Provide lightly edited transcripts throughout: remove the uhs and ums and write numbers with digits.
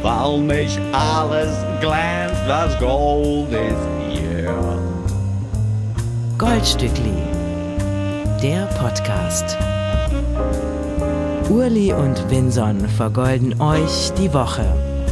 weil nicht alles glänzt, was Gold ist, yeah. Goldstückli, der Podcast. Urli und Vinson vergolden euch die Woche.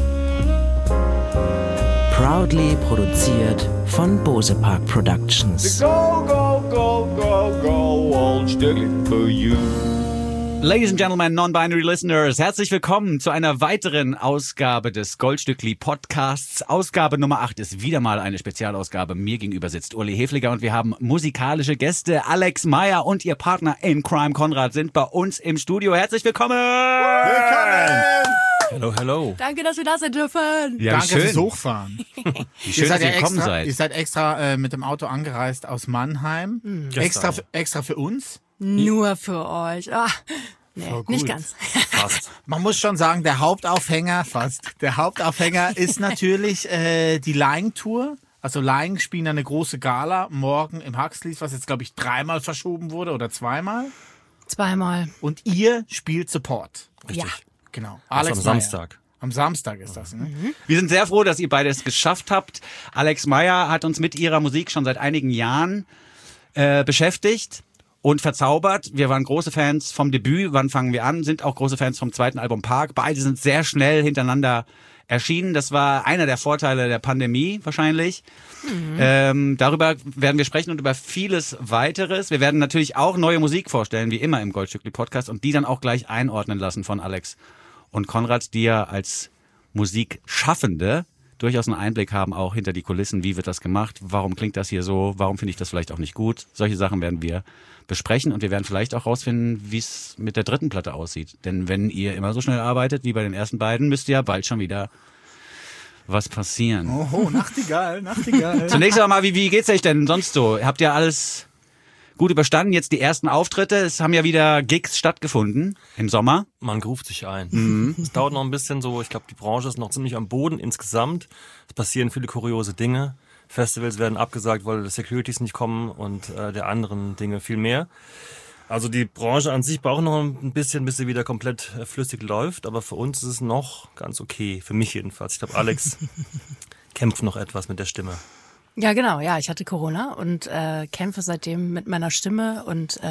Proudly produziert von Bose Park Productions. Go, go, go, go, go, Goldstückli for you. Ladies and Gentlemen, Non-Binary Listeners, herzlich willkommen zu einer weiteren Ausgabe des Goldstückli Podcasts. Ausgabe Nummer 8 ist wieder mal eine Spezialausgabe. Mir gegenüber sitzt Uli Hefliger und wir haben musikalische Gäste. Alex Meyer und ihr Partner in Crime Konrad sind bei uns im Studio. Herzlich willkommen! Willkommen! Hello, hello. Danke, dass wir da sein dürfen. Ja, danke fürs Hochfahren. Wie schön, dass ihr gekommen seid. Ihr seid extra mit dem Auto angereist aus Mannheim. Extra für uns. Nur für euch. Ah, nee, nicht ganz. Fast. Man muss schon sagen, der Hauptaufhänger ist natürlich die Lying Tour. Also Lying spielen eine große Gala morgen im Huxleys, was jetzt, glaube ich, 3-mal verschoben wurde oder 2-mal. 2-mal. Und ihr spielt Support. Richtig. Ja. Genau. Also am Samstag. Am Samstag ist das, ne? Wir sind sehr froh, dass ihr beide es geschafft habt. Alex Meyer hat uns mit ihrer Musik schon seit einigen Jahren beschäftigt und verzaubert. Wir waren große Fans vom Debüt, wann fangen wir an, sind auch große Fans vom zweiten Album Park. Beide sind sehr schnell hintereinander erschienen. Das war einer der Vorteile der Pandemie wahrscheinlich. Darüber werden wir sprechen und über vieles weiteres. Wir werden natürlich auch neue Musik vorstellen, wie immer im Goldstückli Podcast und die dann auch gleich einordnen lassen von Alex und Konrad, die ja als Musikschaffende durchaus einen Einblick haben, auch hinter die Kulissen. Wie wird das gemacht? Warum klingt das hier so? Warum finde ich das vielleicht auch nicht gut? Solche Sachen werden wir besprechen und wir werden vielleicht auch rausfinden, wie es mit der dritten Platte aussieht. Denn wenn ihr immer so schnell arbeitet wie bei den ersten beiden, müsste ja bald schon wieder was passieren. Oh, Nachtigall. Zunächst einmal, wie geht's euch denn sonst so? Habt ihr alles gut überstanden? Jetzt die ersten Auftritte. Es haben ja wieder Gigs stattgefunden im Sommer. Man ruft sich ein. Es dauert noch ein bisschen so. Ich glaube, die Branche ist noch ziemlich am Boden insgesamt. Es passieren viele kuriose Dinge. Festivals werden abgesagt, weil die Securities nicht kommen und der anderen Dinge viel mehr. Also die Branche an sich braucht noch ein bisschen, bis sie wieder komplett flüssig läuft. Aber für uns ist es noch ganz okay. Für mich jedenfalls. Ich glaube, Alex kämpft noch etwas mit der Stimme. Ja, genau. Ja, ich hatte Corona und kämpfe seitdem mit meiner Stimme und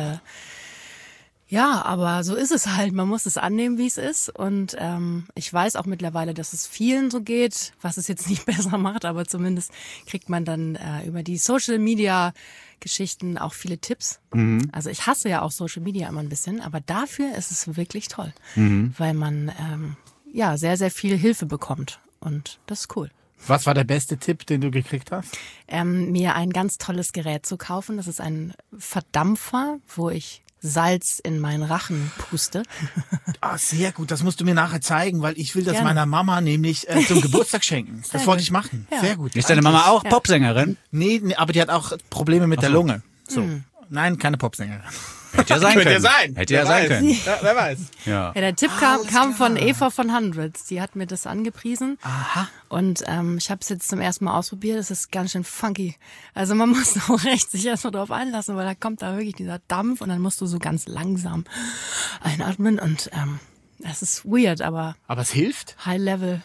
ja, aber so ist es halt. Man muss es annehmen, wie es ist. Und ich weiß auch mittlerweile, dass es vielen so geht, was es jetzt nicht besser macht, aber zumindest kriegt man dann über die Social-Media-Geschichten auch viele Tipps. Also ich hasse ja auch Social Media immer ein bisschen, aber dafür ist es wirklich toll, weil man ja sehr, sehr viel Hilfe bekommt. Und das ist cool. Was war der beste Tipp, den du gekriegt hast? Mir ein ganz tolles Gerät zu kaufen. Das ist ein Verdampfer, wo ich Salz in meinen Rachen puste. Ah, sehr gut. Das musst du mir nachher zeigen, weil ich will das Gerne. meiner Mama nämlich zum Geburtstag schenken. Das wollte ich machen. Ja. Sehr gut. Ist deine Mama auch Popsängerin? Nee, aber die hat auch Probleme mit der Lunge. So. Nein, keine Popsängerin. Hätte ja sein Könnte können. ja sein. Hätte ja sein können. Ja, wer weiß. Ja. Ja, der Tipp kam von Eva von Hundreds. Die hat mir das angepriesen. Aha. Und ich habe es jetzt zum ersten Mal ausprobiert. Es ist ganz schön funky. Also man muss auch recht sich erstmal drauf einlassen, weil da kommt da wirklich dieser Dampf und dann musst du so ganz langsam einatmen. Und das ist weird, aber Aber es hilft? High Level.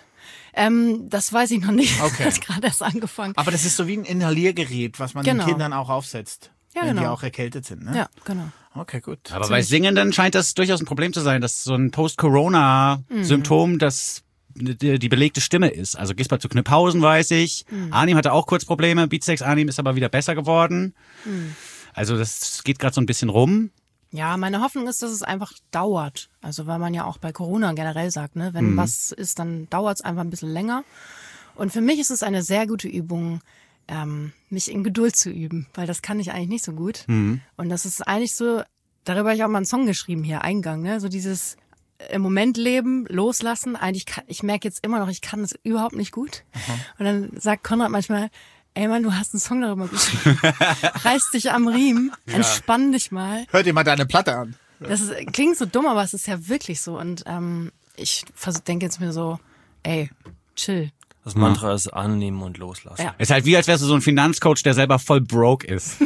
Das weiß ich noch nicht. Okay. Das hat gerade erst angefangen. Aber das ist so wie ein Inhaliergerät, was man den Genau. Kindern auch aufsetzt. Ja, wenn die genau. auch erkältet sind, ne? Ja, genau. Okay, gut. Aber bei Singenden scheint das durchaus ein Problem zu sein, dass so ein Post-Corona-Symptom das die belegte Stimme ist. Also Gisbert zu Kniphausen weiß ich. Arnim hatte auch kurz Probleme. Beatsex Arnim ist aber wieder besser geworden. Also das geht gerade so ein bisschen rum. Ja, meine Hoffnung ist, dass es einfach dauert. Also weil man ja auch bei Corona generell sagt, ne, wenn was ist, dann dauert es einfach ein bisschen länger. Und für mich ist es eine sehr gute Übung, mich in Geduld zu üben, weil das kann ich eigentlich nicht so gut. Und das ist eigentlich so, darüber habe ich auch mal einen Song geschrieben hier, Eingang, ne, so dieses im Moment leben, loslassen. Eigentlich ich merke jetzt immer noch, ich kann das überhaupt nicht gut. Und dann sagt Konrad manchmal, ey Mann, du hast einen Song darüber geschrieben. Reiß dich am Riemen, entspann dich mal. Hör dir mal deine Platte an. Klingt so dumm, aber es ist ja wirklich so. Und ich denke jetzt mir so, ey, chill. Das Mantra ist annehmen und loslassen. Ja. Ist halt wie, als wärst du so ein Finanzcoach, der selber voll broke ist.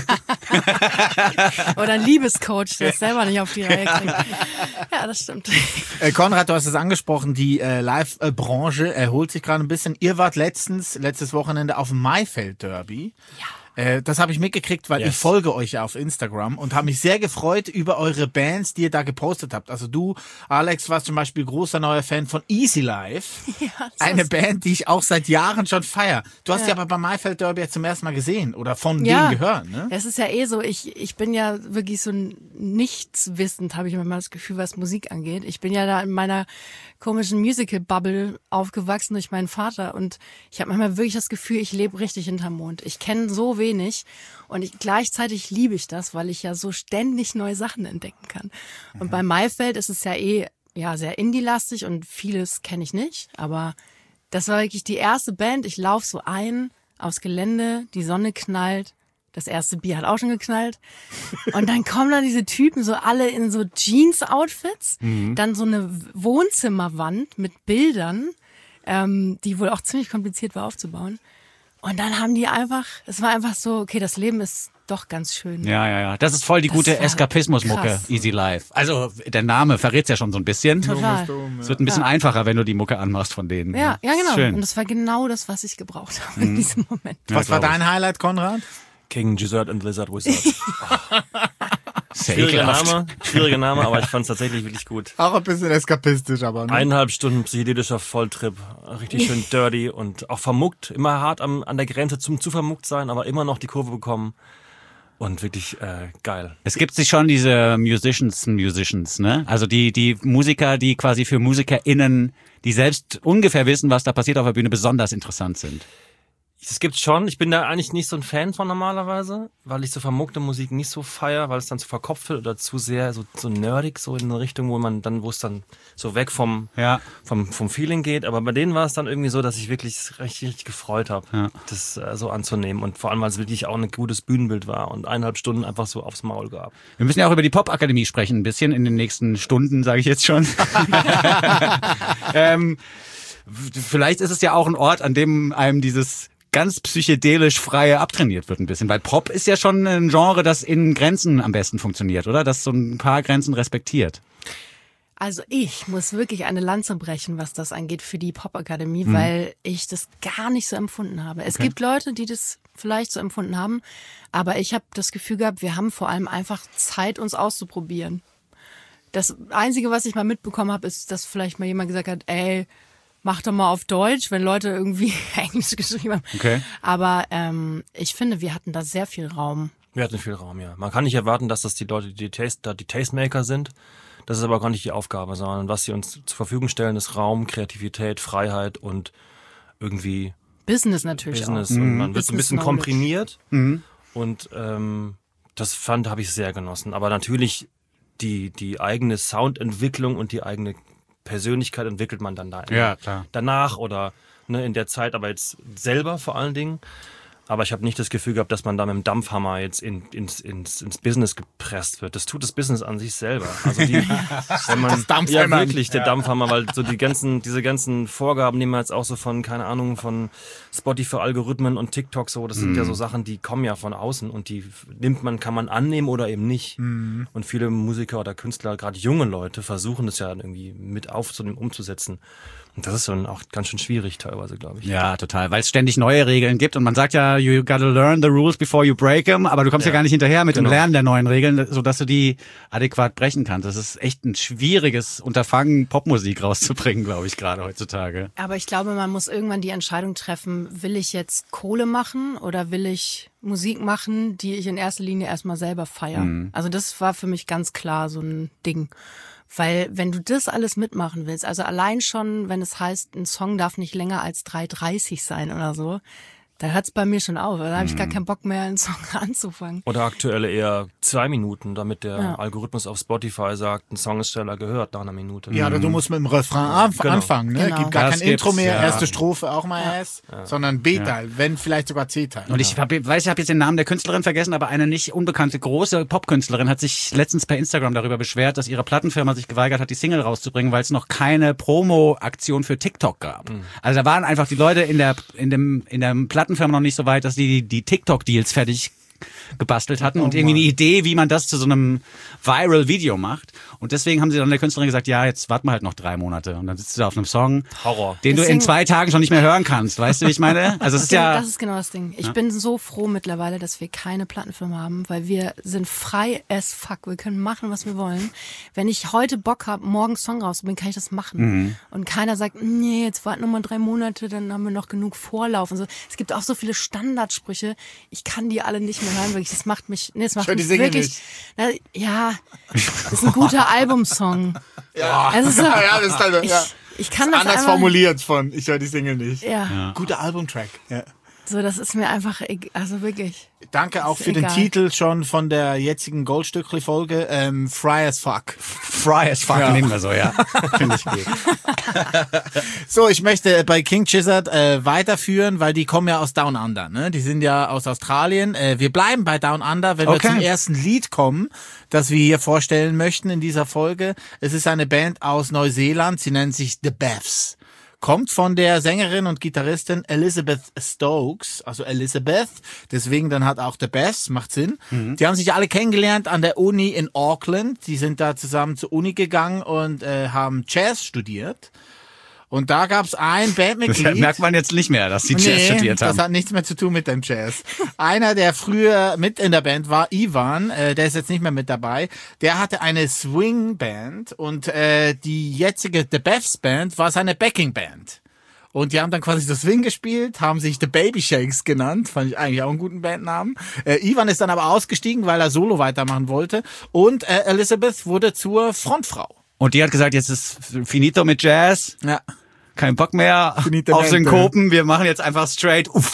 Oder ein Liebescoach, der es selber nicht auf die Reihe kriegt. Ja, das stimmt. Konrad, du hast es angesprochen, die Live-Branche erholt sich gerade ein bisschen. Ihr wart letztes Wochenende auf dem Maifeld-Derby. Ja. Das habe ich mitgekriegt, weil ich folge euch ja auf Instagram und habe mich sehr gefreut über eure Bands, die ihr da gepostet habt. Also du, Alex, warst zum Beispiel großer neuer Fan von Easy Life. Ja, eine Band, die ich auch seit Jahren schon feiere. Du hast die aber beim Maifeld Derby ja zum ersten Mal gesehen oder von denen gehört, ne? Es ist ja eh so, ich bin ja wirklich so nichtswissend, habe ich immer das Gefühl, was Musik angeht. Ich bin ja da in meiner komischen Musical-Bubble aufgewachsen durch meinen Vater und ich habe manchmal wirklich das Gefühl, ich lebe richtig hinterm Mond. Ich kenne so wenig und gleichzeitig liebe ich das, weil ich ja so ständig neue Sachen entdecken kann. Und bei Maifeld ist es ja sehr indie-lastig und vieles kenne ich nicht, aber das war wirklich die erste Band. Ich laufe so ein aufs Gelände, die Sonne knallt, das erste Bier hat auch schon geknallt und dann kommen da diese Typen so alle in so Jeans-Outfits, dann so eine Wohnzimmerwand mit Bildern, die wohl auch ziemlich kompliziert war aufzubauen. Und dann haben die es war einfach so, okay, das Leben ist doch ganz schön. Ja. Das ist voll die gute Eskapismus-Mucke, krass. Easy Life. Also der Name verrät's ja schon so ein bisschen. Total. Es wird ein bisschen einfacher, wenn du die Mucke anmachst von denen. Ja, genau. Schön. Und das war genau das, was ich gebraucht habe in diesem Moment. Was war dein Highlight, Konrad? King Gizzard and Lizard Wizard. Sehr Schwieriger ekelhaft. Name, aber ich fand es tatsächlich wirklich gut. Auch ein bisschen eskapistisch, aber. Ne? 1,5 Stunden psychedelischer Volltrip, richtig schön dirty und auch vermuckt, immer hart an der Grenze zum zu vermuckt sein, aber immer noch die Kurve bekommen und wirklich geil. Es gibt sich schon diese Musicians, ne? Also die Musiker, die quasi für MusikerInnen, die selbst ungefähr wissen, was da passiert auf der Bühne, besonders interessant sind. Es gibt's schon. Ich bin da eigentlich nicht so ein Fan von normalerweise, weil ich so vermuckte Musik nicht so feier, weil es dann zu verkopft wird oder zu sehr so nerdig, so in eine Richtung, wo es dann so weg vom Feeling geht. Aber bei denen war es dann irgendwie so, dass ich wirklich richtig gefreut habe, das so anzunehmen. Und vor allem, weil es wirklich auch ein gutes Bühnenbild war und 1,5 Stunden einfach so aufs Maul gab. Wir müssen ja auch über die Popakademie sprechen, ein bisschen in den nächsten Stunden, sage ich jetzt schon. Vielleicht ist es ja auch ein Ort, an dem einem dieses ganz psychedelisch freie abtrainiert wird ein bisschen, weil Pop ist ja schon ein Genre, das in Grenzen am besten funktioniert, oder? Das so ein paar Grenzen respektiert. Also ich muss wirklich eine Lanze brechen, was das angeht für die Popakademie, weil ich das gar nicht so empfunden habe. Es gibt Leute, die das vielleicht so empfunden haben, aber ich habe das Gefühl gehabt, wir haben vor allem einfach Zeit, uns auszuprobieren. Das Einzige, was ich mal mitbekommen habe, ist, dass vielleicht mal jemand gesagt hat, ey, mach doch mal auf Deutsch, wenn Leute irgendwie Englisch geschrieben haben. Okay. Aber ich finde, wir hatten da sehr viel Raum. Wir hatten viel Raum, ja. Man kann nicht erwarten, dass das die Leute, die Tastemaker sind. Das ist aber gar nicht die Aufgabe, sondern was sie uns zur Verfügung stellen, ist Raum, Kreativität, Freiheit und irgendwie Business natürlich Business. auch. Und man wird so ein Business bisschen Knowledge. komprimiert. Und das habe ich sehr genossen. Aber natürlich die eigene Soundentwicklung und die eigene Persönlichkeit entwickelt man dann danach oder in der Zeit, aber jetzt selber vor allen Dingen. Aber ich habe nicht das Gefühl gehabt, dass man da mit dem Dampfhammer jetzt ins Business gepresst wird. Das tut das Business an sich selber. Also wenn man ja wirklich der Dampfhammer, weil so diese ganzen Vorgaben nehmen wir jetzt auch so von, keine Ahnung, von Spotify-Algorithmen und TikTok so. Das sind ja so Sachen, die kommen ja von außen und die kann man annehmen oder eben nicht. Und viele Musiker oder Künstler, gerade junge Leute, versuchen das ja irgendwie mit aufzunehmen, umzusetzen. Und das ist dann auch ganz schön schwierig teilweise, glaube ich. Ja, total, weil es ständig neue Regeln gibt und man sagt ja, you gotta learn the rules before you break them, aber du kommst ja gar nicht hinterher mit dem Lernen der neuen Regeln, sodass du die adäquat brechen kannst. Das ist echt ein schwieriges Unterfangen, Popmusik rauszubringen, glaube ich, gerade heutzutage. Aber ich glaube, man muss irgendwann die Entscheidung treffen, will ich jetzt Kohle machen oder will ich Musik machen, die ich in erster Linie erstmal selber feiere. Also das war für mich ganz klar so ein Ding. Weil wenn du das alles mitmachen willst, also allein schon, wenn es heißt, ein Song darf nicht länger als 3,30 sein oder so, Da hört's bei mir schon auf. Da habe ich gar keinen Bock mehr, einen Song anzufangen. Oder aktuelle eher 2 Minuten, damit der Algorithmus auf Spotify sagt, ein Song ist schneller gehört nach einer Minute. Ja, oder du musst mit dem Refrain anfangen. Ne? Genau. Gibt gar Das kein Intro gibt's, mehr, ja. erste Strophe auch mal erst, sondern B-Teil, wenn vielleicht sogar C-Teil. Und ich weiß, ich habe jetzt den Namen der Künstlerin vergessen, aber eine nicht unbekannte große Popkünstlerin hat sich letztens per Instagram darüber beschwert, dass ihre Plattenfirma sich geweigert hat, die Single rauszubringen, weil es noch keine Promo-Aktion für TikTok gab. Also da waren einfach die Leute in der Plattenfirma noch nicht so weit, dass die TikTok-Deals fertig gebastelt hatten und irgendwie eine Idee, wie man das zu so einem Viral-Video macht. Und deswegen haben sie dann der Künstlerin gesagt, ja, jetzt warten wir halt noch 3 Monate. Und dann sitzt du da auf einem Song, Horror. den du in 2 Tagen schon nicht mehr hören kannst. Weißt du, wie ich meine? Also es ist ja... Das ist genau das Ding. Ich bin so froh mittlerweile, dass wir keine Plattenfirma haben, weil wir sind frei as fuck. Wir können machen, was wir wollen. Wenn ich heute Bock habe, morgen einen Song rauszubringen, kann ich das machen. Und keiner sagt, nee, jetzt warten noch mal 3 Monate, dann haben wir noch genug Vorlauf und so. Es gibt auch so viele Standardsprüche. Ich kann die alle nicht mehr hören, wirklich. Das macht mich, das macht mich wirklich. Na, ja, das ist ein guter Albumsong. Ja, Also so, ja, das ist halt, ich kann das anders einfach, formuliert von Ich höre die Single nicht. Ja, Guter Albumtrack. Ja. so, das ist mir einfach, also wirklich. Danke auch Ist für den egal. Titel schon von der jetzigen Goldstückli-Folge, Fry as Fuck. Fry as fuck nehmen wir so, ja. Finde ich gut. So, ich möchte bei King Gizzard weiterführen, weil die kommen ja aus Down Under, ne? Die sind ja aus Australien. Wir bleiben bei Down Under, wenn wir zum ersten Lied kommen, das wir hier vorstellen möchten in dieser Folge. Es ist eine Band aus Neuseeland, sie nennen sich The Beths. Kommt von der Sängerin und Gitarristin Elizabeth Stokes, also Elizabeth, deswegen dann hat auch The Beths, macht Sinn. Die haben sich alle kennengelernt an der Uni in Auckland, die sind da zusammen zur Uni gegangen und haben Jazz studiert. Und da gab's ein Bandmitglied. Das merkt man jetzt nicht mehr, dass die Jazz studiert haben. Das hat nichts mehr zu tun mit dem Jazz. Einer, der früher mit in der Band war, Ivan, der ist jetzt nicht mehr mit dabei, der hatte eine Swing-Band und die jetzige The Beths Band war seine Backing-Band. Und die haben dann quasi das Swing gespielt, haben sich The Baby Shakes genannt, fand ich eigentlich auch einen guten Bandnamen. Ivan ist dann aber ausgestiegen, weil er Solo weitermachen wollte und Elizabeth wurde zur Frontfrau. Und die hat gesagt, jetzt ist finito mit Jazz. Ja. Kein Bock mehr Finite auf Mente. Synkopen. Wir machen jetzt einfach straight und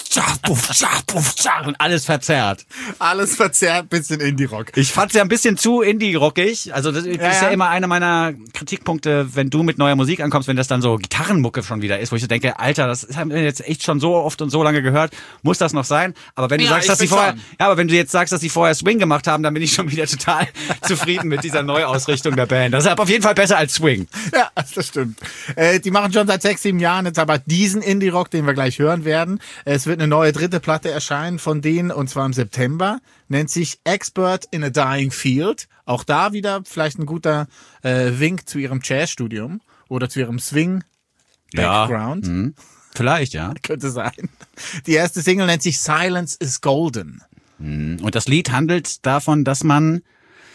alles verzerrt. Alles verzerrt, bisschen Indie-Rock. Ich fand's ja ein bisschen zu indie-rockig. Also das ist ja immer einer meiner Kritikpunkte, wenn du mit neuer Musik ankommst, wenn das dann so Gitarrenmucke schon wieder ist, wo ich so denke, Alter, das haben wir jetzt echt schon so oft und so lange gehört. Muss das noch sein? Aber wenn du sagst, dass sie vorher, aber wenn du jetzt sagst, dass sie vorher Swing gemacht haben, dann bin ich schon wieder total zufrieden mit dieser Neuausrichtung der Band. Das ist auf jeden Fall besser als Swing. Ja, das stimmt. Die machen schon seit 6-7 Jahren jetzt aber diesen Indie-Rock, den wir gleich hören werden. Es wird eine neue 3. Platte erscheinen von denen, und zwar im September. Nennt sich Expert in a Dying Field. Auch da wieder vielleicht ein guter Wink zu ihrem Jazzstudium oder zu ihrem Swing-Background. Vielleicht, ja. Könnte sein. Die erste Single nennt sich Silence is Golden. Und das Lied handelt davon, dass man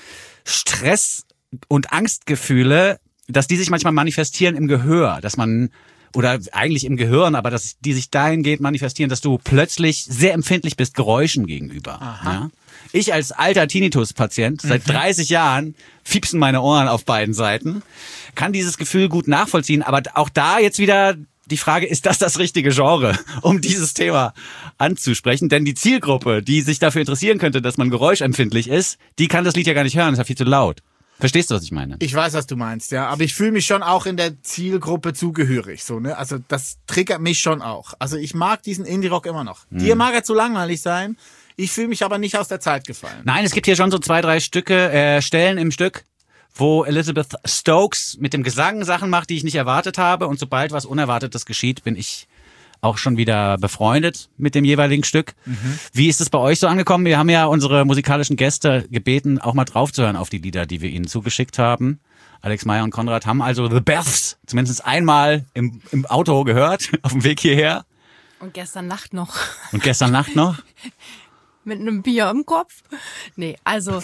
Stress und Angstgefühle, dass die sich manchmal manifestieren im Gehör, dass man, oder eigentlich im Gehirn, aber dass die sich dahingehend manifestieren, dass du plötzlich sehr empfindlich bist Geräuschen gegenüber. Ja? Ich als alter Tinnitus-Patient, seit 30 Jahren fiepsen meine Ohren auf beiden Seiten, kann dieses Gefühl gut nachvollziehen, aber auch da jetzt wieder die Frage, ist das richtige Genre, um dieses Thema anzusprechen? Denn die Zielgruppe, die sich dafür interessieren könnte, dass man geräuschempfindlich ist, die kann das Lied ja gar nicht hören, ist ja viel zu laut. Verstehst du, was ich meine? Ich weiß, was du meinst, ja. Aber ich fühle mich schon auch in der Zielgruppe zugehörig, so, ne? Also, das triggert mich schon auch. Also, ich mag diesen Indie-Rock immer noch. Dir mag er zu langweilig sein. Ich fühle mich aber nicht aus der Zeit gefallen. Nein, es gibt hier schon so 2, 3 Stellen im Stück, wo Elizabeth Stokes mit dem Gesang Sachen macht, die ich nicht erwartet habe. Und sobald was Unerwartetes geschieht, bin ich auch schon wieder befreundet mit dem jeweiligen Stück. Wie ist es bei euch so angekommen? Wir haben ja unsere musikalischen Gäste gebeten, auch mal draufzuhören auf die Lieder, die wir ihnen zugeschickt haben. Alex Meyer und Konrad haben also The Beths zumindest einmal im Auto gehört, auf dem Weg hierher. Und gestern Nacht noch. Und gestern Nacht noch? Mit einem Bier im Kopf. Nee, also,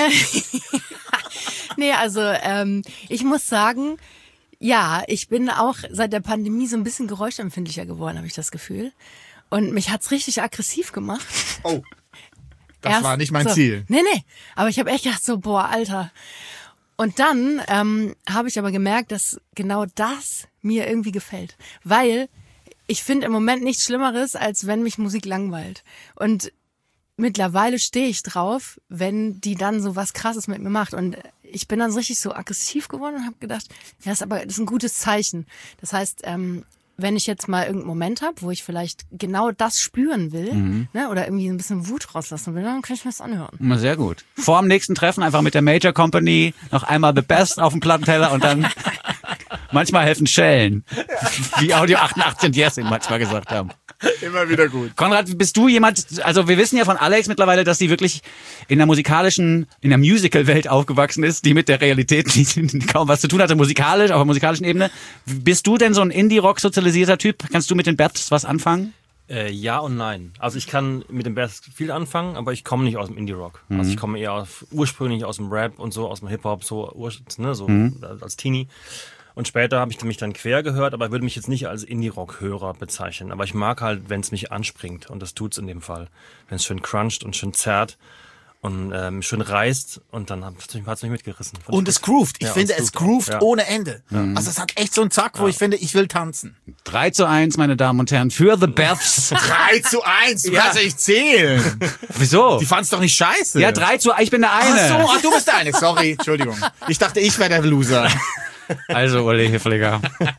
ich muss sagen, ja, ich bin auch seit der Pandemie so ein bisschen geräuschempfindlicher geworden, habe ich das Gefühl. Und mich hat's richtig aggressiv gemacht. Oh, das war nicht mein Ziel. Nee, aber ich habe echt gedacht so, boah, Alter. Und dann habe ich aber gemerkt, dass genau das mir irgendwie gefällt. Weil ich finde im Moment nichts Schlimmeres, als wenn mich Musik langweilt. Und mittlerweile stehe ich drauf, wenn die dann so was Krasses mit mir macht. Und ich bin dann so richtig so aggressiv geworden und habe gedacht, ja, das ist ein gutes Zeichen. Das heißt, wenn ich jetzt mal irgendeinen Moment habe, wo ich vielleicht genau das spüren will, ne, oder irgendwie ein bisschen Wut rauslassen will, dann kann ich mir das anhören. Na, sehr gut. Vor dem nächsten Treffen einfach mit der Major Company noch einmal The Best auf dem Plattenteller und dann manchmal helfen Schellen. Wie Audio 88 und Yes manchmal gesagt haben. Immer wieder gut. Konrad, bist du jemand, also wir wissen ja von Alex mittlerweile, dass sie wirklich in der Musical-Welt aufgewachsen ist, die mit der Realität kaum was zu tun hatte, musikalisch, auf der musikalischen Ebene. Bist du denn so ein Indie-Rock sozialisierter Typ? Kannst du mit den Beths was anfangen? Ja und nein. Also ich kann mit dem Beths viel anfangen, aber ich komme nicht aus dem Indie-Rock. Also ich komme eher ursprünglich aus dem Rap und so, aus dem Hip-Hop, als Teenie. Und später habe ich mich dann quer gehört, aber würde mich jetzt nicht als Indie-Rock-Hörer bezeichnen. Aber ich mag halt, wenn es mich anspringt. Und das tut's in dem Fall. Wenn es schön cruncht und schön zerrt und schön reißt. Und dann hat's mich mitgerissen. Und es groovt. Ich finde, es groovt ja. ohne Ende. Ja. Also es hat echt so einen Zack, wo ich finde, ich will tanzen. 3:1, meine Damen und Herren, für The Beths. 3:1, du kannst ja nicht zählen. Wieso? Die fand's doch nicht scheiße. Ja, 3:1, ich bin der eine. Ach so, du bist der eine. Sorry, Entschuldigung. Ich dachte, ich wäre der Loser. Also, Uli Hilfiger.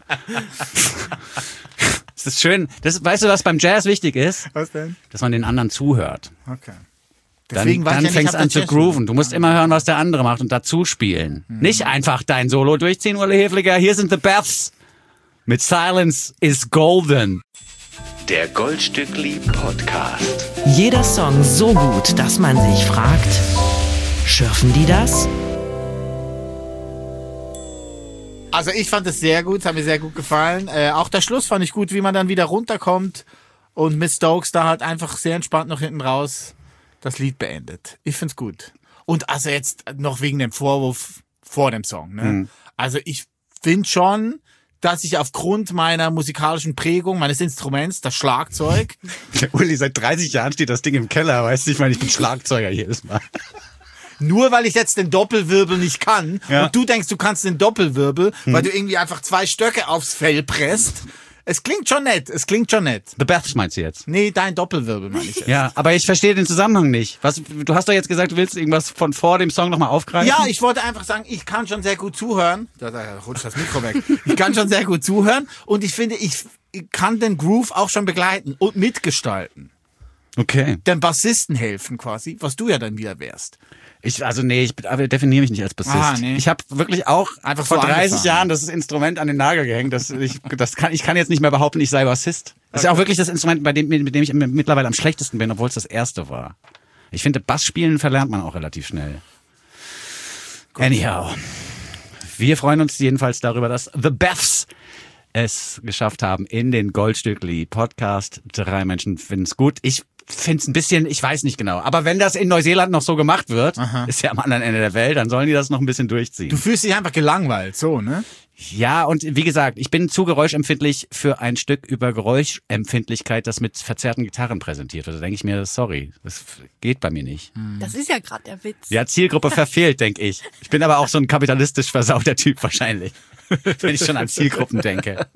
Das ist schön. Weißt du, was beim Jazz wichtig ist? Was denn? Dass man den anderen zuhört. Okay. Dann fängst du an zu grooven. Du musst immer hören, was der andere macht und dazu spielen. Nicht einfach dein Solo durchziehen, Uli Hilfiger. Hier sind The Beths mit Silence is Golden. Der Goldstückli Podcast. Jeder Song so gut, dass man sich fragt, schürfen die das? Also ich fand es sehr gut, es hat mir sehr gut gefallen. Auch der Schluss fand ich gut, wie man dann wieder runterkommt und Miss Stokes da halt einfach sehr entspannt noch hinten raus das Lied beendet. Ich find's gut. Und also jetzt noch wegen dem Vorwurf vor dem Song. Ne? Also ich finde schon, dass ich aufgrund meiner musikalischen Prägung, meines Instruments, das Schlagzeug... Uli, seit 30 Jahren steht das Ding im Keller, weißt du? Ich meine, ich bin Schlagzeuger jedes Mal. Nur weil ich jetzt den Doppelwirbel nicht kann und du denkst, du kannst den Doppelwirbel, weil du irgendwie einfach 2 Stöcke aufs Fell presst. Es klingt schon nett, The Beths meinst du jetzt? Nee, dein Doppelwirbel meine ich jetzt. Ja, aber ich verstehe den Zusammenhang nicht. Du hast doch jetzt gesagt, du willst irgendwas von vor dem Song nochmal aufgreifen? Ja, ich wollte einfach sagen, ich kann schon sehr gut zuhören. Da rutscht das Mikro weg. Ich kann schon sehr gut zuhören und ich finde, ich kann den Groove auch schon begleiten und mitgestalten. Okay. Dem Bassisten helfen quasi, was du ja dann wieder wärst. Ich definiere mich nicht als Bassist. Nee. Ich habe wirklich auch einfach vor so 30 angefangen. Jahren das Instrument an den Nagel gehängt. Ich kann jetzt nicht mehr behaupten, ich sei Bassist. Das ist ja auch wirklich das Instrument, mit dem ich mittlerweile am schlechtesten bin, obwohl es das erste war. Ich finde, Bassspielen verlernt man auch relativ schnell. Gut. Anyhow. Wir freuen uns jedenfalls darüber, dass The Beths es geschafft haben in den Goldstückli Podcast. 3 Menschen finden es gut. Ich finde es ein bisschen, ich weiß nicht genau. Aber wenn das in Neuseeland noch so gemacht wird, ist ja am anderen Ende der Welt, dann sollen die das noch ein bisschen durchziehen. Du fühlst dich einfach gelangweilt, so, ne? Ja, und wie gesagt, ich bin zu geräuschempfindlich für ein Stück über Geräuschempfindlichkeit, das mit verzerrten Gitarren präsentiert wird. Da denke ich mir, sorry, das geht bei mir nicht. Das ist ja gerade der Witz. Ja, Zielgruppe verfehlt, denke ich. Ich bin aber auch so ein kapitalistisch versauter Typ wahrscheinlich, wenn ich schon an Zielgruppen denke.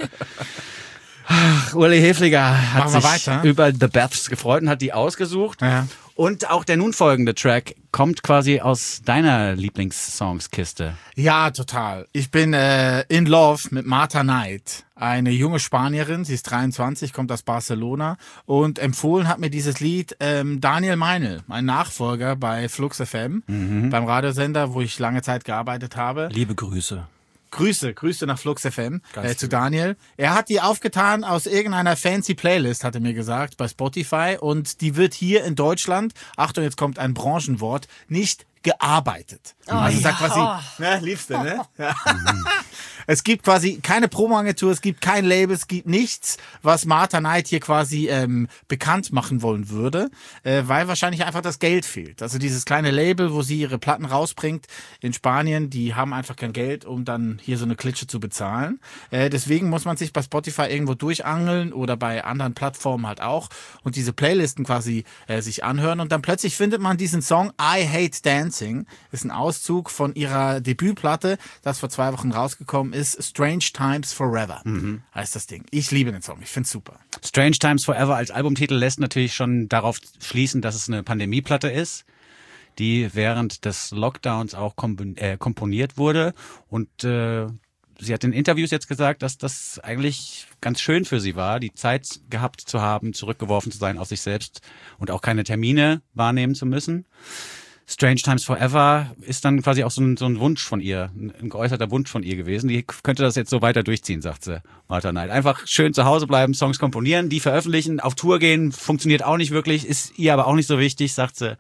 Ach, Uli Hilfiger hat sich über The Beths gefreut und hat die ausgesucht. Ja. Und auch der nun folgende Track kommt quasi aus deiner Lieblingssongskiste. Ja, total. Ich bin in love mit Martha Knight, eine junge Spanierin. Sie ist 23, kommt aus Barcelona und empfohlen hat mir dieses Lied Daniel Meinl, mein Nachfolger bei Flux FM, beim Radiosender, wo ich lange Zeit gearbeitet habe. Liebe Grüße. Grüße nach Flux FM zu Daniel. Er hat die aufgetan aus irgendeiner fancy Playlist, hat er mir gesagt, bei Spotify. Und die wird hier in Deutschland, Achtung, jetzt kommt ein Branchenwort, nicht gearbeitet. Also sagt quasi, ne, liebste, ne? Ja. Es gibt quasi keine Promoagentur, es gibt kein Label, es gibt nichts, was Martha Knight hier quasi bekannt machen wollen würde, weil wahrscheinlich einfach das Geld fehlt. Also dieses kleine Label, wo sie ihre Platten rausbringt in Spanien, die haben einfach kein Geld, um dann hier so eine Klitsche zu bezahlen. Deswegen muss man sich bei Spotify irgendwo durchangeln oder bei anderen Plattformen halt auch und diese Playlisten quasi sich anhören und dann plötzlich findet man diesen Song I Hate Dancing. Ist ein Auszug von ihrer Debütplatte, das vor 2 Wochen rausgekommen ist Strange Times Forever, heißt das Ding. Ich liebe den Song, ich find's super. Strange Times Forever als Albumtitel lässt natürlich schon darauf schließen, dass es eine Pandemieplatte ist, die während des Lockdowns auch komponiert wurde. Und sie hat in Interviews jetzt gesagt, dass das eigentlich ganz schön für sie war, die Zeit gehabt zu haben, zurückgeworfen zu sein auf sich selbst und auch keine Termine wahrnehmen zu müssen. Strange Times Forever ist dann quasi auch so ein Wunsch von ihr, ein geäußerter Wunsch von ihr gewesen. Die könnte das jetzt so weiter durchziehen, sagt sie, Martha Knight. Einfach schön zu Hause bleiben, Songs komponieren, die veröffentlichen, auf Tour gehen, funktioniert auch nicht wirklich, ist ihr aber auch nicht so wichtig, sagt sie.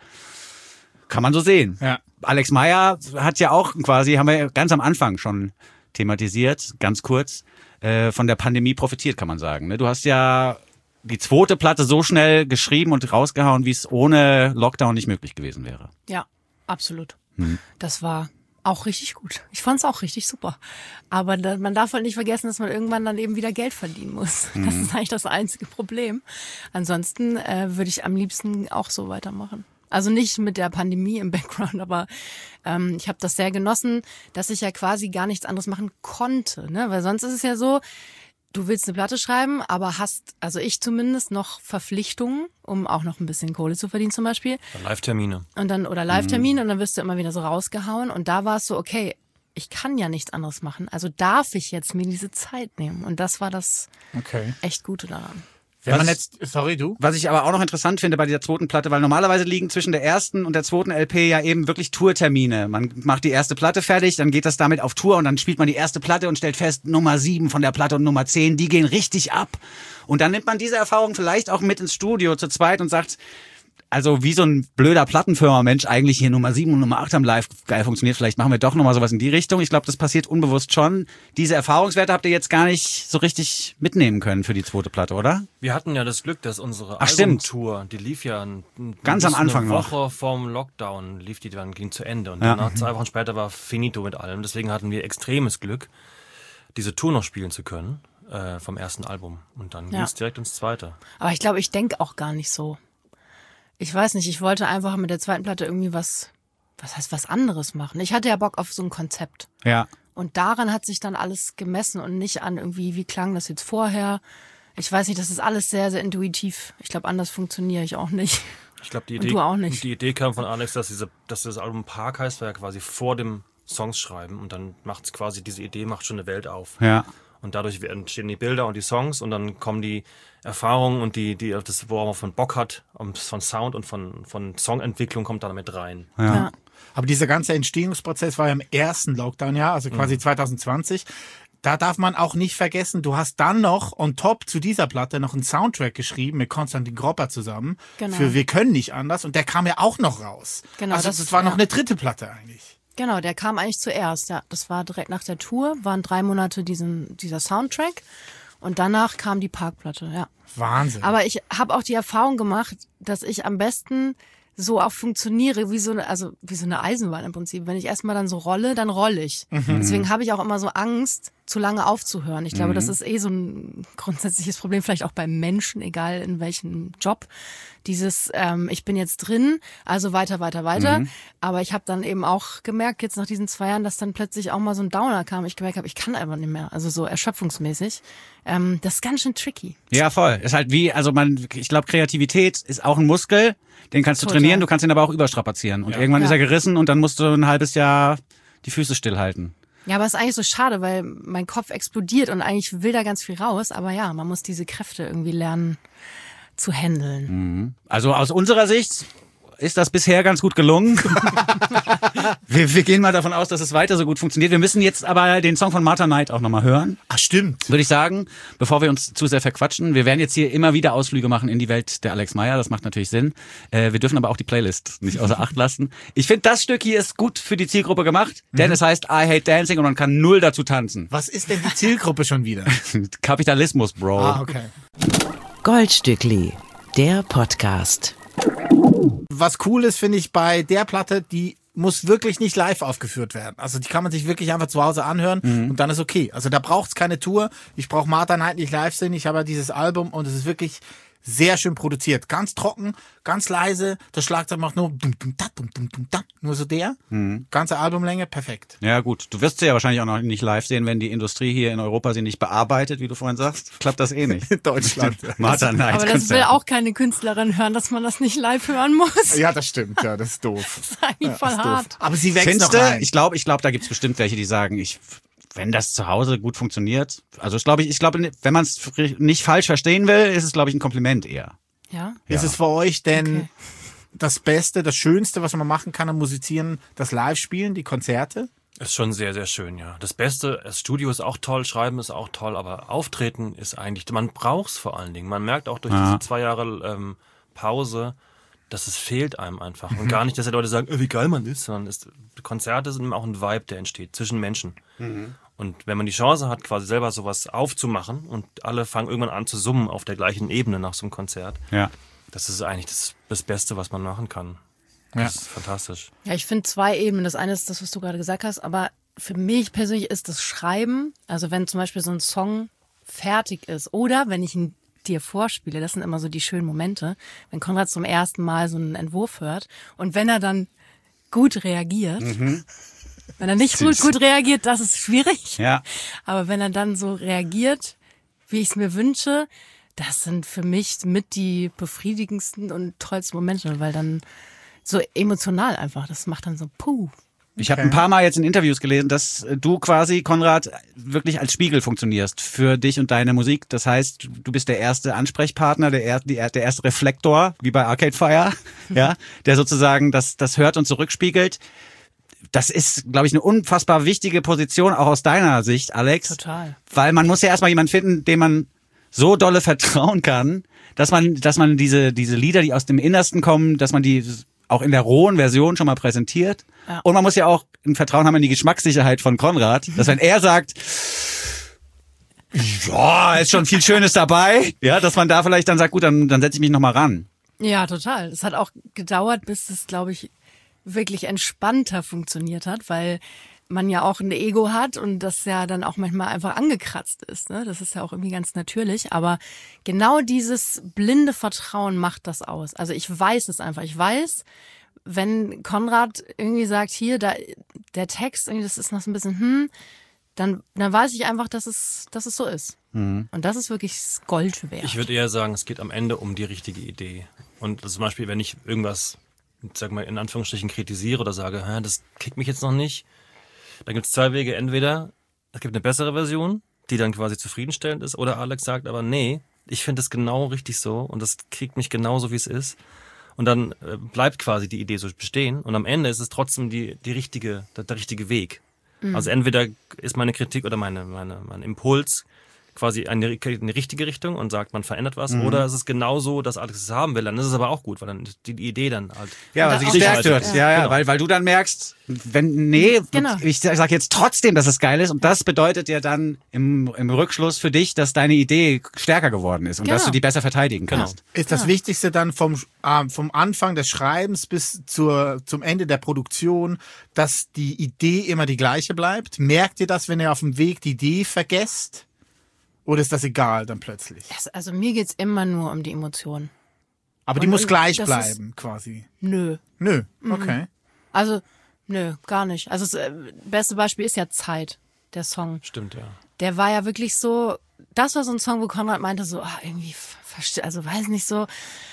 Kann man so sehen. Ja. Alex Meyer hat ja auch quasi, haben wir ganz am Anfang schon thematisiert, ganz kurz, von der Pandemie profitiert, kann man sagen. Du hast ja die zweite Platte so schnell geschrieben und rausgehauen, wie es ohne Lockdown nicht möglich gewesen wäre. Ja, absolut. Das war auch richtig gut. Ich fand es auch richtig super. Aber man darf halt nicht vergessen, dass man irgendwann dann eben wieder Geld verdienen muss. Das ist eigentlich das einzige Problem. Ansonsten würde ich am liebsten auch so weitermachen. Also nicht mit der Pandemie im Background, aber ich habe das sehr genossen, dass ich ja quasi gar nichts anderes machen konnte. Ne? Weil sonst ist es ja so, du willst eine Platte schreiben, aber hast, also ich zumindest, noch Verpflichtungen, um auch noch ein bisschen Kohle zu verdienen zum Beispiel. Live-Termine. Und dann, oder Live-Termine und dann wirst du immer wieder so rausgehauen. Und da war es so, okay, ich kann ja nichts anderes machen. Also darf ich jetzt mir diese Zeit nehmen. Und das war das echt Gute daran. Wenn man jetzt, sorry, du? Was ich aber auch noch interessant finde bei dieser zweiten Platte, weil normalerweise liegen zwischen der ersten und der zweiten LP ja eben wirklich Tourtermine. Man macht die erste Platte fertig, dann geht das damit auf Tour und dann spielt man die erste Platte und stellt fest, Nummer 7 von der Platte und Nummer 10, die gehen richtig ab. Und dann nimmt man diese Erfahrung vielleicht auch mit ins Studio zu zweit und sagt, also wie so ein blöder Plattenfirma-Mensch eigentlich hier Nummer 7 und Nummer 8 am Live geil funktioniert, vielleicht machen wir doch nochmal sowas in die Richtung. Ich glaube, das passiert unbewusst schon. Diese Erfahrungswerte habt ihr jetzt gar nicht so richtig mitnehmen können für die zweite Platte, oder? Wir hatten ja das Glück, dass unsere stimmt. Albumtour, die lief ja Ganz am Anfang eine noch. Woche vorm Lockdown, lief die dann, ging zu Ende. Und danach, 2 Wochen später, war finito mit allem. Deswegen hatten wir extremes Glück, diese Tour noch spielen zu können vom ersten Album. Und dann ging es direkt ins zweite. Aber ich glaube, ich denke auch gar nicht so. Ich weiß nicht, ich wollte einfach mit der zweiten Platte irgendwie was anderes machen. Ich hatte ja Bock auf so ein Konzept. Ja. Und daran hat sich dann alles gemessen und nicht an irgendwie, wie klang das jetzt vorher. Ich weiß nicht, das ist alles sehr, sehr intuitiv. Ich glaube, anders funktioniere ich auch nicht. Ich glaube, Und du auch nicht. Die Idee kam von Alex, dass das Album Park heißt, war ja quasi vor dem Songs schreiben. Und dann macht es quasi, diese Idee macht schon eine Welt auf. Ja. Und dadurch entstehen die Bilder und die Songs und dann kommen die Erfahrungen und das, worauf man von Bock hat, von Sound und von Songentwicklung kommt da mit rein. Ja. Aber dieser ganze Entstehungsprozess war ja im ersten Lockdown-Jahr, also quasi 2020. Da darf man auch nicht vergessen, du hast dann noch on top zu dieser Platte noch einen Soundtrack geschrieben mit Konstantin Gropper zusammen. Genau. Für Wir können nicht anders und der kam ja auch noch raus. Genau, also das war noch eine dritte Platte eigentlich. Genau, der kam eigentlich zuerst. Ja, das war direkt nach der Tour, waren 3 Monate dieser Soundtrack und danach kam die Parkplatte, ja. Wahnsinn. Aber ich habe auch die Erfahrung gemacht, dass ich am besten so auch funktioniere wie so eine Eisenbahn im Prinzip. Wenn ich erstmal dann so rolle, dann rolle ich. Deswegen habe ich auch immer so Angst, zu lange aufzuhören. Ich glaube, das ist so ein grundsätzliches Problem, vielleicht auch beim Menschen, egal in welchem Job. Dieses, ich bin jetzt drin, also weiter. Aber ich habe dann eben auch gemerkt, jetzt nach diesen 2 Jahren, dass dann plötzlich auch mal so ein Downer kam. Ich gemerkt habe, ich kann einfach nicht mehr. Also so erschöpfungsmäßig. Das ist ganz schön tricky. Ja, voll. Ist halt wie, also ich glaube, Kreativität ist auch ein Muskel, den kannst du trainieren, du kannst ihn aber auch überstrapazieren. Und irgendwann ist er gerissen und dann musst du ein halbes Jahr die Füße stillhalten. Ja, aber es ist eigentlich so schade, weil mein Kopf explodiert und eigentlich will da ganz viel raus. Aber ja, man muss diese Kräfte irgendwie lernen zu handeln. Also aus unserer Sicht ist das bisher ganz gut gelungen. wir gehen mal davon aus, dass es weiter so gut funktioniert. Wir müssen jetzt aber den Song von Martha Knight auch nochmal hören. Ach, stimmt. Würde ich sagen, bevor wir uns zu sehr verquatschen. Wir werden jetzt hier immer wieder Ausflüge machen in die Welt der Alex Meyer. Das macht natürlich Sinn. Wir dürfen aber auch die Playlist nicht außer Acht lassen. Ich finde, das Stück hier ist gut für die Zielgruppe gemacht, denn es heißt I Hate Dancing und man kann null dazu tanzen. Was ist denn die Zielgruppe schon wieder? Kapitalismus, Bro. Ah, okay. Goldstückli, der Podcast. Was cool ist, finde ich, bei der Platte, die muss wirklich nicht live aufgeführt werden. Also die kann man sich wirklich einfach zu Hause anhören und dann ist okay. Also da braucht's keine Tour. Ich brauche Martha Knight nicht live sehen. Ich habe ja dieses Album und es ist wirklich sehr schön produziert. Ganz trocken, ganz leise. Das Schlagzeug macht nur dum, dum, da, dum, dum, dum, da. Nur so der. Ganze Albumlänge, perfekt. Ja gut, du wirst sie ja wahrscheinlich auch noch nicht live sehen, wenn die Industrie hier in Europa sie nicht bearbeitet, wie du vorhin sagst. Klappt das eh nicht. In Deutschland. Martha Knight. Aber das will auch keine Künstlerin hören, dass man das nicht live hören muss. Ja, das stimmt. Ja, das ist doof. Das ist eigentlich voll Das ist hart. doof. Aber sie wächst noch Findste? rein. Ich glaube, da gibt's bestimmt welche, die sagen, wenn das zu Hause gut funktioniert. Also ich glaube, wenn man es nicht falsch verstehen will, ist es, glaube ich, ein Kompliment eher. Ja. Ist es für euch denn das Beste, das Schönste, was man machen kann am Musizieren, das Live-Spielen, die Konzerte? Ist schon sehr, sehr schön, ja. Das Beste, das Studio ist auch toll, Schreiben ist auch toll, aber Auftreten ist eigentlich, man braucht's vor allen Dingen. Man merkt auch durch diese 2 Jahre Pause, dass es fehlt einem einfach. Und gar nicht, dass die Leute sagen, wie geil man ist, sondern Konzerte sind immer auch ein Vibe, der entsteht zwischen Menschen. Und wenn man die Chance hat, quasi selber sowas aufzumachen und alle fangen irgendwann an zu summen auf der gleichen Ebene nach so einem Konzert, Ja. das ist eigentlich das Beste, was man machen kann. Das ist fantastisch. Ja, ich finde 2 Ebenen. Das eine ist das, was du gerade gesagt hast, aber für mich persönlich ist das Schreiben, also wenn zum Beispiel so ein Song fertig ist oder wenn ich ihn dir vorspiele, das sind immer so die schönen Momente, wenn Konrad zum ersten Mal so einen Entwurf hört und wenn er dann gut reagiert, wenn er nicht gut reagiert, das ist schwierig, Ja. aber wenn er dann so reagiert, wie ich es mir wünsche, das sind für mich mit die befriedigendsten und tollsten Momente, weil dann so emotional einfach, das macht dann so puh. Ich habe ein paar Mal jetzt in Interviews gelesen, dass du quasi, Konrad, wirklich als Spiegel funktionierst für dich und deine Musik. Das heißt, du bist der erste Ansprechpartner, der erste Reflektor, wie bei Arcade Fire, ja, der sozusagen das hört und zurückspiegelt. Das ist, glaube ich, eine unfassbar wichtige Position, auch aus deiner Sicht, Alex. Total. Weil man muss ja erstmal jemanden finden, dem man so dolle vertrauen kann, dass man diese Lieder, die aus dem Innersten kommen, dass man die auch in der rohen Version schon mal präsentiert. Ja. Und man muss ja auch ein Vertrauen haben in die Geschmackssicherheit von Konrad, dass wenn er sagt, ja, ist schon viel Schönes dabei, ja, dass man da vielleicht dann sagt, gut, dann setze ich mich noch mal ran. Ja, total. Es hat auch gedauert, bis es, glaube ich, wirklich entspannter funktioniert hat, weil man ja auch ein Ego hat und das ja dann auch manchmal einfach angekratzt ist. Ne? Das ist ja auch irgendwie ganz natürlich. Aber genau dieses blinde Vertrauen macht das aus. Also ich weiß es einfach. Ich weiß, wenn Konrad irgendwie sagt, hier, der Text, irgendwie, das ist noch so ein bisschen, dann weiß ich einfach, dass es so ist. Und das ist wirklich Gold wert. Ich würde eher sagen, es geht am Ende um die richtige Idee. Und zum Beispiel, wenn ich irgendwas, sag mal, in Anführungsstrichen kritisiere oder sage, das kickt mich jetzt noch nicht, dann gibt es 2 Wege. Entweder es gibt eine bessere Version, die dann quasi zufriedenstellend ist, oder Alex sagt aber, nee, ich finde es genau richtig so und das kriegt mich genauso, wie es ist. Und dann bleibt quasi die Idee so bestehen und am Ende ist es trotzdem der richtige Weg. Also entweder ist meine Kritik oder mein Impuls quasi eine richtige Richtung und sagt, man verändert was, oder es ist genauso, dass Alex es haben will, dann ist es aber auch gut, weil dann die Idee dann halt... Ja, weil sie gestärkt wird. Ja, Genau. weil du dann merkst, Genau. ich sag jetzt trotzdem, dass es geil ist und das bedeutet ja dann im Rückschluss für dich, dass deine Idee stärker geworden ist und dass du die besser verteidigen kannst. Ist das Wichtigste dann vom Anfang des Schreibens bis zum Ende der Produktion, dass die Idee immer die gleiche bleibt? Merkt ihr das, wenn ihr auf dem Weg die Idee vergesst? Oder ist das egal dann plötzlich? Also mir geht's immer nur um die Emotionen. Aber die Und- muss und gleich das bleiben, quasi. Nö. Nö, okay. Also, nö, gar nicht. Also das beste Beispiel ist ja Zeit, der Song. Stimmt, ja. Der war ja wirklich so, das war so ein Song, wo Konrad meinte so, irgendwie, also weiß nicht so.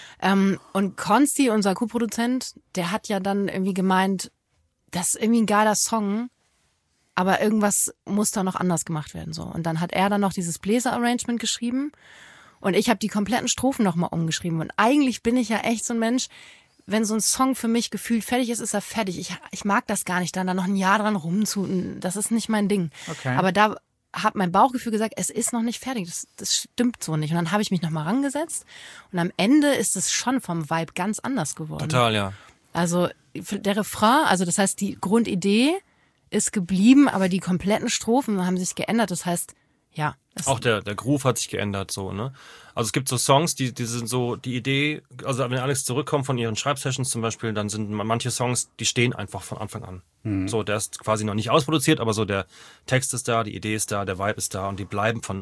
Und Konsti, unser Co-Produzent, der hat ja dann irgendwie gemeint, das ist irgendwie ein geiler Song, aber irgendwas muss da noch anders gemacht werden. So. Und dann hat er dann noch dieses Bläser-Arrangement geschrieben und ich habe die kompletten Strophen nochmal umgeschrieben. Und eigentlich bin ich ja echt so ein Mensch, wenn so ein Song für mich gefühlt fertig ist, ist er fertig. Ich mag das gar nicht, dann da noch ein Jahr dran rumzutun. Das ist nicht mein Ding. Okay. Aber da hat mein Bauchgefühl gesagt, es ist noch nicht fertig. Das stimmt so nicht. Und dann habe ich mich nochmal rangesetzt und am Ende ist es schon vom Vibe ganz anders geworden. Total, ja. Also der Refrain, also das heißt, die Grundidee ist geblieben, aber die kompletten Strophen haben sich geändert. Das heißt, ja. Auch der Groove hat sich geändert, so, ne? Also es gibt so Songs, die sind so, die Idee, also wenn Alex zurückkommt von ihren Schreibsessions zum Beispiel, dann sind manche Songs, die stehen einfach von Anfang an. So, der ist quasi noch nicht ausproduziert, aber so der Text ist da, die Idee ist da, der Vibe ist da und die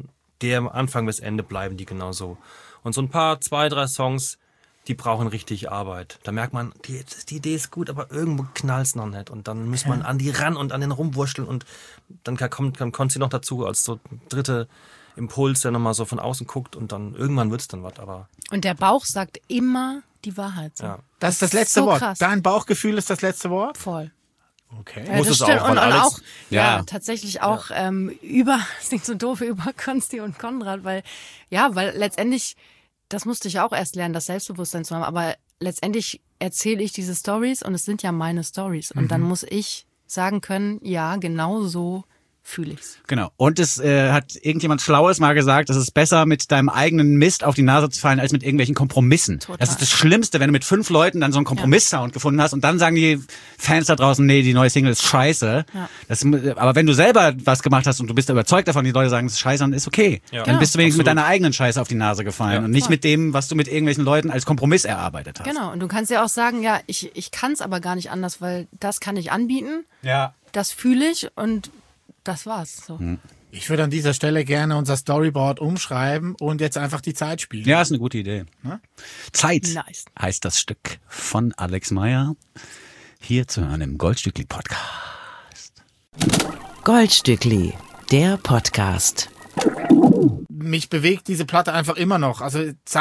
der Anfang bis Ende bleiben die genauso. Und so ein paar, 2, 3 Songs, die brauchen richtig Arbeit. Da merkt man, die Idee ist gut, aber irgendwo knallt's noch nicht. Und dann muss man an die ran und an den rumwurschteln und dann kommt Konzi noch dazu als so dritte Impuls, der nochmal so von außen guckt und dann irgendwann wird's dann was. Aber Und der Bauch sagt immer die Wahrheit. So. ja. Das ist das letzte So Wort. krass. Dein Bauchgefühl ist das letzte Wort? Voll. Okay. Muss das es stimmt. auch, weil und Alex- auch Ja. tatsächlich auch es klingt so doof, über Konsti und Konrad, weil letztendlich, das musste ich auch erst lernen, das Selbstbewusstsein zu haben, aber letztendlich erzähle ich diese Stories und es sind ja meine Stories und dann muss ich sagen können, ja, genau so fühle ich's. Genau. Und es hat irgendjemand Schlaues mal gesagt, es ist besser, mit deinem eigenen Mist auf die Nase zu fallen, als mit irgendwelchen Kompromissen. Total. Das ist das Schlimmste, wenn du mit 5 Leuten dann so einen Kompromiss-Sound gefunden hast und dann sagen die Fans da draußen, nee, die neue Single ist scheiße. Ja. Aber wenn du selber was gemacht hast und du bist überzeugt davon, die Leute sagen, es ist scheiße, dann ist okay. Ja. Dann bist du wenigstens mit Absolut. deiner eigenen Scheiße auf die Nase gefallen und nicht mit dem, was du mit irgendwelchen Leuten als Kompromiss erarbeitet hast. Genau, und du kannst ja auch sagen, ja, ich kann es aber gar nicht anders, weil das kann ich anbieten, Ja. das fühle ich und das war's. So. Ich würde an dieser Stelle gerne unser Storyboard umschreiben und jetzt einfach die Zeit spielen. Ja, ist eine gute Idee. Zeit Nice. heißt das Stück von Alex Meyer. Hier zu hören im Goldstückli-Podcast. Goldstückli, der Podcast. Mich bewegt diese Platte einfach immer noch. Also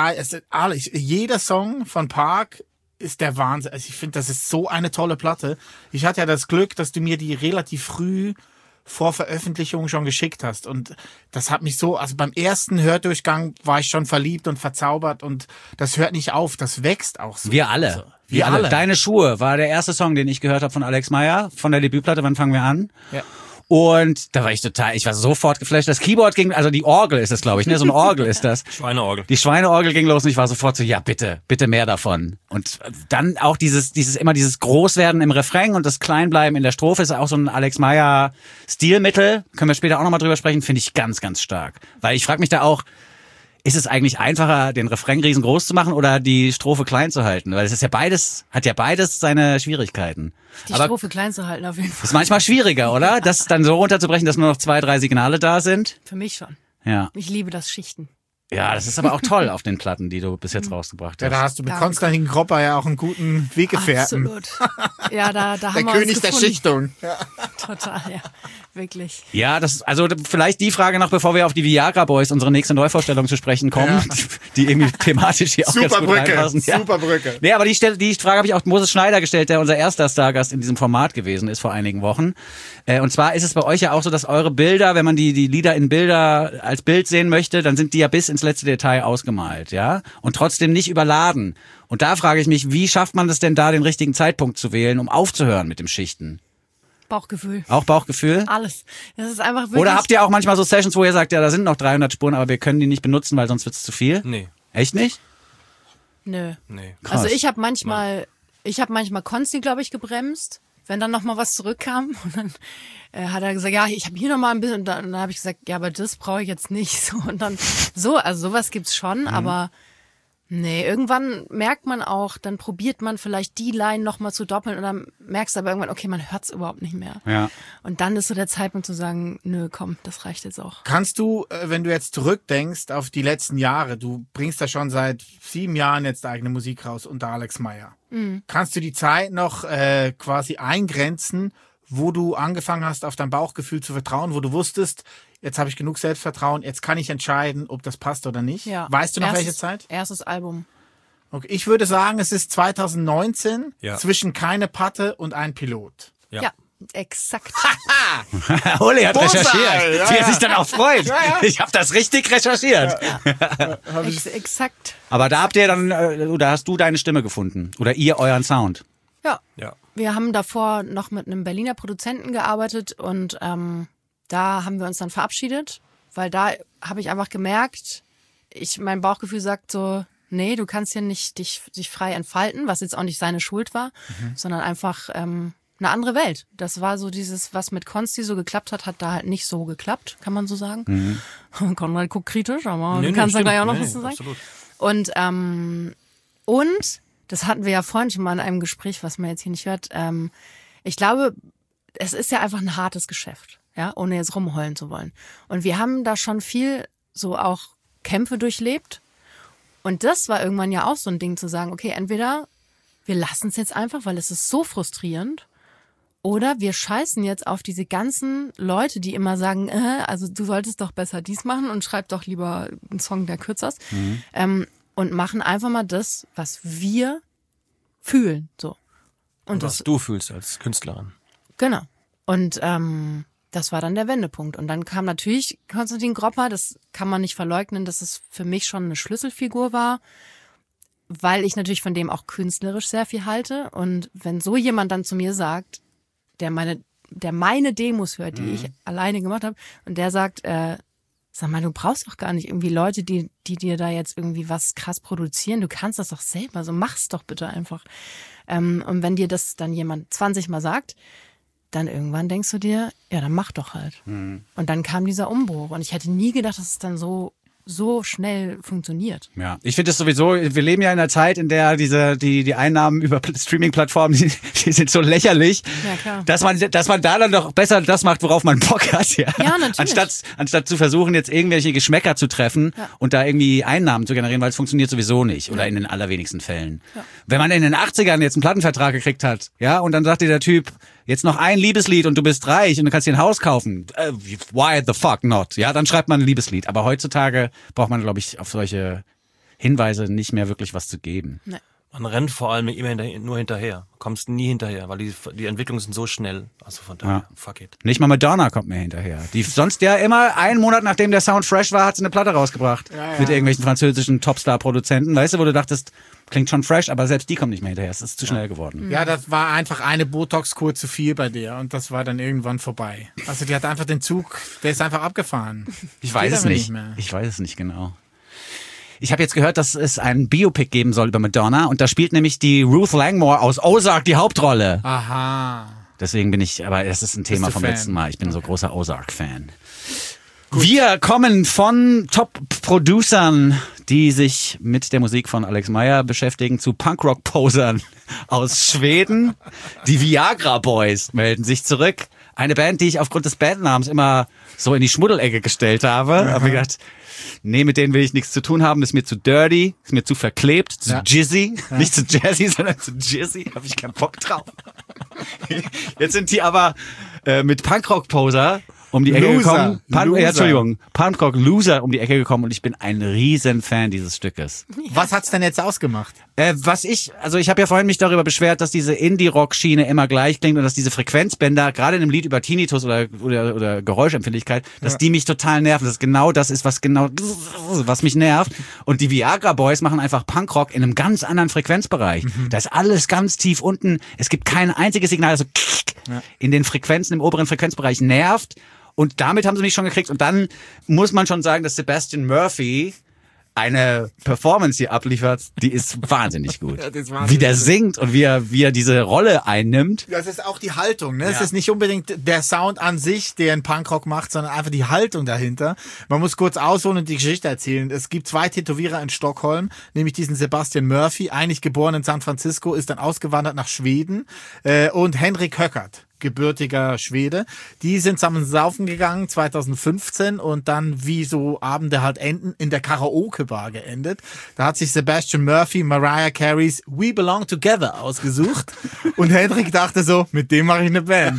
jeder Song von Park ist der Wahnsinn. Also ich finde, das ist so eine tolle Platte. Ich hatte ja das Glück, dass du mir die relativ früh vor Veröffentlichung schon geschickt hast. Und das hat mich so, also beim ersten Hördurchgang war ich schon verliebt und verzaubert und das hört nicht auf, das wächst auch so. Wir alle. Also, wir alle. Deine Schuhe war der erste Song, den ich gehört habe von Alex Meyer, von der Debütplatte. Wann fangen wir an? Ja. Und da war ich war sofort geflasht. Das Keyboard ging, also die Orgel ist es, glaube ich, ne? So eine Orgel ist das. Schweineorgel. Die Schweineorgel ging los und ich war sofort so, ja, bitte mehr davon. Und dann auch dieses Großwerden im Refrain und das Kleinbleiben in der Strophe ist auch so ein Alex Meyer Stilmittel. Können wir später auch nochmal drüber sprechen, finde ich ganz, ganz stark. Weil ich frage mich da auch, ist es eigentlich einfacher, den Refrain riesengroß zu machen oder die Strophe klein zu halten? Weil es ist ja beides, hat ja beides seine Schwierigkeiten. Die Aber Strophe klein zu halten auf jeden Fall. ist manchmal schwieriger, oder? Das dann so runterzubrechen, dass nur noch 2, 3 Signale da sind. Für mich schon. Ja. Ich liebe das Schichten. Ja, das ist aber auch toll auf den Platten, die du bis jetzt rausgebracht Ja, hast. da hast du mit Danke. Konstantin Kropper ja auch einen guten Weggefährten. Absolut. Ja, da haben Der wir König uns der gefunden. Schichtung. Total, ja. Wirklich. Ja, also vielleicht die Frage noch, bevor wir auf die Viagra Boys, unsere nächste Neuvorstellung zu sprechen kommen, Ja. die irgendwie thematisch hier auch ganz Super gut Brücke, reinpassen. super Brücke. Nee, aber die Frage habe ich auch Moses Schneider gestellt, der unser erster Stargast in diesem Format gewesen ist vor einigen Wochen. Und zwar ist es bei euch ja auch so, dass eure Bilder, wenn man die Lieder in Bilder als Bild sehen möchte, dann sind die ja bis ins letzte Detail ausgemalt, ja? Und trotzdem nicht überladen. Und da frage ich mich, wie schafft man das denn da, den richtigen Zeitpunkt zu wählen, um aufzuhören mit dem Schichten? Bauchgefühl. Auch Bauchgefühl? Alles. Das ist einfach wirklich. Oder habt ihr auch manchmal so Sessions, wo ihr sagt, ja, da sind noch 300 Spuren, aber wir können die nicht benutzen, weil sonst wird's zu viel? Nee, Echt nicht? Nö. nee. Also ich habe manchmal Konsti, glaube ich, gebremst, wenn dann noch mal was zurückkam und dann hat er gesagt, ja, ich habe hier noch mal ein bisschen und dann habe ich gesagt, ja, aber das brauche ich jetzt nicht so und dann also sowas gibt's schon, aber nee, irgendwann merkt man auch, dann probiert man vielleicht die Line noch mal zu doppeln und dann merkst du aber irgendwann, okay, man hört's überhaupt nicht mehr. Ja. Und dann ist so der Zeitpunkt zu sagen, nö, komm, das reicht jetzt auch. Kannst du, wenn du jetzt zurückdenkst auf die letzten Jahre, du bringst ja schon seit 7 Jahren jetzt eigene Musik raus unter Alex Meyer. Kannst du die Zeit noch quasi eingrenzen, wo du angefangen hast, auf dein Bauchgefühl zu vertrauen, wo du wusstest, jetzt habe ich genug Selbstvertrauen, jetzt kann ich entscheiden, ob das passt oder nicht? Ja. Weißt du noch welche Zeit? Erstes Album. Okay. Ich würde sagen, es ist 2019 Ja. zwischen Keine Patte und Ein Pilot. Ja, exakt. Uli hat Bullseye, recherchiert, ja, wie er ja. sich dann auch freut. Ich habe das richtig recherchiert. Exakt. Aber da habt ihr dann, oder hast du deine Stimme gefunden? Oder ihr euren Sound? Ja. Ja. Wir haben davor noch mit einem Berliner Produzenten gearbeitet und da haben wir uns dann verabschiedet, weil da habe ich einfach gemerkt, mein Bauchgefühl sagt so, nee, du kannst hier nicht dich frei entfalten, was jetzt auch nicht seine Schuld war, sondern einfach eine andere Welt. Das war so dieses, was mit Konsti so geklappt hat da halt nicht so geklappt, kann man so sagen. Konrad guckt kritisch, aber du kannst da gleich auch noch was zu sagen. Absolut. Und das hatten wir ja vorhin schon mal in einem Gespräch, was man jetzt hier nicht hört. Ich glaube, es ist ja einfach ein hartes Geschäft, ja, ohne jetzt rumheulen zu wollen. Und wir haben da schon viel so auch Kämpfe durchlebt. Und das war irgendwann ja auch so ein Ding zu sagen, okay, entweder wir lassen es jetzt einfach, weil es ist so frustrierend, oder wir scheißen jetzt auf diese ganzen Leute, die immer sagen, also du solltest doch besser dies machen und schreib doch lieber einen Song, der kürzer ist. Und machen einfach mal das, was wir fühlen. So. Und was du fühlst als Künstlerin. Genau. Und das war dann der Wendepunkt. Und dann kam natürlich Konstantin Gropper, das kann man nicht verleugnen, dass es für mich schon eine Schlüsselfigur war, weil ich natürlich von dem auch künstlerisch sehr viel halte. Und wenn so jemand dann zu mir sagt, der meine Demos hört, die ich alleine gemacht habe, und der sagt, sag mal, du brauchst doch gar nicht irgendwie Leute, die dir da jetzt irgendwie was krass produzieren. Du kannst das doch selber, so mach's doch bitte einfach. Und wenn dir das dann jemand 20 Mal sagt, dann irgendwann denkst du dir, ja, dann mach doch halt. Und dann kam dieser Umbruch. Und ich hätte nie gedacht, dass es dann so schnell funktioniert. Ja, ich finde es sowieso, wir leben ja in einer Zeit, in der die Einnahmen über Streaming-Plattformen, die sind so lächerlich, Ja, klar. dass man da dann doch besser das macht, worauf man Bock hat. Ja, Ja, natürlich. Anstatt zu versuchen, jetzt irgendwelche Geschmäcker zu treffen und da irgendwie Einnahmen zu generieren, weil es funktioniert sowieso nicht oder in den allerwenigsten Fällen. Ja. Wenn man in den 80ern jetzt einen Plattenvertrag gekriegt hat, ja, und dann sagt dir der Typ, jetzt noch ein Liebeslied und du bist reich und du kannst dir ein Haus kaufen. Why the fuck not? Ja, dann schreibt man ein Liebeslied. Aber heutzutage braucht man, glaube ich, auf solche Hinweise nicht mehr wirklich was zu geben. Nee. Man rennt vor allem immer nur hinterher. Kommst nie hinterher, weil die Entwicklungen sind so schnell. Also von daher, fuck it. Nicht mal Madonna kommt mir hinterher. Die sonst ja immer einen Monat, nachdem der Sound fresh war, hat sie eine Platte rausgebracht. Ja. Mit irgendwelchen französischen Topstar-Produzenten. Weißt du, wo du dachtest, klingt schon fresh, aber selbst die kommt nicht mehr hinterher. Es ist zu schnell geworden. Ja, das war einfach eine Botox-Kur zu viel bei der und das war dann irgendwann vorbei. Also die hat einfach den Zug, der ist einfach abgefahren. Ich weiß es nicht. Ich weiß es nicht genau. Ich habe jetzt gehört, dass es ein Biopic geben soll über Madonna und da spielt nämlich die Ruth Langmore aus Ozark die Hauptrolle. Aha. Deswegen bin ich, aber das ist ein Thema vom Fan? letzten Mal. Ich bin so großer Ozark-Fan. Wir kommen von Top-Producern, die sich mit der Musik von Alex Meyer beschäftigen, zu Punkrock-Posern aus Schweden. Die Viagra Boys melden sich zurück. Eine Band, die ich aufgrund des Bandnamens immer so in die Schmuddelecke gestellt habe. Hab mir gedacht, nee, mit denen will ich nichts zu tun haben. Das ist mir zu dirty, ist mir zu verklebt, zu jizzy. Nicht zu jazzy, sondern zu jizzy. Hab ich keinen Bock drauf. Jetzt sind die aber mit Punkrock-Poser um die Ecke gekommen. Punkrock-Loser um die Ecke gekommen und ich bin ein riesen Fan dieses Stückes. Was hat's denn jetzt ausgemacht? Ich habe ja vorhin mich darüber beschwert, dass diese Indie-Rock-Schiene immer gleich klingt und dass diese Frequenzbänder, gerade in einem Lied über Tinnitus oder Geräuschempfindlichkeit, dass die mich total nerven. Das ist genau das ist, was mich nervt. Und die Viagra Boys machen einfach Punkrock in einem ganz anderen Frequenzbereich. Da ist alles ganz tief unten. Es gibt kein einziges Signal, also in den Frequenzen, im oberen Frequenzbereich nervt. Und damit haben sie mich schon gekriegt. Und dann muss man schon sagen, dass Sebastian Murphy eine Performance hier abliefert, die ist wahnsinnig gut. Ja, wie der singt und wie er diese Rolle einnimmt. Das ist auch die Haltung, ne? Ja. Es ist nicht unbedingt der Sound an sich, der einen Punkrock macht, sondern einfach die Haltung dahinter. Man muss kurz ausholen und die Geschichte erzählen. Es gibt 2 Tätowierer in Stockholm, nämlich diesen Sebastian Murphy, eigentlich geboren in San Francisco, ist dann ausgewandert nach Schweden, und Henrik Höckert, gebürtiger Schwede. Die sind zusammen saufen gegangen 2015 und dann, wie so Abende halt enden, in der Karaoke-Bar geendet. Da hat sich Sebastian Murphy Mariah Careys We Belong Together ausgesucht und Henrik dachte so, mit dem mache ich eine Band.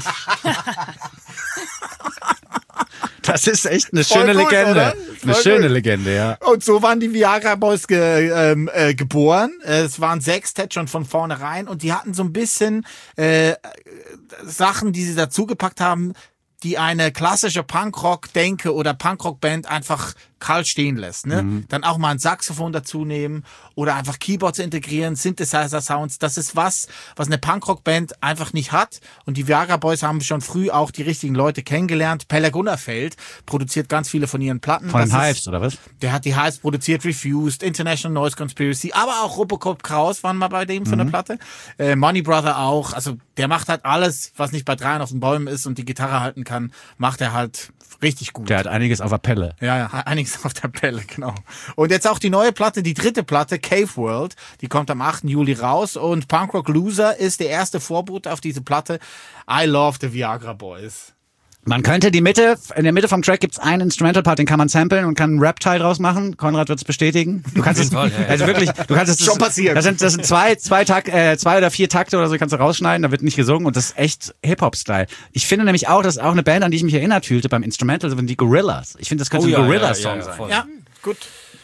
Das ist echt eine schöne Legende. Eine schöne Legende, ja. Und so waren die Viagra Boys geboren. Es waren Sextett schon von vornherein und die hatten so ein bisschen Sachen, die sie dazugepackt haben, die eine klassische Punkrock-Denke oder Punkrock-Band einfach kalt stehen lässt. Ne? Dann auch mal ein Saxophon dazu nehmen oder einfach Keyboards integrieren, Synthesizer-Sounds. Das ist was eine Punkrock-Band einfach nicht hat. Und die Viagra Boys haben schon früh auch die richtigen Leute kennengelernt. Pelle Gunnerfeld produziert ganz viele von ihren Platten. Von den Hives, oder was? Der hat die Hives produziert, Refused, International Noise Conspiracy, aber auch Robocop Kraus waren mal bei dem für eine Platte. Money Brother auch. Also der macht halt alles, was nicht bei 3 auf den Bäumen ist und die Gitarre halten kann, macht er halt richtig gut. Der hat einiges auf der Pelle. Ja, einiges auf der Pelle, genau. Und jetzt auch die neue Platte, die 3. Platte, Cave World, die kommt am 8. Juli raus und Punkrock Loser ist der erste Vorbote auf diese Platte. I love the Viagra Boys. Man könnte in der Mitte vom Track gibt's einen Instrumental-Part, den kann man samplen und kann einen Rap-Teil draus machen. Konrad wird's bestätigen. Du kannst es, also wirklich, du kannst es Schon passiert. Das sind zwei oder 4 Takte oder so, kannst du rausschneiden, da wird nicht gesungen und das ist echt Hip-Hop-Style. Ich finde nämlich auch, das ist auch eine Band, an die ich mich erinnert fühlte beim Instrumental, sind die Gorillas. Ich finde, das könnte ein Gorilla-Song sein. voll. Ja, gut.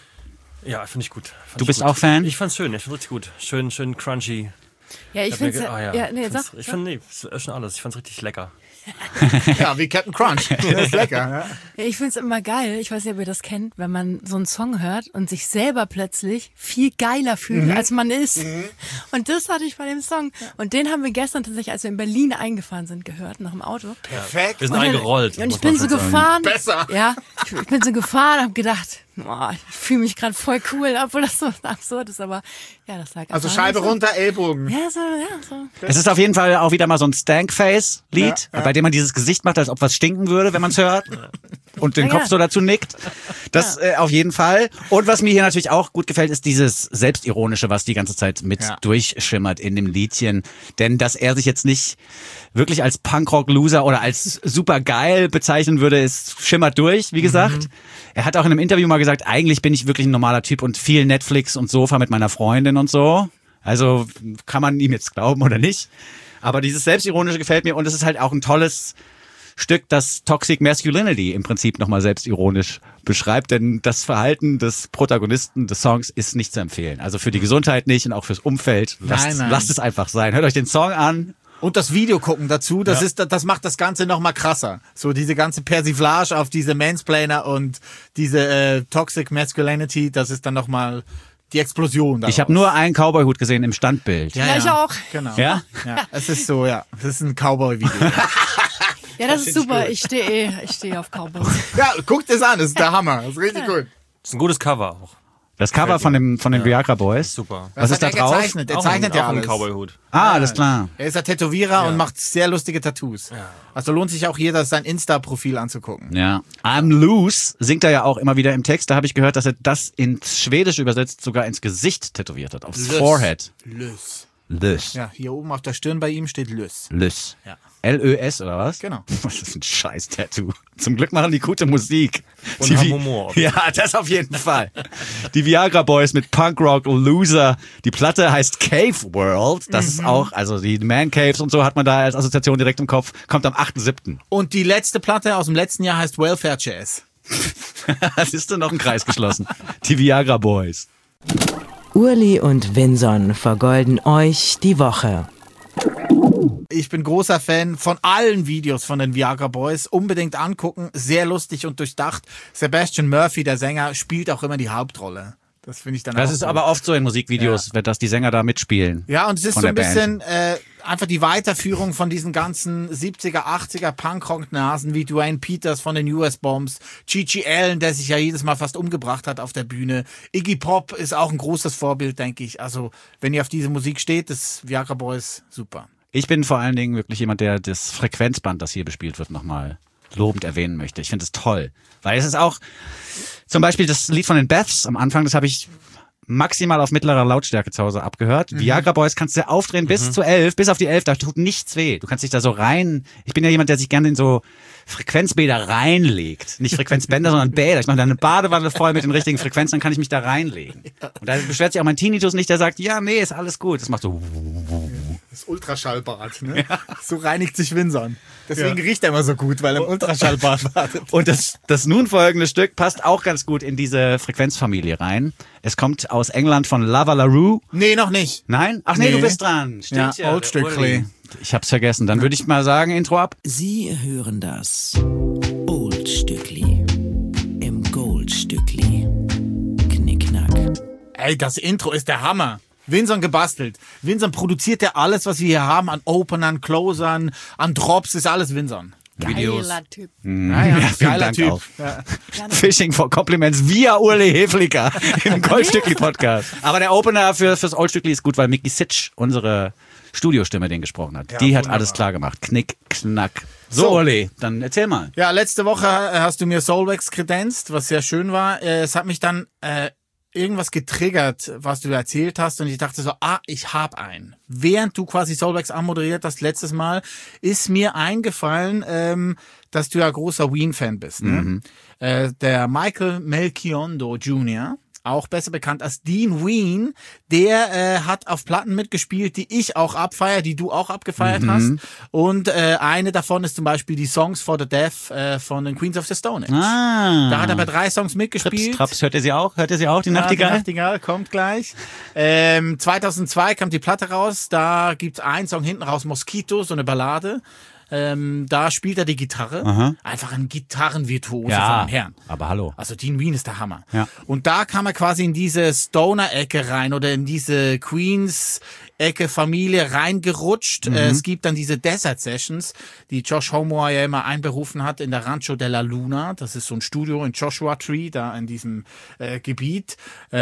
Ja, finde ich gut. Du bist auch Fan? Ich fand's schön, ich find's richtig gut. Schön crunchy. Ja, ich finde es. Ich fand, ist schon alles. Ich fand's richtig lecker. Ja, wie Captain Crunch. Das ist lecker. Ja. Ja, ich finde es immer geil, ich weiß nicht, ob ihr das kennt, wenn man so einen Song hört und sich selber plötzlich viel geiler fühlt, als man ist. Und das hatte ich bei dem Song. Und den haben wir gestern tatsächlich, als wir in Berlin eingefahren sind, gehört, noch im Auto. Perfekt. Wir sind eingerollt. Und ich bin so gefahren. Besser. Ja, ich bin so gefahren und habe gedacht, boah, ich fühle mich gerade voll cool, obwohl das so absurd ist, aber ja, das lag Also einfach Scheibe nicht so. runter, Ellbogen. Ja, so. Es ist auf jeden Fall auch wieder mal so ein Stank-Face-Lied, bei dem man dieses Gesicht macht, als ob was stinken würde, wenn man es hört. Und den Ja, Kopf ja. so dazu nickt. Das auf jeden Fall. Und was mir hier natürlich auch gut gefällt, ist dieses Selbstironische, was die ganze Zeit mit durchschimmert in dem Liedchen. Denn dass er sich jetzt nicht wirklich als Punkrock-Loser oder als super geil bezeichnen würde, es schimmert durch, wie gesagt. Er hat auch in einem Interview mal gesagt, eigentlich bin ich wirklich ein normaler Typ und viel Netflix und Sofa mit meiner Freundin und so. Also kann man ihm jetzt glauben oder nicht. Aber dieses Selbstironische gefällt mir und es ist halt auch ein tolles Stück, das Toxic Masculinity im Prinzip nochmal selbstironisch beschreibt, denn das Verhalten des Protagonisten des Songs ist nicht zu empfehlen. Also für die Gesundheit nicht und auch fürs Umfeld. Lasst es einfach sein. Hört euch den Song an. Und das Video gucken dazu, das macht das Ganze noch mal krasser. So diese ganze Persiflage auf diese Mansplainer und diese Toxic Masculinity, das ist dann noch mal die Explosion daraus. Ich habe nur einen Cowboy-Hut gesehen im Standbild. Ja, ich auch. Genau. Ja? Ja, es ist so, ja. Es ist ein Cowboy-Video. Ja, das ist super. Ich stehe auf Cowboys. Ja, guckt es an, das ist der Hammer. Das ist richtig gut. Das ist ein gutes Cover auch. Das Cover von den Viagra Boys. Super. Was ist da hat er drauf? gezeichnet? Er zeichnet ja auch einen alles. Cowboy-Hut. Ah, alles klar. Er ist ein Tätowierer und macht sehr lustige Tattoos. Also lohnt sich auch jeder, sein Insta-Profil anzugucken. Ja. I'm loose singt er ja auch immer wieder im Text. Da habe ich gehört, dass er das ins Schwedische übersetzt sogar ins Gesicht tätowiert hat, aufs Forehead. Lös. Lös. Ja, hier oben auf der Stirn bei ihm steht Lös. Lös. Ja. L-Ö-S oder was? Genau. Was ist ein scheiß Tattoo? Zum Glück machen die gute Musik. Und Die haben Humor. Ja, das auf jeden Fall. Die Viagra Boys mit Punkrock Loser. Die Platte heißt Cave World. Das ist auch, also die Man Caves und so hat man da als Assoziation direkt im Kopf. Kommt am 8.7. Und die letzte Platte aus dem letzten Jahr heißt Welfare Jazz. Das ist dann noch ein Kreis geschlossen. Die Viagra Boys. Urli und Vinson vergolden euch die Woche. Ich bin großer Fan von allen Videos von den Viagra Boys. Unbedingt angucken. Sehr lustig und durchdacht. Sebastian Murphy, der Sänger, spielt auch immer die Hauptrolle. Das finde ich dann Das auch ist gut. aber oft so in Musikvideos, dass die Sänger da mitspielen. Ja, und es ist von so ein der bisschen einfach die Weiterführung von diesen ganzen 70er, 80er Punkrock-Nasen wie Dwayne Peters von den US Bombs, Gigi Allen, der sich ja jedes Mal fast umgebracht hat auf der Bühne. Iggy Pop ist auch ein großes Vorbild, denke ich. Also, wenn ihr auf diese Musik steht, das Viagra Boys, super. Ich bin vor allen Dingen wirklich jemand, der das Frequenzband, das hier bespielt wird, nochmal lobend erwähnen möchte. Ich finde es toll. Weil es ist auch, zum Beispiel das Lied von den Beths am Anfang, das habe ich maximal auf mittlerer Lautstärke zu Hause abgehört. Viagra Boys kannst du aufdrehen bis zu 11, bis auf die 11, da tut nichts weh. Du kannst dich da so rein, ich bin ja jemand, der sich gerne in so Frequenzbäder reinlegt. Nicht Frequenzbänder, sondern Bäder. Ich mache da eine Badewanne voll mit den richtigen Frequenzen, dann kann ich mich da reinlegen. Und da beschwert sich auch mein Tinnitus nicht, der sagt, ja, nee, ist alles gut. Das macht so. Das Ultraschallbad, ne? So reinigt sich Vinson. Deswegen riecht er immer so gut, weil er im Ultraschallbad wartet. Und das nun folgende Stück passt auch ganz gut in diese Frequenzfamilie rein. Es kommt aus England von Lava LaRue. Nee, noch nicht. Nein? Ach nee, Nee. du bist dran. Stimmt Ja, Old der Strictly. Uli. Ich hab's vergessen. Dann würde ich mal sagen, Intro ab. Sie hören das Old Stückli im Goldstückli. Knickknack. Ey, das Intro ist der Hammer. Vinson gebastelt. Vinson produziert ja alles, was wir hier haben, an Openern, Closern, an Drops, ist alles Vinson. Geiler Typ. Ja, vielen geiler Dank Typ. auch. Fishing for Compliments via Uli Hefliger im Goldstückli-Podcast. Aber der Opener fürs Oldstückli ist gut, weil Mickey Sitch, unsere Studiostimme, den gesprochen hat. Die hat alles klar gemacht. Knick, knack. So, Uli, dann erzähl mal. Ja, letzte Woche hast du mir Soulwax kredenzt, was sehr schön war. Es hat mich dann irgendwas getriggert, was du erzählt hast und ich dachte so, ich hab einen. Während du quasi Soulwax anmoderiert hast letztes Mal, ist mir eingefallen, dass du ja großer Ween-Fan bist. Ne? Der Michael Melchiondo Jr., auch besser bekannt als Dean Ween, der hat auf Platten mitgespielt, die ich auch abfeiere, die du auch abgefeiert hast. Und eine davon ist zum Beispiel die Songs for the Deaf von den Queens of the Stone Age. Da hat er bei 3 Songs mitgespielt. Traps, hört ihr sie auch? Hört ihr sie auch, die Nachtigall? Die Nachtigall kommt gleich. 2002 kam die Platte raus, da gibt's einen Song hinten raus, Mosquito, so eine Ballade. Da spielt er die Gitarre. Einfach ein Gitarrenvirtuose von dem Herrn. Aber hallo. Also Dean Ween ist der Hammer. Ja. Und da kam er quasi in diese Stoner-Ecke rein oder in diese Queens-Ecke-Familie reingerutscht. Es gibt dann diese Desert Sessions, die Josh Homme ja immer einberufen hat in der Rancho de la Luna. Das ist so ein Studio in Joshua Tree, da in diesem Gebiet,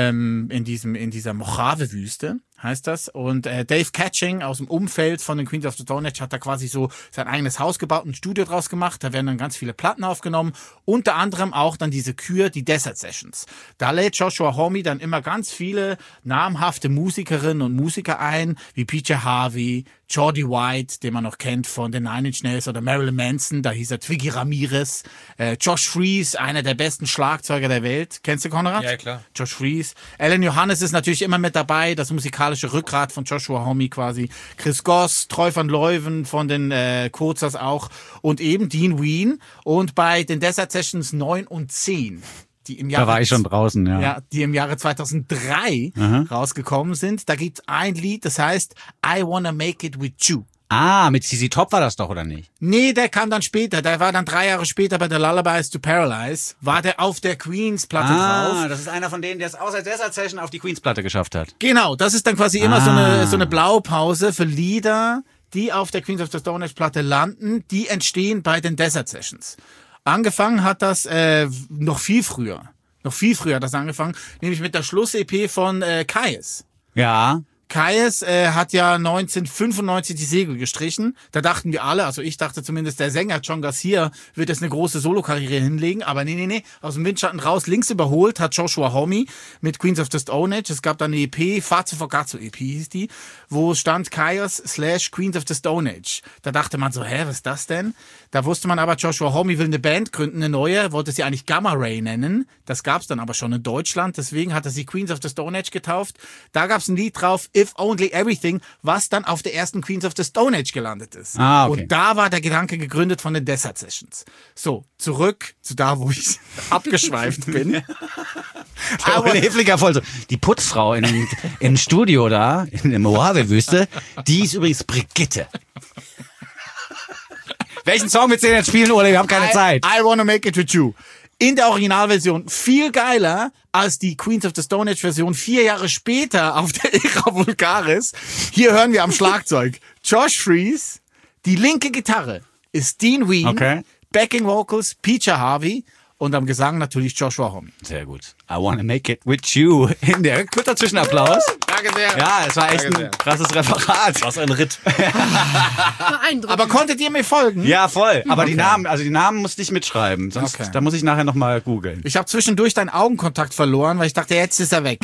in dieser Mojave-Wüste. Heißt das. Und Dave Catching aus dem Umfeld von den Queens of the Stone Age hat da quasi so sein eigenes Haus gebaut, ein Studio draus gemacht. Da werden dann ganz viele Platten aufgenommen. Unter anderem auch dann diese Kür, die Desert Sessions. Da lädt Joshua Homme dann immer ganz viele namhafte Musikerinnen und Musiker ein, wie PJ Harvey, Geordie White, den man noch kennt von den Nine Inch Nails oder Marilyn Manson, da hieß er Twiggy Ramirez, Josh Freese, einer der besten Schlagzeuger der Welt. Kennst du Konrad? Ja, klar. Josh Freese. Alan Johannes ist natürlich immer mit dabei, das musikalische Rückgrat von Joshua Homme quasi. Chris Goss, Troy van Leuven von den Kozers auch und eben Dean Ween. Und bei den Desert Sessions 9 und 10, die im Jahre, Da war ich schon draußen, ja. die im Jahre 2003 rausgekommen sind, da gibt's ein Lied, das heißt I Wanna Make It With You. Mit CC Top war das doch, oder nicht? Nee, der kam dann später. Der war dann 3 Jahre später bei der Lullabies to Paralyze. War der auf der Queens-Platte drauf. Das ist einer von denen, der es außer Desert Session auf die Queens-Platte geschafft hat. Genau, das ist dann quasi immer so eine Blaupause für Lieder, die auf der Queens of the Stone Age Platte landen, die entstehen bei den Desert Sessions. Angefangen hat das noch viel früher. Hat das angefangen, nämlich mit der Schluss-EP von Kais. Ja. Kais hat ja 1995 die Segel gestrichen. Da dachten wir alle, also ich dachte zumindest, der Sänger John Garcia wird jetzt eine große Solokarriere hinlegen. Aber nee. Aus dem Windschatten raus, links überholt hat Joshua Homme mit Queens of the Stone Age. Es gab dann eine EP, Fazzo Fogazzo EP hieß die, wo stand Kais / Queens of the Stone Age. Da dachte man so, was ist das denn? Da wusste man aber, Joshua Homme will eine Band gründen, eine neue, wollte sie eigentlich Gamma Ray nennen. Das gab's dann aber schon in Deutschland. Deswegen hat er sie Queens of the Stone Age getauft. Da gab's ein Lied drauf, If Only Everything, was dann auf der ersten Queens of the Stone Age gelandet ist. Okay. Und da war der Gedanke gegründet von den Desert Sessions. So, zurück zu da, wo ich abgeschweift bin. Aber Hefliger voll so. Die Putzfrau im Studio da, in der Mojave-Wüste, die ist übrigens Brigitte. Welchen Song willst du denn jetzt spielen, oder wir haben keine Zeit? I Wanna Make It With You. In der Originalversion viel geiler als die Queens of the Stone Age Version 4 Jahre später auf der Era Vulgaris. Hier hören wir am Schlagzeug Josh Freese. Die linke Gitarre ist Dean Ween. Okay. Backing Vocals PJ Harvey. Und am Gesang natürlich Joshua Homme. Sehr gut. I Wanna Make It With You. In der kurzer Zwischenapplaus. Danke sehr. Ja, es war echt ein krasses Referat. Was ein Ritt. Beeindruckend. Aber konntet ihr mir folgen? Ja, voll. Aber die Namen musste ich mitschreiben. Sonst, Okay. da muss ich nachher nochmal googeln. Ich habe zwischendurch deinen Augenkontakt verloren, weil ich dachte, jetzt ist er weg.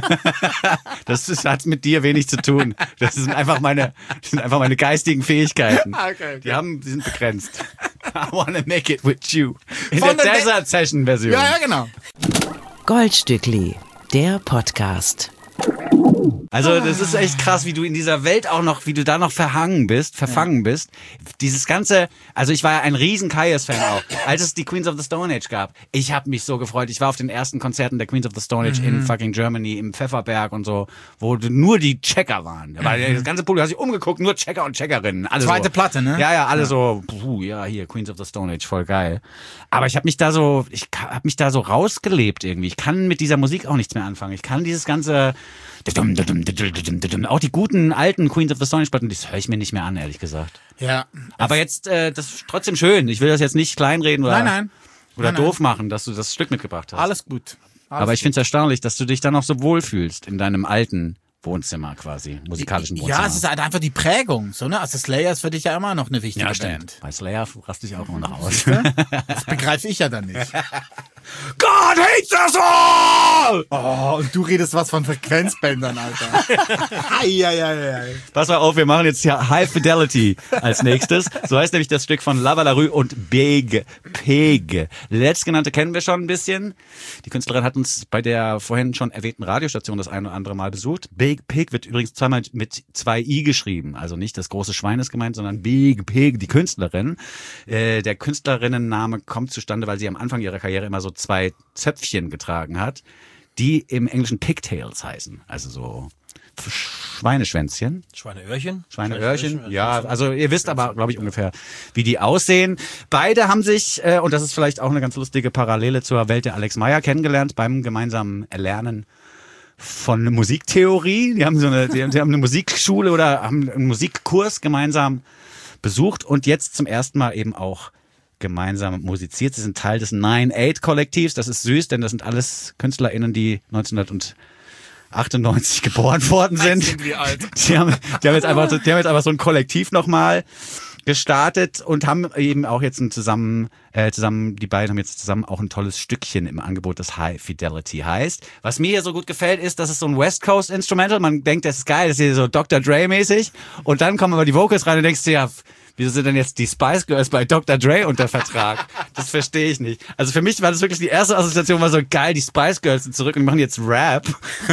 Hat mit dir wenig zu tun. Das sind einfach meine geistigen Fähigkeiten. Okay. Die sind begrenzt. I Wanna Make It With You. In Von der der Desert Session Version. Ja, genau. Goldstückli, der Podcast. Also das ist echt krass, wie du in dieser Welt auch noch, wie du da noch verfangen bist. Dieses ganze, also ich war ja ein riesen Kaius-Fan auch, als es die Queens of the Stone Age gab. Ich habe mich so gefreut. Ich war auf den ersten Konzerten der Queens of the Stone Age in fucking Germany, im Pfefferberg und so, wo nur die Checker waren. Da war das ganze Publikum hat sich umgeguckt, nur Checker und Checkerinnen. Alle Zweite so. Platte, ne? Ja, alle so, hier, Queens of the Stone Age, voll geil. Aber ich habe mich da so rausgelebt irgendwie. Ich kann mit dieser Musik auch nichts mehr anfangen. Ich kann dieses ganze auch die guten alten Queens of the Stone Age Platten, das höre ich mir nicht mehr an, ehrlich gesagt. Ja. Aber jetzt, das ist trotzdem schön. Ich will das jetzt nicht kleinreden oder doof machen, dass du das Stück mitgebracht hast. Alles gut. Aber ich finde es erstaunlich, dass du dich dann auch so wohlfühlst in deinem alten Wohnzimmer quasi, musikalischen Wohnzimmer. Ja, es ist halt einfach die Prägung. So, ne? Also Slayer ist für dich ja immer noch eine wichtige Band. Bei Slayer raste ich auch immer noch aus. Das begreife ich ja dann nicht. God hates us all! Oh, und du redest was von Frequenzbändern, Alter. Eieieiei. Pass mal auf, wir machen jetzt hier High Fidelity als nächstes. So heißt nämlich das Stück von Lava La Rue und Big Pig. Letztgenannte kennen wir schon ein bisschen. Die Künstlerin hat uns bei der vorhin schon erwähnten Radiostation das ein oder andere Mal besucht. Big Pig wird übrigens zweimal mit 2 I geschrieben. Also nicht das große Schwein ist gemeint, sondern Big Pig, die Künstlerin. Der Künstlerinnenname kommt zustande, weil sie am Anfang ihrer Karriere immer so 2 Zöpfchen getragen hat, die im Englischen Pigtails heißen. Also so Schweineschwänzchen. Schweineöhrchen? Schweineöhrchen, ja. Also ihr wisst aber, glaube ich, ungefähr, wie die aussehen. Beide haben sich, und das ist vielleicht auch eine ganz lustige Parallele zur Welt der Alex Meyer, kennengelernt beim gemeinsamen Erlernen von Musiktheorie. Die haben die haben eine Musikschule oder haben einen Musikkurs gemeinsam besucht und jetzt zum ersten Mal eben auch gemeinsam musiziert. Sie sind Teil des 9-8-Kollektivs. Das ist süß, denn das sind alles KünstlerInnen, die 1998 geboren worden sind. Wie alt? Die haben jetzt einfach so ein Kollektiv nochmal gestartet und haben eben auch jetzt die beiden haben jetzt zusammen auch ein tolles Stückchen im Angebot, das High Fidelity heißt. Was mir hier so gut gefällt, ist, dass es so ein West Coast Instrumental, man denkt, das ist geil, das ist hier so Dr. Dre mäßig und dann kommen aber die Vocals rein und denkst dir, ja, wieso sind denn jetzt die Spice Girls bei Dr. Dre unter Vertrag? Das verstehe ich nicht. Also für mich war das wirklich die erste Assoziation, war so geil, die Spice Girls sind zurück und machen jetzt Rap.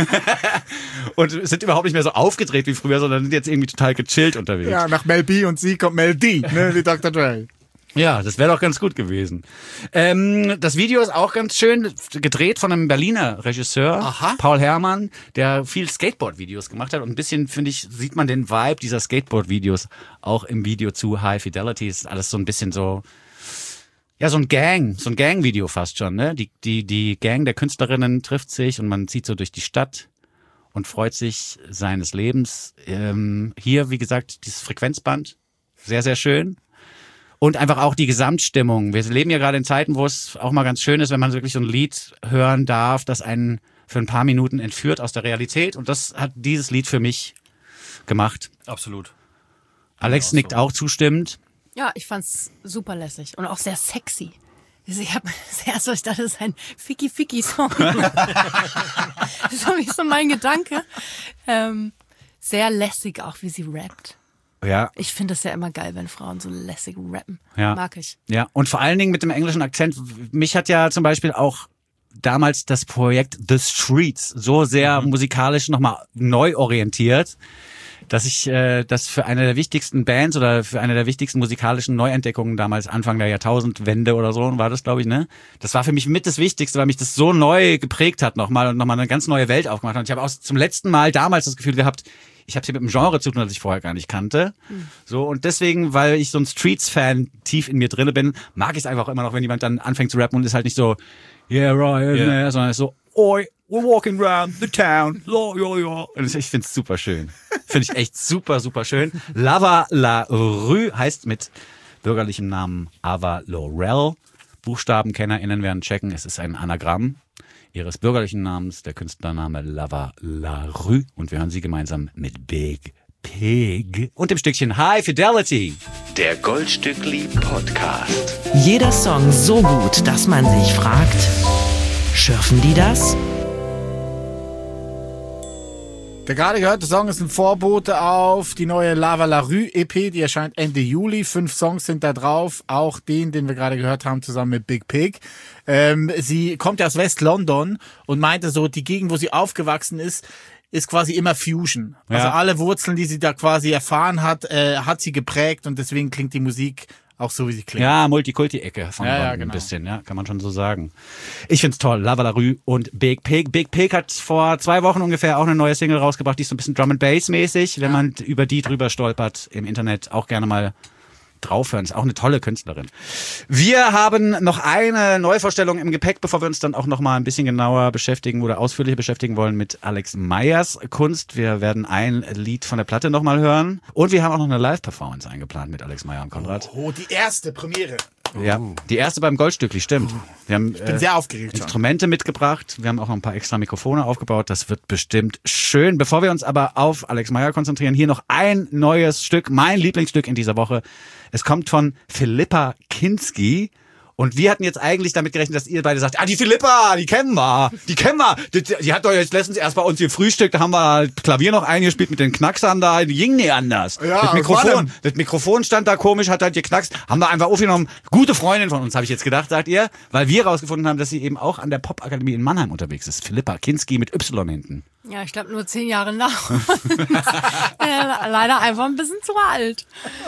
Und sind überhaupt nicht mehr so aufgedreht wie früher, sondern sind jetzt irgendwie total gechillt unterwegs. Ja, nach Mel B und sie kommt Mel D, ne, wie Dr. Dre. Ja, das wäre doch ganz gut gewesen. Das Video ist auch ganz schön gedreht von einem Berliner Regisseur, Aha. Paul Herrmann, der viel Skateboard-Videos gemacht hat. Und ein bisschen, finde ich, sieht man den Vibe dieser Skateboard-Videos auch im Video zu High Fidelity. Ist alles so ein bisschen so, ja, so ein Gang-Video fast schon, ne? Die Gang der Künstlerinnen trifft sich und man zieht so durch die Stadt und freut sich seines Lebens. Hier, wie gesagt, dieses Frequenzband, sehr, sehr schön. Und einfach auch die Gesamtstimmung. Wir leben ja gerade in Zeiten, wo es auch mal ganz schön ist, wenn man wirklich so ein Lied hören darf, das einen für ein paar Minuten entführt aus der Realität. Und das hat dieses Lied für mich gemacht. Absolut. Alex nickt auch zustimmend. Ja, ich fand's super lässig und auch sehr sexy. Ich habe zuerst so, ich dachte, das ist ein Ficky-Ficky-Song. Das ist für mich so mein Gedanke. Sehr lässig auch, wie sie rappt. Ja. Ich finde es ja immer geil, wenn Frauen so lässig rappen. Ja. Mag ich. Ja, und vor allen Dingen mit dem englischen Akzent. Mich hat ja zum Beispiel auch damals das Projekt The Streets so sehr musikalisch nochmal neu orientiert, dass ich das für eine der wichtigsten Bands oder für eine der wichtigsten musikalischen Neuentdeckungen damals Anfang der Jahrtausendwende oder so war das, glaube ich, ne? Das war für mich mit das Wichtigste, weil mich das so neu geprägt hat nochmal und nochmal eine ganz neue Welt aufgemacht hat. Und ich habe auch zum letzten Mal damals das Gefühl gehabt, ich habe hier mit einem Genre zu tun, das ich vorher gar nicht kannte. So, und deswegen, weil ich so ein Streets-Fan tief in mir drinne bin, mag ich es einfach immer noch, wenn jemand dann anfängt zu rappen und ist halt nicht so, yeah, right, yeah, sondern ist so, oi, we're walking around the town, ja. Und ich finde es super schön. Finde ich echt super, super schön. Lava La Rue heißt mit bürgerlichem Namen Ava Laurel. BuchstabenkennerInnen werden checken, es ist ein Anagramm ihres bürgerlichen Namens, der Künstlername Lava La Rue. Und wir hören sie gemeinsam mit Big Pig und dem Stückchen High Fidelity. Der Goldstückli Podcast. Jeder Song so gut, dass man sich fragt, schürfen die das? Der gerade gehörte Song ist ein Vorbote auf die neue Lava La Rue EP, die erscheint Ende Juli. 5 Songs sind da drauf, auch den wir gerade gehört haben, zusammen mit Big Pig. Sie kommt ja aus West-London und meinte so, die Gegend, wo sie aufgewachsen ist quasi immer Fusion. Ja. Also alle Wurzeln, die sie da quasi erfahren hat, hat sie geprägt und deswegen klingt die Musik auch so, wie sie klingt. Ja, Multikulti-Ecke von Ja, London genau. ein bisschen, ja, kann man schon so sagen. Ich find's toll, Lava La Rue und Big Pig. Big Pig hat vor 2 Wochen ungefähr auch eine neue Single rausgebracht, die ist so ein bisschen Drum and Bass mäßig, wenn man über die drüber stolpert im Internet, auch gerne mal draufhören. Ist auch eine tolle Künstlerin. Wir haben noch eine Neuvorstellung im Gepäck, bevor wir uns dann auch noch mal ein bisschen genauer beschäftigen oder ausführlicher beschäftigen wollen mit Alex Meyers Kunst. Wir werden ein Lied von der Platte noch mal hören und wir haben auch noch eine Live-Performance eingeplant mit Alex Meyer und Konrad. Oh, die erste Premiere. Ja, die erste beim Goldstückli, stimmt. Wir haben Ich bin sehr aufgeregt schon. Instrumente mitgebracht. Wir haben auch noch ein paar extra Mikrofone aufgebaut. Das wird bestimmt schön. Bevor wir uns aber auf Alex Meyer konzentrieren, hier noch ein neues Stück, mein Lieblingsstück in dieser Woche. Es kommt von Philippa Kinski Und wir hatten jetzt eigentlich damit gerechnet, dass ihr beide sagt, die Philippa, die kennen wir. Die hat doch jetzt letztens erst bei uns hier Frühstück, da haben wir Klavier noch eingespielt mit den Knacksern da, die ging nie anders. Ja, das Mikrofon stand da komisch, hat halt geknackst, haben wir einfach aufgenommen. Gute Freundin von uns, habe ich jetzt gedacht, sagt ihr, weil wir rausgefunden haben, dass sie eben auch an der Popakademie in Mannheim unterwegs ist. Philippa Kinski mit Y hinten. Ja, ich glaube nur 10 Jahre nach. Leider einfach ein bisschen zu alt.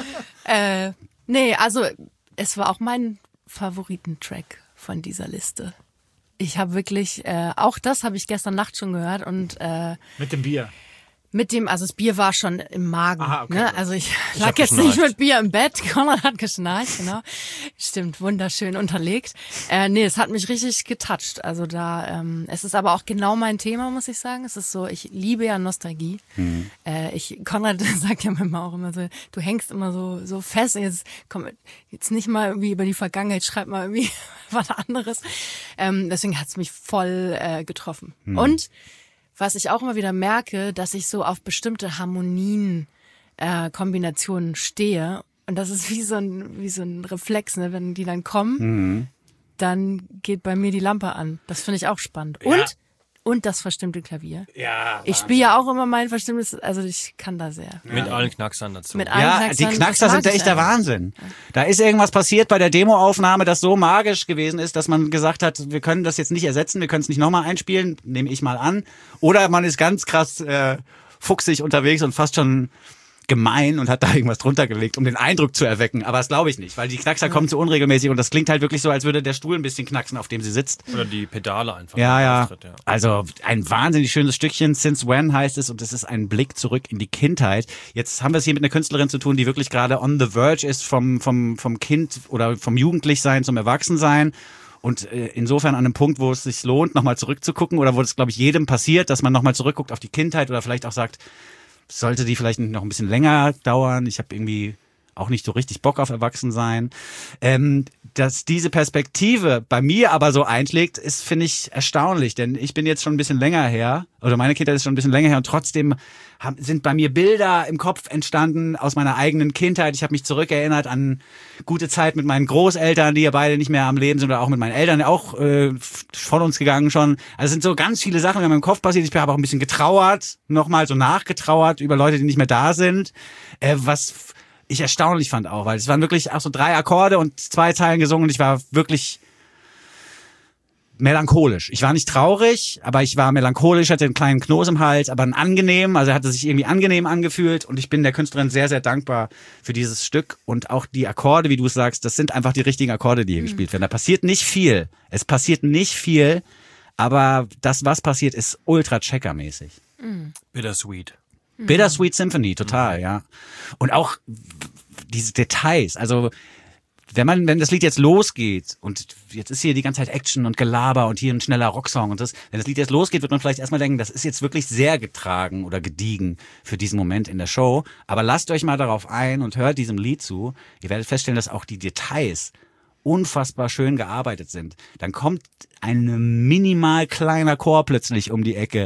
Nee, also es war auch mein Favoritentrack von dieser Liste. Ich habe wirklich, auch das habe ich gestern Nacht schon gehört und mit dem Bier. Also das Bier war schon im Magen. Aha, okay. Ne? Also ich lag jetzt nicht mit Bier im Bett. Konrad hat geschnarcht, genau. Stimmt, wunderschön unterlegt. Nee, es hat mich richtig getoucht. Also da, es ist aber auch genau mein Thema, muss ich sagen. Es ist so, ich liebe ja Nostalgie. Mhm. Konrad sagt ja manchmal auch immer so, du hängst immer so fest. Jetzt nicht mal irgendwie über die Vergangenheit, schreib mal irgendwie was anderes. Deswegen hat's mich voll getroffen. Mhm. Und was ich auch immer wieder merke, dass ich so auf bestimmte Harmonien, Kombinationen stehe. Und das ist wie so ein Reflex, ne? Wenn die dann kommen, dann geht bei mir die Lampe an. Das finde ich auch spannend. Ja. Und das verstimmte Klavier. Ja. Ich spiele ja auch immer mein verstimmtes, also ich kann da sehr. Mit allen Knacksern dazu. Mit allen Knacksern, die Knackser sind echt der Wahnsinn. Da ist irgendwas passiert bei der Demoaufnahme, das so magisch gewesen ist, dass man gesagt hat, wir können das jetzt nicht ersetzen, wir können es nicht nochmal einspielen, nehme ich mal an. Oder man ist ganz krass fuchsig unterwegs und fast schon gemein und hat da irgendwas drunter gelegt, um den Eindruck zu erwecken. Aber das glaube ich nicht, weil die Knackser kommen zu unregelmäßig und das klingt halt wirklich so, als würde der Stuhl ein bisschen knacksen, auf dem sie sitzt. Oder die Pedale einfach. Ja. Also ein wahnsinnig schönes Stückchen. Since When heißt es und es ist ein Blick zurück in die Kindheit. Jetzt haben wir es hier mit einer Künstlerin zu tun, die wirklich gerade on the verge ist vom Kind oder vom Jugendlichsein zum Erwachsensein. Und insofern an einem Punkt, wo es sich lohnt, nochmal zurückzugucken oder wo es, glaube ich, jedem passiert, dass man nochmal zurückguckt auf die Kindheit oder vielleicht auch sagt, sollte die vielleicht noch ein bisschen länger dauern. Ich habe irgendwie auch nicht so richtig Bock auf Erwachsensein. Dass diese Perspektive bei mir aber so einschlägt, ist, finde ich, erstaunlich. Denn ich bin jetzt schon ein bisschen länger her, oder meine Kindheit ist schon ein bisschen länger her und trotzdem sind bei mir Bilder im Kopf entstanden aus meiner eigenen Kindheit. Ich habe mich zurückerinnert an gute Zeit mit meinen Großeltern, die ja beide nicht mehr am Leben sind, oder auch mit meinen Eltern, die auch von uns gegangen schon. Also es sind so ganz viele Sachen, die in meinem Kopf passiert. Ich habe auch ein bisschen getrauert, nochmal so nachgetrauert über Leute, die nicht mehr da sind. Was ich erstaunlich fand auch, weil es waren wirklich auch so 3 Akkorde und 2 Zeilen gesungen und ich war wirklich melancholisch. Ich war nicht traurig, aber ich war melancholisch, hatte einen kleinen Kloß im Hals, aber angenehm, also er hatte sich irgendwie angenehm angefühlt und ich bin der Künstlerin sehr, sehr dankbar für dieses Stück und auch die Akkorde, wie du es sagst, das sind einfach die richtigen Akkorde, die hier gespielt werden. Da passiert nicht viel. Es passiert nicht viel, aber das, was passiert, ist ultra checkermäßig. Bittersweet. Bittersweet Symphony, total, ja. Und auch diese Details, also wenn das Lied jetzt losgeht und jetzt ist hier die ganze Zeit Action und Gelaber und hier ein schneller Rocksong und das, wenn das Lied jetzt losgeht, wird man vielleicht erstmal denken, das ist jetzt wirklich sehr getragen oder gediegen für diesen Moment in der Show. Aber lasst euch mal darauf ein und hört diesem Lied zu. Ihr werdet feststellen, dass auch die Details unfassbar schön gearbeitet sind. Dann kommt ein minimal kleiner Chor plötzlich um die Ecke.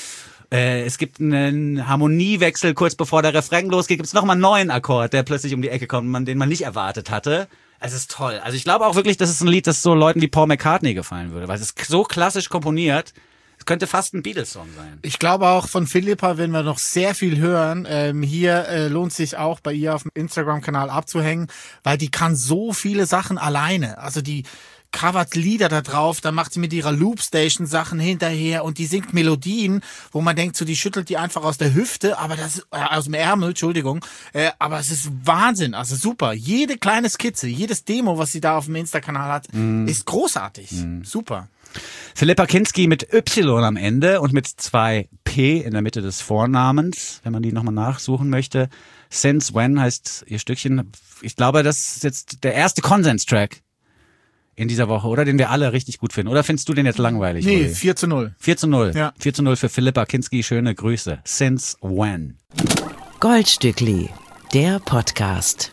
Es gibt einen Harmoniewechsel, kurz bevor der Refrain losgeht, gibt es nochmal einen neuen Akkord, der plötzlich um die Ecke kommt, den man nicht erwartet hatte. Es ist toll. Also ich glaube auch wirklich, das ist ein Lied, das so Leuten wie Paul McCartney gefallen würde, weil es ist so klassisch komponiert. Es könnte fast ein Beatles-Song sein. Ich glaube auch von Philippa werden wir noch sehr viel hören. Hier lohnt sich auch bei ihr auf dem Instagram-Kanal abzuhängen, weil die kann so viele Sachen alleine. Also die covert Lieder da drauf, dann macht sie mit ihrer Loopstation Sachen hinterher und die singt Melodien, wo man denkt, so die schüttelt die einfach aus der Hüfte, aber das aus dem Ärmel, Entschuldigung, aber es ist Wahnsinn, also super. Jede kleine Skizze, jedes Demo, was sie da auf dem Insta-Kanal hat, ist großartig, super. Philippa Kinski mit Y am Ende und mit 2 P in der Mitte des Vornamens, wenn man die nochmal nachsuchen möchte. Since When heißt ihr Stückchen. Ich glaube, das ist jetzt der erste Konsens-Track in dieser Woche, oder? Den wir alle richtig gut finden. Oder findest du den jetzt langweilig? Nee, Uli? 4:0. 4:0. Ja. 4:0 für Philippa Kinski. Schöne Grüße. Since When. Goldstückli, der Podcast.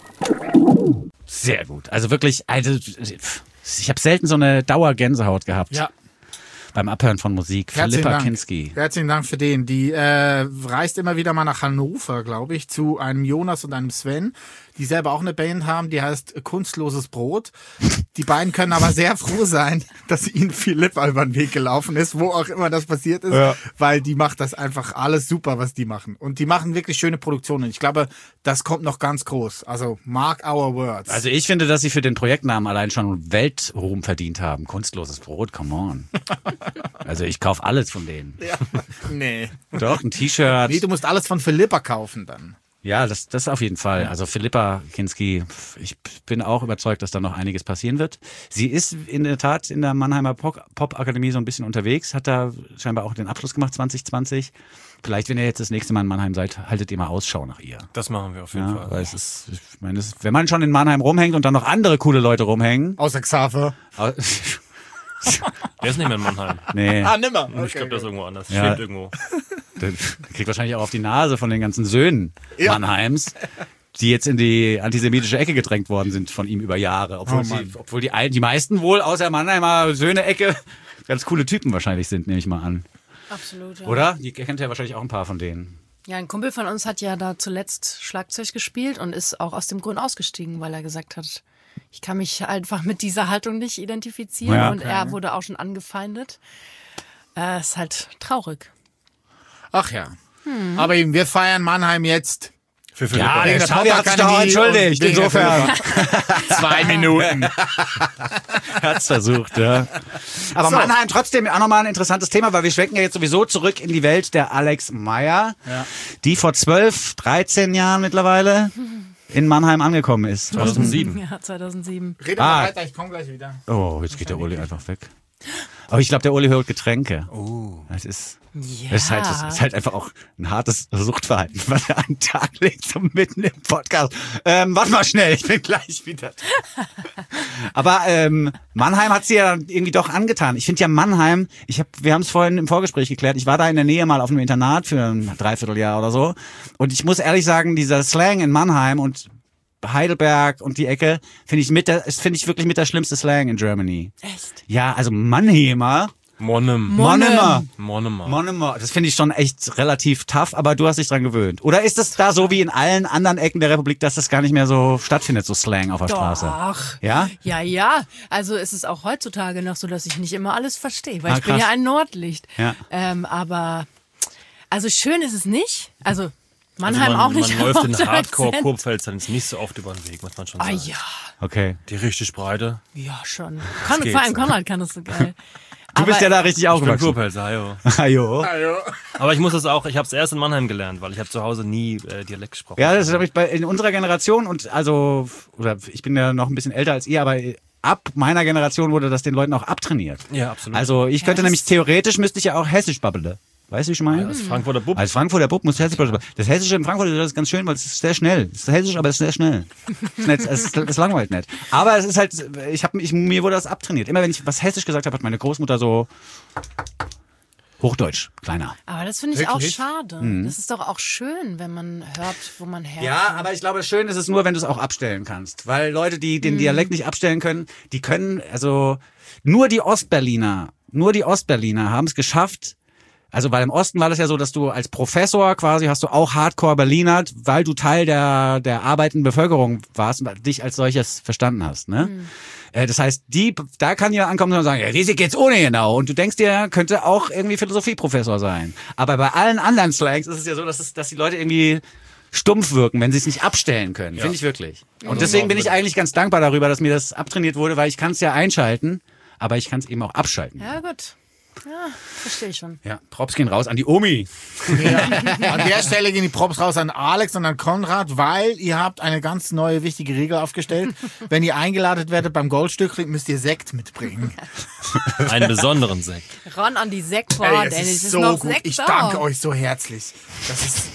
Sehr gut. Also wirklich, ich habe selten so eine Dauergänsehaut gehabt. Ja. beim Abhören von Musik. Philippa Kinski. Herzlichen Dank für den. Die reist immer wieder mal nach Hannover, glaube ich, zu einem Jonas und einem Sven, die selber auch eine Band haben, die heißt Kunstloses Brot. Die beiden können aber sehr froh sein, dass ihnen Philippa über den Weg gelaufen ist, wo auch immer das passiert ist, weil die macht das einfach alles super, was die machen. Und die machen wirklich schöne Produktionen. Ich glaube, das kommt noch ganz groß. Also mark our words. Also ich finde, dass sie für den Projektnamen allein schon Weltruhm verdient haben. Kunstloses Brot, come on. Also ich kaufe alles von denen. Ja. Nee. Doch, ein T-Shirt. Nee, du musst alles von Philippa kaufen dann. Ja, das auf jeden Fall. Also Philippa Kinski, ich bin auch überzeugt, dass da noch einiges passieren wird. Sie ist in der Tat in der Mannheimer Pop-Akademie so ein bisschen unterwegs, hat da scheinbar auch den Abschluss gemacht 2020. Vielleicht, wenn ihr jetzt das nächste Mal in Mannheim seid, haltet ihr mal Ausschau nach ihr. Das machen wir auf jeden Fall. Weil es ist, ich meine, wenn man schon in Mannheim rumhängt und dann noch andere coole Leute rumhängen. Außer Xaver. Der ist nicht mehr in Mannheim. Nee. Nimmer. Ich glaube, der ist irgendwo anders. Ja. Schwebt irgendwo. Der kriegt wahrscheinlich auch auf die Nase von den ganzen Söhnen Mannheims, die jetzt in die antisemitische Ecke gedrängt worden sind von ihm über Jahre. Obwohl die meisten wohl außer Mannheimer Söhne-Ecke ganz coole Typen wahrscheinlich sind, nehme ich mal an. Absolut. Ja. Oder? Ihr kennt ja wahrscheinlich auch ein paar von denen. Ja, ein Kumpel von uns hat ja da zuletzt Schlagzeug gespielt und ist auch aus dem Grund ausgestiegen, weil er gesagt hat, ich kann mich einfach mit dieser Haltung nicht identifizieren. Ja, und er wurde auch schon angefeindet. Ist halt traurig. Ach ja. Aber eben, wir feiern Mannheim jetzt. Für Philippa. Ja, Wegen der der Xavi hat sich doch Pop-Akademie entschuldigt, und wegen der insofern. 2 Minuten. Hat's versucht, ja. Aber So. Mannheim trotzdem auch nochmal ein interessantes Thema, weil wir schwenken ja jetzt sowieso zurück in die Welt der Alex Meyer, die vor 12, 13 Jahren mittlerweile in Mannheim angekommen ist. 2007. Ja, 2007. Rede mal weiter, ich komme gleich wieder. Oh, jetzt geht der Uli einfach weg. Aber ich glaube, der Uli holt Getränke. Das ist halt einfach auch ein hartes Suchtverhalten, was er an den Tag legt, so mitten im Podcast. Warte mal schnell, ich bin gleich wieder da. Aber Mannheim hat sie ja irgendwie doch angetan. Ich finde ja Mannheim, wir haben es vorhin im Vorgespräch geklärt, ich war da in der Nähe mal auf einem Internat für ein Dreivierteljahr oder so. Und ich muss ehrlich sagen, dieser Slang in Mannheim und Heidelberg und die Ecke finde ich wirklich mit der schlimmste Slang in Germany. Echt? Ja, also Mannheimer. Monnemer. Monnemer. Das finde ich schon echt relativ tough, aber du hast dich dran gewöhnt. Oder ist es da so wie in allen anderen Ecken der Republik, dass das gar nicht mehr so stattfindet, so Slang auf der Straße? Doch. Ja? Ja. Also es ist auch heutzutage noch so, dass ich nicht immer alles verstehe, weil ich bin krass. ja ein Nordlicht. Ja. Aber also schön ist es nicht. Also Mannheim auch nicht. Man läuft in 100%. Hardcore-Kurpfälzern nicht so oft über den Weg, muss man schon sagen. Ja, Okay. Die richtig breite. ja schon. geht's. Vor allem Konrad kann das so geil. Du bist ja da richtig Ich bin aufgewachsen. Kurpfälzer, jo. Ajo. Aber ich muss das auch, ich habe es erst in Mannheim gelernt, weil ich habe zu Hause nie Dialekt gesprochen. Ja, das habe ich in unserer Generation oder ich bin ja noch ein bisschen älter als ihr, aber ab meiner Generation wurde das den Leuten auch abtrainiert. Ja, absolut. Also ich könnte nämlich theoretisch müsste ich ja auch Hessisch babbeln. Weißt du, wie ich meine? Als Frankfurter Bub. Als Frankfurter Bub muss Hessisch babbeln. Das Hessische in Frankfurt das ist ganz schön, weil es ist sehr schnell. Es ist Hessisch, aber es ist sehr schnell. Es langweilt nicht. Aber es ist halt, mir wurde das abtrainiert. Immer wenn ich was Hessisch gesagt habe, hat meine Großmutter so Hochdeutsch, kleiner. Aber das finde ich auch Wirklich? schade. Das ist doch auch schön, wenn man hört, wo man herkommt. Ja, aber ich glaube, schön ist es nur, wenn du es auch abstellen kannst. Weil Leute, die den Dialekt nicht abstellen können, die können, also nur die Ostberliner haben es geschafft. Also weil im Osten war das ja so, dass du als Professor quasi hast du auch Hardcore Berlinert, weil du Teil der arbeitenden Bevölkerung warst und dich als solches verstanden hast. Ne? Das heißt, da kann jemand ankommen und sagen, ja, Riesig geht's ohne genau. Und du denkst dir, könnte auch irgendwie Philosophieprofessor sein. Aber bei allen anderen Slangs ist es ja so, dass die Leute irgendwie stumpf wirken, wenn sie es nicht abstellen können. Finde ich wirklich. Und deswegen bin ich eigentlich ganz dankbar darüber, dass mir das abtrainiert wurde, weil ich kann es ja einschalten, aber ich kann es eben auch abschalten. Ja, gut. Ja, verstehe ich schon. Ja, Props gehen raus an die Omi. An der Stelle gehen die Props raus an Alex und an Konrad, weil ihr habt eine ganz neue, wichtige Regel aufgestellt. Wenn ihr eingeladen werdet beim Goldstückli, müsst ihr Sekt mitbringen. Einen besonderen Sekt. Ran an die Sektbar, das Dennis. ist Ist so noch gut. Sekt Ich da. danke euch so herzlich. Das ist,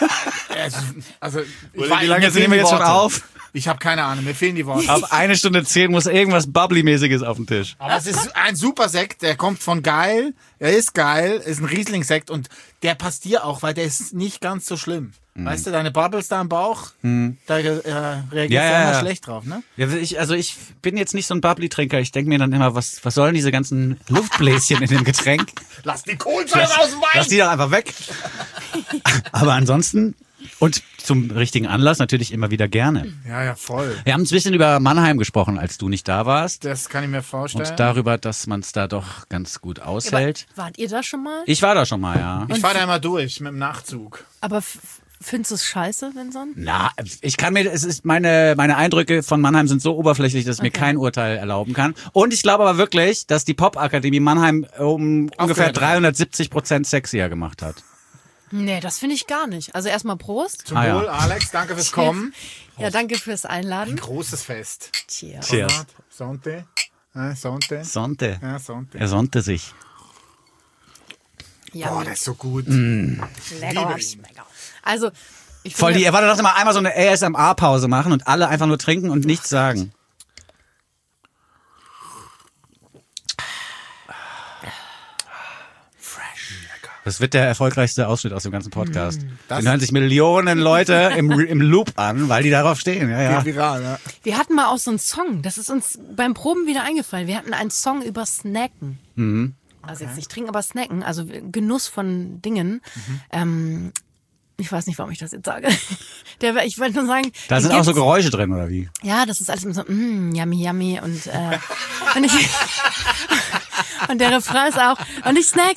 also, Wie lange nehmen wir jetzt schon auf? Ich habe keine Ahnung, mir fehlen die Worte. Ab 1:10 muss irgendwas Bubbly-mäßiges auf den Tisch. Aber es ist ein super Sekt, der kommt von geil, er ist geil, ist ein Riesling-Sekt und der passt dir auch, weil der ist nicht ganz so schlimm. Weißt du, deine Bubbles da im Bauch, da reagierst du immer schlecht drauf, ne? Ja, ich bin jetzt nicht so ein Bubbly-Trinker. Ich denke mir dann immer, was sollen diese ganzen Luftbläschen in dem Getränk? Lass die Kohlensäure aus dem Wein! Lass die doch einfach weg. Aber ansonsten, und zum richtigen Anlass natürlich immer wieder gerne. Ja, voll. Wir haben ein bisschen über Mannheim gesprochen, als du nicht da warst. Das kann ich mir vorstellen. Und darüber, dass man es da doch ganz gut aushält. Aber wart ihr da schon mal? Ich war da schon mal, ja. Ich fahre da immer durch mit dem Nachtzug. Aber findest du es scheiße, wenn sonst? Na, es ist meine Eindrücke von Mannheim sind so oberflächlich, dass ich mir kein Urteil erlauben kann. Und ich glaube aber wirklich, dass die Popakademie Mannheim ungefähr 370% sexier gemacht hat. Nee, das finde ich gar nicht. Also erstmal Prost. Zum Wohl, Alex, danke fürs Kommen. Ja, danke fürs Einladen. Ein großes Fest. Cheers. Cheers. Sonte. Sonte. Ja, Sonte. Er sonnte sich. Ja, Boah, das ist so gut. lecker. liebe ihn. Lecker. Also, ich Voll finde, warte, lass mal einmal so eine ASMR-Pause machen und alle einfach nur trinken und nichts sagen. Das wird der erfolgreichste Ausschnitt aus dem ganzen Podcast. Den hören sich Millionen Leute im Loop an, weil die darauf stehen. Ja. Geht viral, ja. wir hatten mal auch so einen Song, das ist uns beim Proben wieder eingefallen. Wir hatten einen Song über Snacken. Also jetzt nicht trinken, aber snacken, also Genuss von Dingen. Ich weiß nicht, warum ich das jetzt sage. Ich wollte nur sagen... Da sind auch so Geräusche drin, oder wie? Ja, das ist alles immer so, yummy, yummy und und der Refrain ist auch, und ich snack.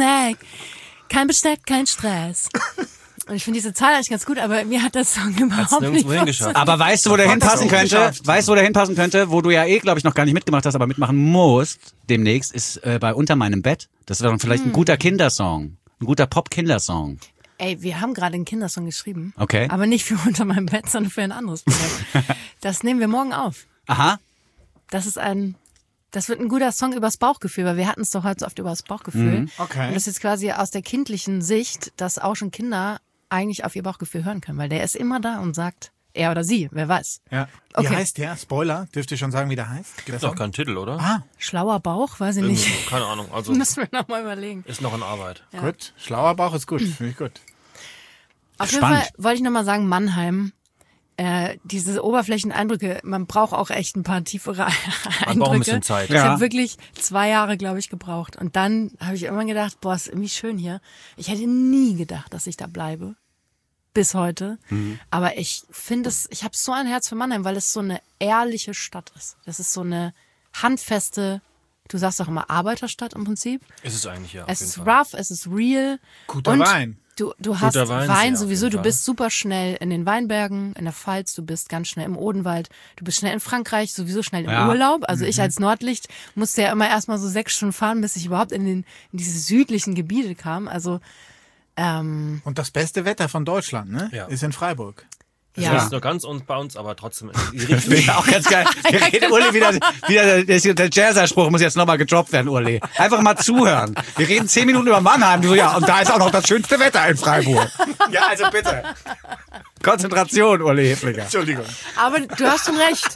Kein Besteck, kein Stress. Und ich finde diese Zahl eigentlich ganz gut, aber mir hat der Song überhaupt nicht nirgendwo hingeschafft. Aber weißt du, wo der hinpassen könnte? Weißt du, wo der hinpassen könnte? Wo du ja glaube ich, noch gar nicht mitgemacht hast, aber mitmachen musst demnächst, ist bei Unter meinem Bett. Das wäre dann vielleicht ein guter Kindersong. Ein guter Pop-Kindersong. Ey, wir haben gerade einen Kindersong geschrieben. Okay. Aber nicht für Unter meinem Bett, sondern für ein anderes Projekt. Das nehmen wir morgen auf. Aha. Das wird ein guter Song übers Bauchgefühl, weil wir hatten es doch heute so oft über das Bauchgefühl. Okay. Und das ist jetzt quasi aus der kindlichen Sicht, dass auch schon Kinder eigentlich auf ihr Bauchgefühl hören können, weil der ist immer da und sagt, er oder sie, wer weiß. Ja. Wie Okay. heißt der? Spoiler, dürft ihr schon sagen, wie der heißt? Geht das Ist doch an? kein Titel, oder? Schlauer Bauch, weiß ich Irgendwie nicht. so, keine Ahnung. Also Müssen wir nochmal überlegen. ist noch in Arbeit. Gut, schlauer Bauch ist gut, finde ich gut. Auf jeden Spannend. Fall wollte ich nochmal sagen, Mannheim, diese Oberflächeneindrücke, man braucht auch echt ein paar tiefere Eindrücke. Man braucht ein bisschen Zeit. Ich Ja. habe wirklich 2 Jahre, glaube ich, gebraucht. Und dann habe ich irgendwann gedacht, boah, ist irgendwie schön hier. Ich hätte nie gedacht, dass ich da bleibe. Bis heute. Aber ich finde ich habe so ein Herz für Mannheim, weil es so eine ehrliche Stadt ist. Das ist so eine handfeste, du sagst doch immer Arbeiterstadt im Prinzip. Ist es eigentlich, ja. Es ist rough, es ist real. Guter und Wein. Du hast Guter Wein, Wein ja, auf sowieso, jeden du Fall. bist super schnell in den Weinbergen, in der Pfalz, du bist ganz schnell im Odenwald, du bist schnell in Frankreich, sowieso schnell im Ja. Urlaub. Also ich als Nordlicht musste ja immer erstmal so 6 Stunden fahren, bis ich überhaupt in diese südlichen Gebiete kam. Also Und das beste Wetter von Deutschland, ne? Ja. Ist in Freiburg. Das ja. ist nur ganz bei uns, aber trotzdem in die Finde Richtung. ich auch ganz geil. Wir reden, Uli, wieder der Jazzer-Spruch muss jetzt nochmal gedroppt werden, Uli. Einfach mal zuhören. Wir reden 10 Minuten über Mannheim. Du so, ja, und da ist auch noch das schönste Wetter in Freiburg. Ja, also bitte. Konzentration, Uli Hefliger. Entschuldigung. Aber du hast schon recht.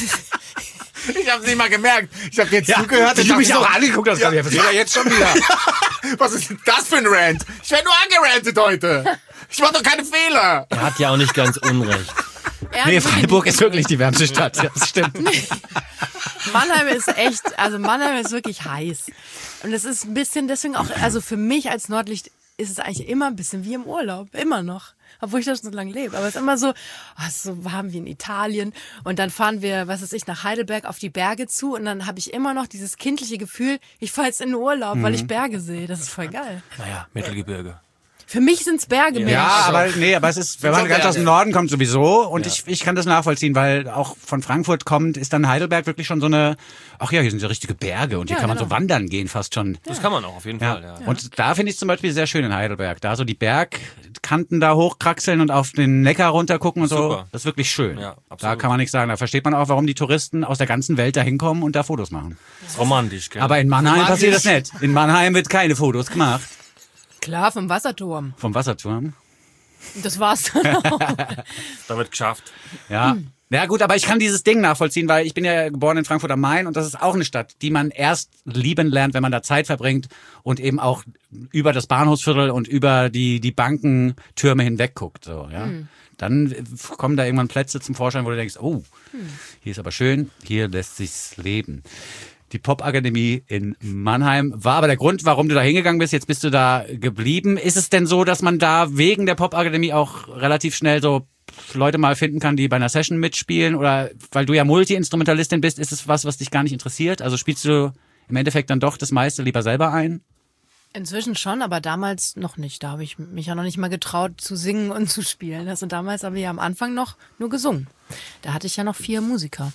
Ich habe es nicht mal gemerkt. Ich habe jetzt zugehört. Ich Ich habe mich dachte auch so, angeguckt, das kann ich ja jetzt schon wieder. was ist denn das für ein Rant? Ich werde nur angerantet heute. Ich mache doch keine Fehler. Er hat ja auch nicht ganz unrecht. Nee, Freiburg ist wirklich die wärmste Stadt. Ja, das stimmt. Mannheim ist echt, also Mannheim ist wirklich heiß. Und es ist ein bisschen deswegen auch, also für mich als Nordlicht ist es eigentlich immer ein bisschen wie im Urlaub. Immer noch. Obwohl ich da schon so lange lebe. Aber es ist immer so, es ist so warm wie in Italien. Und dann fahren wir, was weiß ich, nach Heidelberg auf die Berge zu. Und dann habe ich immer noch dieses kindliche Gefühl, ich fahre jetzt in den Urlaub, weil ich Berge sehe. Das ist voll geil. Naja, Mittelgebirge. Für mich sind's Berge, Mensch. Ja, aber es ist, wenn man ganz aus dem Norden kommt sowieso und ich kann das nachvollziehen, weil auch von Frankfurt kommt, ist dann Heidelberg wirklich schon so eine, ach ja, hier sind so richtige Berge und hier Ja, kann man genau. so wandern gehen fast schon. Das kann man auch auf jeden Ja. Fall, ja. Und da finde ich zum Beispiel sehr schön in Heidelberg, da so die Bergkanten da hochkraxeln und auf den Neckar runter gucken und so, Super. das ist wirklich schön. Ja, Da absolut. kann man nichts sagen, da versteht man auch, warum die Touristen aus der ganzen Welt da hinkommen und da Fotos machen. Das ist romantisch, gell? Aber in Mannheim passiert das nicht. In Mannheim wird keine Fotos gemacht Klar, vom Wasserturm. vom Wasserturm. Das war's dann auch. da wird geschafft. Ja. Ja gut, aber ich kann dieses Ding nachvollziehen, weil ich bin ja geboren in Frankfurt am Main und das ist auch eine Stadt, die man erst lieben lernt, wenn man da Zeit verbringt und eben auch über das Bahnhofsviertel und über die Bankentürme hinweg guckt. So, ja. Dann kommen da irgendwann Plätze zum Vorschein, wo du denkst, oh, hier ist aber schön, hier lässt sich's leben. Die Popakademie in Mannheim war aber der Grund, warum du da hingegangen bist. Jetzt bist du da geblieben. Ist es denn so, dass man da wegen der Popakademie auch relativ schnell so Leute mal finden kann, die bei einer Session mitspielen? Oder weil du ja Multi-Instrumentalistin bist, ist es was dich gar nicht interessiert? Also spielst du im Endeffekt dann doch das meiste lieber selber ein? Inzwischen schon, aber damals noch nicht. Da habe ich mich ja noch nicht mal getraut zu singen und zu spielen. Also damals haben wir ja am Anfang noch nur gesungen. Da hatte ich ja noch 4 Musiker.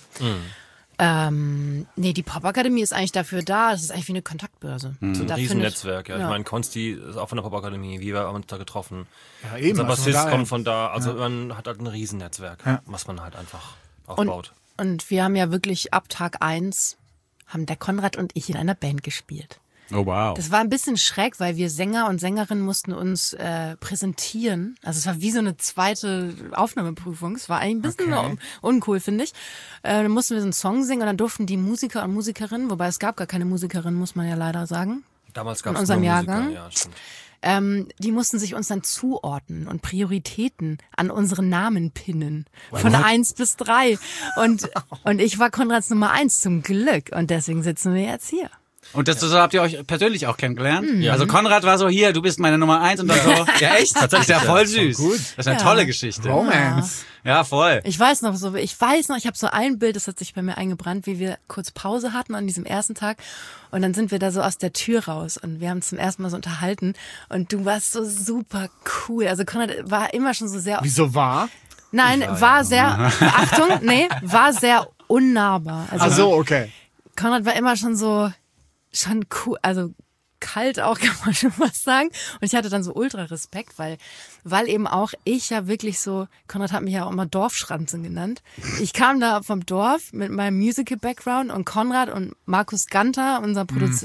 Nee, die Popakademie ist eigentlich dafür da. Das ist eigentlich wie eine Kontaktbörse. So ein Da Riesennetzwerk, ja. ja. Ich meine, Konsti ist auch von der Popakademie, wir haben uns da getroffen. Ja, eben. Unser also Bassist daher- kommt von da, also man hat halt ein Riesennetzwerk, was man halt einfach aufbaut. Und wir haben ja wirklich ab Tag 1 haben der Konrad und ich in einer Band gespielt. Oh wow. Das war ein bisschen schräg, weil wir Sänger und Sängerinnen mussten uns präsentieren. Also es war wie so eine zweite Aufnahmeprüfung. Es war eigentlich ein bisschen uncool, finde ich. Dann mussten wir so einen Song singen und dann durften die Musiker und Musikerinnen, wobei es gab gar keine Musikerinnen, muss man ja leider sagen. Damals in gab es unserem nur Jahrgang. Musiker, ja, stimmt. Die mussten sich uns dann zuordnen und Prioritäten an unsere Namen pinnen. Von 1 bis 3. Und ich war Konrads Nummer 1 zum Glück. Und deswegen sitzen wir jetzt hier. Und so habt ihr euch persönlich auch kennengelernt? Also Konrad war so, hier, du bist meine Nummer 1 und dann so, ja echt? Das ist ja voll süß. gut. Das ist eine tolle Geschichte. Romance. Ja, voll. Ich weiß noch, ich habe so ein Bild, das hat sich bei mir eingebrannt, wie wir kurz Pause hatten an diesem ersten Tag und dann sind wir da so aus der Tür raus und wir haben zum ersten Mal so unterhalten und du warst so super cool. Also Konrad war immer schon so sehr... Wieso war? Nein, war sehr... Achtung, nee, war sehr unnahbar. Also Ach so, okay. Konrad war immer schon cool, also kalt auch, kann man schon was sagen. Und ich hatte dann so ultra Respekt, weil eben auch ich ja wirklich so, Konrad hat mich ja auch immer Dorfschranze genannt. Ich kam da vom Dorf mit meinem Musical-Background und Konrad und Markus Ganter, unser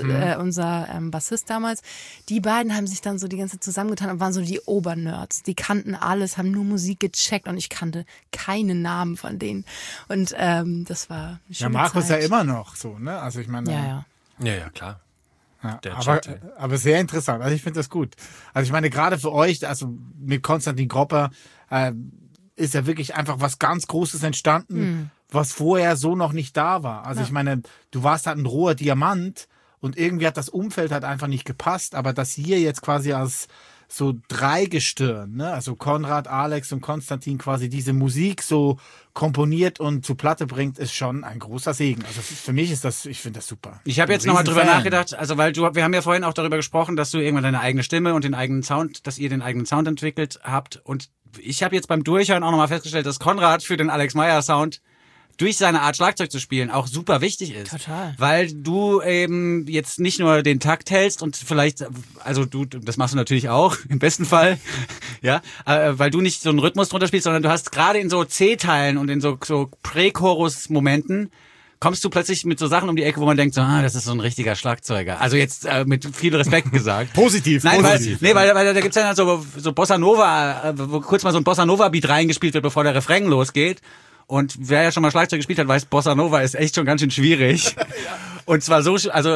Bassist damals, die beiden haben sich dann so die ganze Zeit zusammengetan und waren so die Obernerds. Die kannten alles, haben nur Musik gecheckt und ich kannte keine Namen von denen. Und das war eine Ja, schöne Markus Zeit. ja immer noch so, ne? Also ich meine... Ja. Ja, klar. Ja, Der aber, checkt, aber sehr interessant. Also ich finde das gut. Also ich meine, gerade für euch, also mit Konstantin Gropper, ist ja wirklich einfach was ganz Großes entstanden, was vorher so noch nicht da war. Also ich meine, du warst halt ein roher Diamant und irgendwie hat das Umfeld halt einfach nicht gepasst, aber das hier jetzt quasi als so Dreigestirn, ne? Also Konrad, Alex und Konstantin quasi diese Musik so komponiert und zu Platte bringt, ist schon ein großer Segen. Also für mich ist das, ich finde das super. Ich habe jetzt nochmal drüber nachgedacht, also weil wir haben ja vorhin auch darüber gesprochen, dass du irgendwann deine eigene Stimme und den eigenen Sound, dass ihr den eigenen Sound entwickelt habt und ich habe jetzt beim Durchhören auch nochmal festgestellt, dass Konrad für den Alex Meyer Sound durch seine Art Schlagzeug zu spielen auch super wichtig ist. Total. Weil du eben jetzt nicht nur den Takt hältst und vielleicht, also das machst du natürlich auch, im besten Fall, ja, weil du nicht so einen Rhythmus drunter spielst, sondern du hast gerade in so C-Teilen und in so Prä-Chorus-Momenten kommst du plötzlich mit so Sachen um die Ecke, wo man denkt, so, das ist so ein richtiger Schlagzeuger. Also jetzt mit viel Respekt gesagt. Positiv, Nein, positiv. weil da gibt's ja so Bossa Nova, wo kurz mal so ein Bossa Nova Beat reingespielt wird, bevor der Refrain losgeht. Und wer ja schon mal Schlagzeug gespielt hat, weiß, Bossa Nova ist echt schon ganz schön schwierig. Und zwar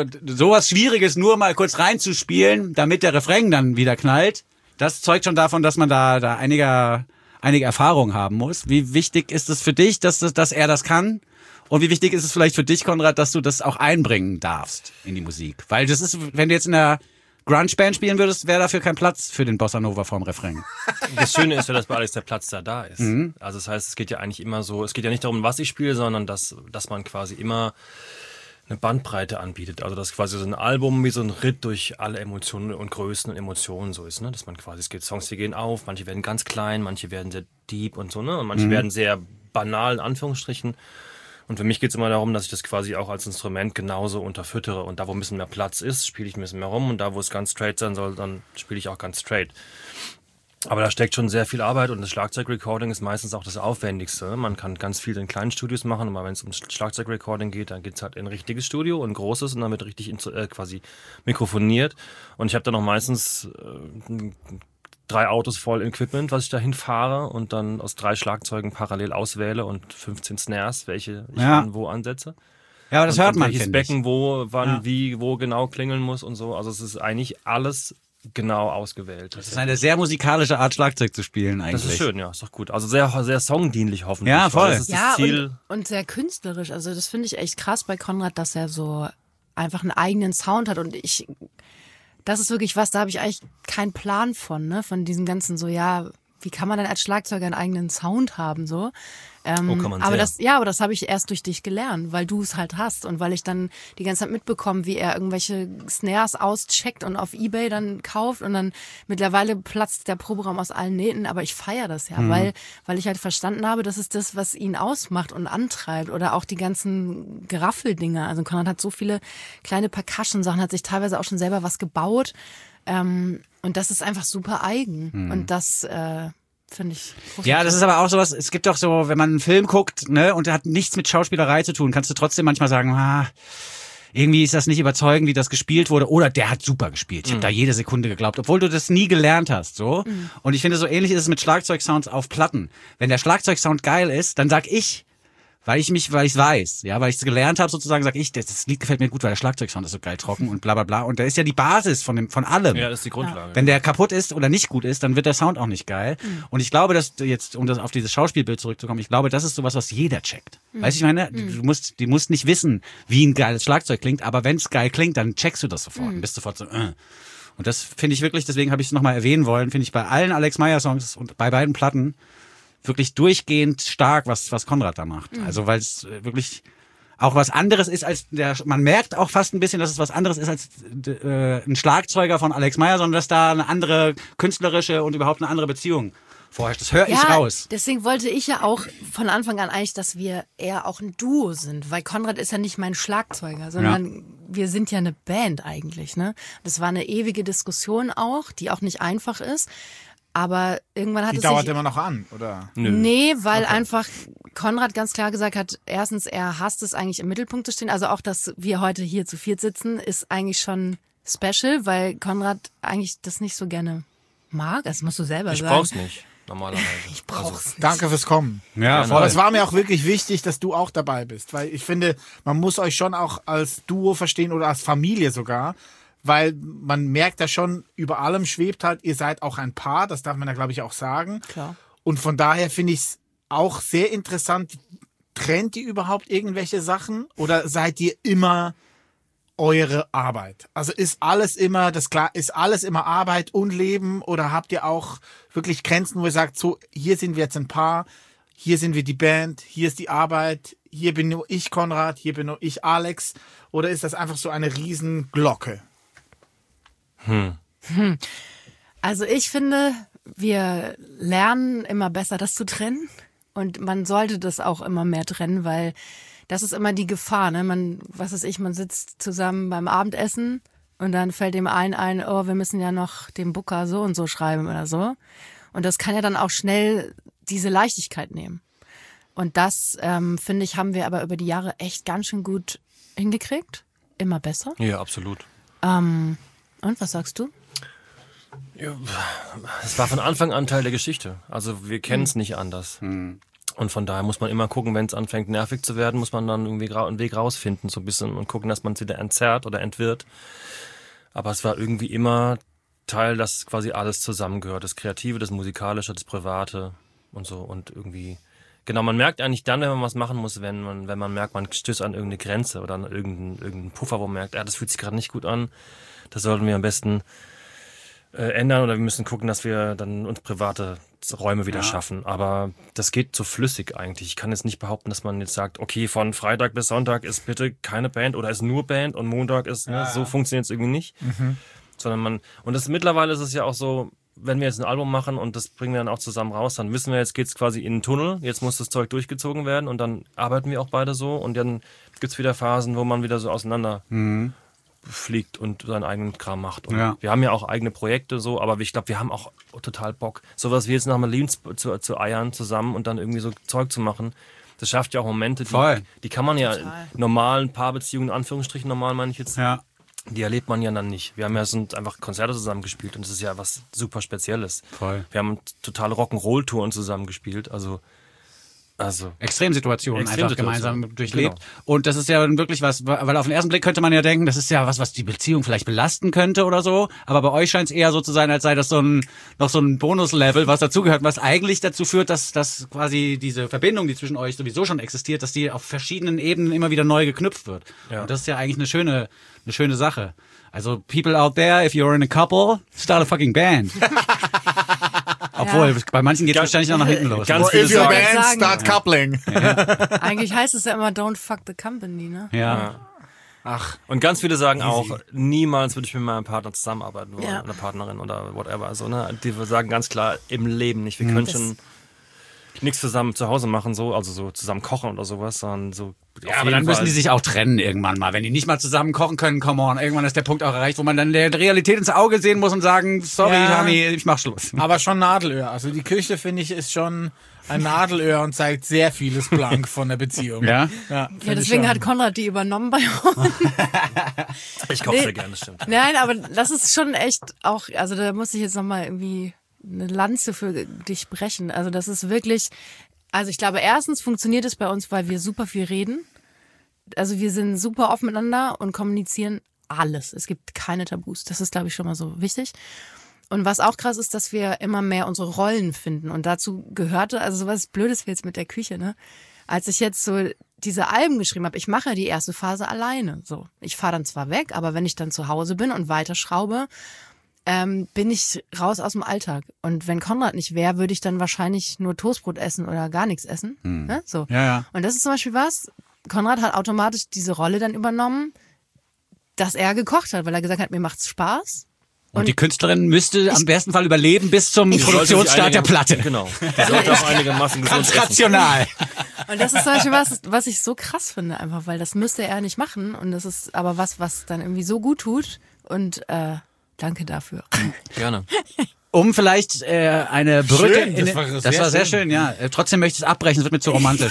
sowas Schwieriges nur mal kurz reinzuspielen, damit der Refrain dann wieder knallt. Das zeugt schon davon, dass man da einige Erfahrung haben muss. Wie wichtig ist es für dich, dass er das kann? Und wie wichtig ist es vielleicht für dich, Konrad, dass du das auch einbringen darfst in die Musik? Weil das ist, wenn du jetzt in der Grunge-Band spielen würdest, wäre dafür kein Platz für den Bossa Nova vorm Refrain. Das Schöne ist ja, dass bei Alex der Platz da ist. Also das heißt, es geht ja eigentlich immer so, es geht ja nicht darum, was ich spiele, sondern dass man quasi immer eine Bandbreite anbietet. Also dass quasi so ein Album wie so ein Ritt durch alle Emotionen und Größen und Emotionen so ist, ne? Dass man quasi, es gibt Songs, die gehen auf, manche werden ganz klein, manche werden sehr deep und so, ne? Und manche werden sehr banal, in Anführungsstrichen. Und für mich geht es immer darum, dass ich das quasi auch als Instrument genauso unterfüttere. Und da, wo ein bisschen mehr Platz ist, spiele ich ein bisschen mehr rum. Und da, wo es ganz straight sein soll, dann spiele ich auch ganz straight. Aber da steckt schon sehr viel Arbeit und das Schlagzeugrecording ist meistens auch das Aufwendigste. Man kann ganz viel in kleinen Studios machen, aber wenn es ums Schlagzeugrecording geht, dann geht's halt in ein richtiges Studio, ein großes und dann wird richtig quasi mikrofoniert. Und ich habe dann auch meistens 3 Autos voll Equipment, was ich dahin fahre und dann aus 3 Schlagzeugen parallel auswähle und 15 Snares, welche ich wann wo ansetze. Ja, aber das hört man, welches finde ich. Becken wann, wie, wo genau klingeln muss und so. Also es ist eigentlich alles genau ausgewählt. Das ist eine sehr musikalische Art, Schlagzeug zu spielen eigentlich. Das ist schön, ja, ist doch gut. Also sehr, sehr songdienlich hoffentlich. Ja, voll. Das ist Ja, das Ziel. und sehr künstlerisch. Also das finde ich echt krass bei Konrad, dass er so einfach einen eigenen Sound hat. Und das ist wirklich was, da habe ich eigentlich keinen Plan von, ne? Von diesem ganzen so, ja, wie kann man denn als Schlagzeuger einen eigenen Sound haben, so? Kann man aber sehr. aber das habe ich erst durch dich gelernt, weil du es halt hast und weil ich dann die ganze Zeit mitbekomme, wie er irgendwelche Snares auscheckt und auf eBay dann kauft und dann mittlerweile platzt der Proberaum aus allen Nähten, aber ich feiere das ja, weil ich halt verstanden habe, das ist das, was ihn ausmacht und antreibt oder auch die ganzen Geraffeldinger. Also Konrad hat so viele kleine Percussion-Sachen, hat sich teilweise auch schon selber was gebaut und das ist einfach super eigen und das finde ich großartig. Ja, das ist aber auch sowas, es gibt doch so, wenn man einen Film guckt, ne, und der hat nichts mit Schauspielerei zu tun, kannst du trotzdem manchmal sagen, irgendwie ist das nicht überzeugend, wie das gespielt wurde, oder der hat super gespielt. Ich habe da jede Sekunde geglaubt, obwohl du das nie gelernt hast, so. Und ich finde, so ähnlich ist es mit Schlagzeugsounds auf Platten. Wenn der Schlagzeugsound geil ist, dann sag ich, weil ich es weiß, ja, weil ich es gelernt habe, sozusagen, sag ich, das Lied gefällt mir gut, weil der Schlagzeugsound ist so geil trocken und bla bla bla. Und der ist ja die Basis von allem. Ja, das ist die Grundlage. Wenn der kaputt ist oder nicht gut ist, dann wird der Sound auch nicht geil. Und ich glaube, dass jetzt, um das auf dieses Schauspielbild zurückzukommen, ich glaube, das ist sowas, was jeder checkt. Weißt du, ich meine, du musst nicht wissen, wie ein geiles Schlagzeug klingt, aber wenn es geil klingt, dann checkst du das sofort und bist sofort so, Und das finde ich wirklich, deswegen habe ich es nochmal erwähnen wollen, finde ich bei allen Alex Meyer Songs und bei beiden Platten wirklich durchgehend stark, was Konrad da macht. Also weil es wirklich auch was anderes ist als man merkt auch fast ein bisschen, dass es was anderes ist als ein Schlagzeuger von Alex Meyer, sondern dass da eine andere künstlerische und überhaupt eine andere Beziehung vorherrscht. Das höre ich raus. Deswegen wollte ich ja auch von Anfang an eigentlich, dass wir eher auch ein Duo sind, weil Konrad ist ja nicht mein Schlagzeuger, sondern wir sind ja eine Band eigentlich, ne? Das war eine ewige Diskussion auch, die auch nicht einfach ist. Aber irgendwann hat Die es dauert sich... immer noch an, oder? Nö. Nee, weil einfach Konrad ganz klar gesagt hat, erstens, er hasst es eigentlich im Mittelpunkt zu stehen. Also auch, dass wir heute hier zu viert sitzen, ist eigentlich schon special, weil Konrad eigentlich das nicht so gerne mag. Das musst du selber Ich sagen. brauch's nicht, normalerweise. Ich brauch's nicht. Danke fürs Kommen. Ja, Aber es war mir auch wirklich wichtig, dass du auch dabei bist, weil ich finde, man muss euch schon auch als Duo verstehen oder als Familie sogar, weil man merkt ja schon, über allem schwebt halt, ihr seid auch ein Paar, das darf man ja, glaube ich, auch sagen. Klar. Und von daher finde ich es auch sehr interessant, trennt ihr überhaupt irgendwelche Sachen oder seid ihr immer eure Arbeit? Also ist alles immer Arbeit und Leben oder habt ihr auch wirklich Grenzen, wo ihr sagt, so, hier sind wir jetzt ein Paar, hier sind wir die Band, hier ist die Arbeit, hier bin nur ich Konrad, hier bin nur ich Alex, oder ist das einfach so eine Riesenglocke? Also ich finde, wir lernen immer besser, das zu trennen. Und man sollte das auch immer mehr trennen, weil das ist immer die Gefahr, ne? Man sitzt zusammen beim Abendessen und dann fällt dem einen ein, oh, wir müssen ja noch dem Booker so und so schreiben oder so. Und das kann ja dann auch schnell diese Leichtigkeit nehmen. Und das, finde ich, haben wir aber über die Jahre echt ganz schön gut hingekriegt. Immer besser. Ja, absolut. Und was sagst du? Es war von Anfang an Teil der Geschichte. Also wir kennen es nicht anders. Und von daher muss man immer gucken, wenn es anfängt nervig zu werden, muss man dann irgendwie einen Weg rausfinden so ein bisschen und gucken, dass man es wieder entzerrt oder entwirrt. Aber es war irgendwie immer Teil, dass quasi alles zusammengehört. Das Kreative, das Musikalische, das Private und so. Und irgendwie, genau, man merkt eigentlich dann, wenn man was machen muss, wenn man merkt, man stößt an irgendeine Grenze oder an irgendeinen Puffer, wo man merkt, das fühlt sich gerade nicht gut an. Das sollten wir am besten ändern oder wir müssen gucken, dass wir dann uns private Räume wieder schaffen. Aber das geht so flüssig eigentlich. Ich kann jetzt nicht behaupten, dass man jetzt sagt, okay, von Freitag bis Sonntag ist bitte keine Band oder ist nur Band und Montag ist, so funktioniert es irgendwie nicht. Sondern mittlerweile ist es ja auch so, wenn wir jetzt ein Album machen und das bringen wir dann auch zusammen raus, dann wissen wir, jetzt geht's quasi in den Tunnel, jetzt muss das Zeug durchgezogen werden und dann arbeiten wir auch beide so und dann gibt's wieder Phasen, wo man wieder so auseinander fliegt und seinen eigenen Kram macht. Und wir haben ja auch eigene Projekte so, aber ich glaube, wir haben auch total Bock, sowas wie jetzt nach Berlin zu eiern zusammen und dann irgendwie so Zeug zu machen. Das schafft ja auch Momente, die kann man ja in normalen Paarbeziehungen, in Anführungsstrichen normal meine ich jetzt, die erlebt man ja dann nicht. Wir haben ja sind einfach Konzerte zusammen gespielt und das ist ja was super Spezielles. Voll. Wir haben totale Rock'n'Roll-Touren zusammen gespielt, also Extremsituationen einfach gemeinsam durchlebt. Genau. Und das ist ja wirklich was, weil auf den ersten Blick könnte man ja denken, das ist ja was die Beziehung vielleicht belasten könnte oder so. Aber bei euch scheint es eher so zu sein, als sei das noch so ein Bonuslevel, was dazugehört, was eigentlich dazu führt, dass quasi diese Verbindung, die zwischen euch sowieso schon existiert, dass die auf verschiedenen Ebenen immer wieder neu geknüpft wird. Ja. Und das ist ja eigentlich eine schöne Sache. Also people out there, if you're in a couple, start a fucking band. Obwohl, bei manchen geht es wahrscheinlich noch nach hinten los. Ganz Or viele if your sagen, band start coupling. Eigentlich heißt es ja immer don't fuck the company, ne? Ja. Ach, und ganz viele sagen auch, niemals würde ich mit meinem Partner zusammenarbeiten oder Ja. einer Partnerin oder whatever. Also, ne? Die sagen ganz klar, im Leben nicht. Wir können schon nichts zusammen zu Hause machen, also so zusammen kochen oder sowas, sondern so. Ja, aber dann müssen die sich auch trennen irgendwann mal. Wenn die nicht mal zusammen kochen können, come on. Irgendwann ist der Punkt auch erreicht, wo man dann der Realität ins Auge sehen muss und sagen, sorry, Ja. Honey, ich mach Schluss. aber schon Nadelöhr. Also die Küche, finde ich, ist schon ein Nadelöhr und zeigt sehr vieles blank von der Beziehung. Ja? Ja, find ich deswegen schon. hat Konrad die übernommen bei uns. Ich koche sehr gerne, das stimmt. Nein, aber das ist schon echt auch, also da muss ich jetzt nochmal irgendwie eine Lanze für dich brechen. Also das ist wirklich, also ich glaube, erstens funktioniert es bei uns, weil wir super viel reden. Also wir sind super offen miteinander und kommunizieren alles. Es gibt keine Tabus. Das ist, glaube ich, schon mal so wichtig. Und was auch krass ist, dass wir immer mehr unsere Rollen finden. Und dazu gehörte, also sowas Blödes wie jetzt mit der Küche, ne? Als ich jetzt so diese Alben geschrieben habe, ich mache die erste Phase alleine. So, ich fahre dann zwar weg, aber wenn ich dann zu Hause bin und weiterschraube, bin ich raus aus dem Alltag. Und wenn Konrad nicht wäre, würde ich dann wahrscheinlich nur Toastbrot essen oder gar nichts essen. Ne? So. Ja, ja. Und das ist zum Beispiel was, Konrad hat automatisch diese Rolle dann übernommen, dass er gekocht hat, weil er gesagt hat, mir macht's Spaß. Und die Künstlerin müsste am besten Fall überleben bis zum Produktionsstart der Platte. Genau. Das sollte auch einigermaßen gesund Ganz essen. rational. Und das ist zum Beispiel was ich so krass finde, einfach, weil das müsste er nicht machen. Und das ist aber was dann irgendwie so gut tut. Und danke dafür. Gerne. Um vielleicht eine Brücke... Schön, das war sehr schön, ja. Trotzdem möchte ich es abbrechen, es wird mir zu romantisch.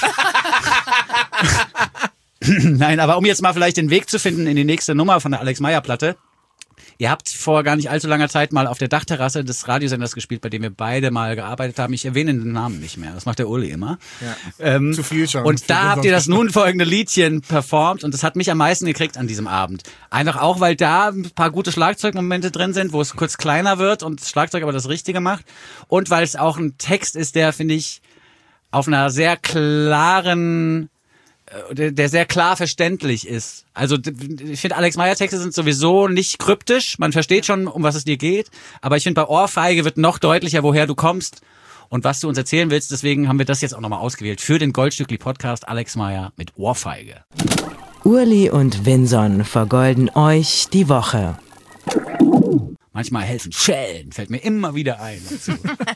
Nein, aber um jetzt mal vielleicht den Weg zu finden in die nächste Nummer von der Alex Meyer Platte. Ihr habt vor gar nicht allzu langer Zeit mal auf der Dachterrasse des Radiosenders gespielt, bei dem wir beide mal gearbeitet haben. Ich erwähne den Namen nicht mehr. Das macht der Uli immer. Ja. Zu viel schon. Und da habt ihr das nun folgende Liedchen performt und das hat mich am meisten gekriegt an diesem Abend. Einfach auch, weil da ein paar gute Schlagzeugmomente drin sind, wo es kurz kleiner wird und das Schlagzeug aber das Richtige macht. Und weil es auch ein Text ist, der, finde ich, auf einer sehr klaren... der sehr klar verständlich ist. Also ich finde, Alex Meyer Texte sind sowieso nicht kryptisch. Man versteht schon, um was es dir geht. Aber ich finde, bei Ohrfeige wird noch deutlicher, woher du kommst und was du uns erzählen willst. Deswegen haben wir das jetzt auch nochmal ausgewählt für den Goldstückli-Podcast Alex Meyer mit Ohrfeige. Urli und Vinson vergolden euch die Woche. Manchmal helfen Schellen, fällt mir immer wieder ein. Dazu.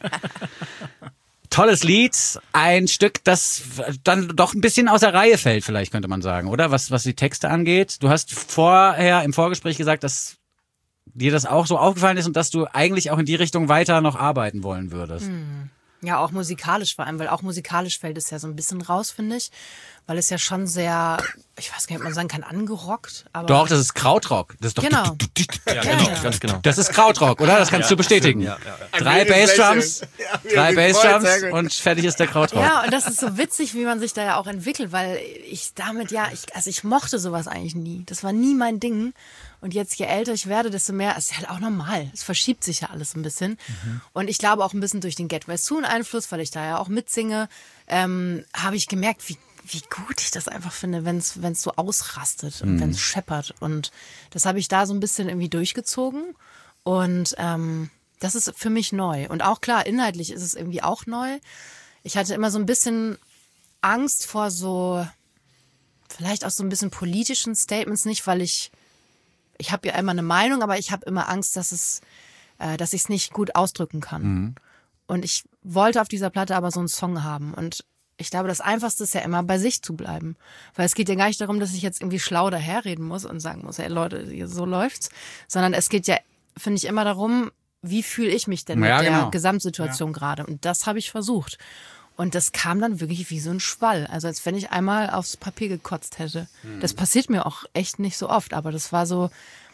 Tolles Lied, ein Stück, das dann doch ein bisschen aus der Reihe fällt, vielleicht könnte man sagen, oder? Was die Texte angeht. Du hast vorher im Vorgespräch gesagt, dass dir das auch so aufgefallen ist und dass du eigentlich auch in die Richtung weiter noch arbeiten wollen würdest. Ja, auch musikalisch vor allem, weil auch musikalisch fällt es ja so ein bisschen raus, finde ich. Weil es ja schon sehr, ich weiß gar nicht, ob man sagen kann, angerockt. Aber Doch, das ist Krautrock. Das ist doch Genau. Ja, genau, ja. ganz genau. Das ist Krautrock, oder? Das kannst du bestätigen. Ja. 3 Bassdrums, Ja, 3 Bassdrums sehr gut. und fertig ist der Krautrock. Ja, und das ist so witzig, wie man sich da ja auch entwickelt, weil ich damit ich mochte sowas eigentlich nie. Das war nie mein Ding. Und jetzt, je älter ich werde, desto mehr, es ist halt auch normal. Es verschiebt sich ja alles ein bisschen. Und ich glaube auch ein bisschen durch den Get Well Soon Einfluss, weil ich da ja auch mitsinge, habe ich gemerkt, wie gut ich das einfach finde, wenn es so ausrastet und wenn es scheppert. Und das habe ich da so ein bisschen irgendwie durchgezogen. Und das ist für mich neu. Und auch klar, inhaltlich ist es irgendwie auch neu. Ich hatte immer so ein bisschen Angst vor so, vielleicht auch so ein bisschen politischen Statements, nicht, weil ich habe ja immer eine Meinung, aber ich habe immer Angst, dass ich es nicht gut ausdrücken kann. Und ich wollte auf dieser Platte aber so einen Song haben. Und ich glaube, das Einfachste ist ja immer, bei sich zu bleiben. Weil es geht ja gar nicht darum, dass ich jetzt irgendwie schlau daherreden muss und sagen muss, hey Leute, so läuft's. Sondern es geht ja, finde ich, immer darum, wie fühle ich mich denn mit der Gesamtsituation gerade. Und das habe ich versucht. Und das kam dann wirklich wie so ein Schwall. Also als wenn ich einmal aufs Papier gekotzt hätte. Das passiert mir auch echt nicht so oft. Aber das war so,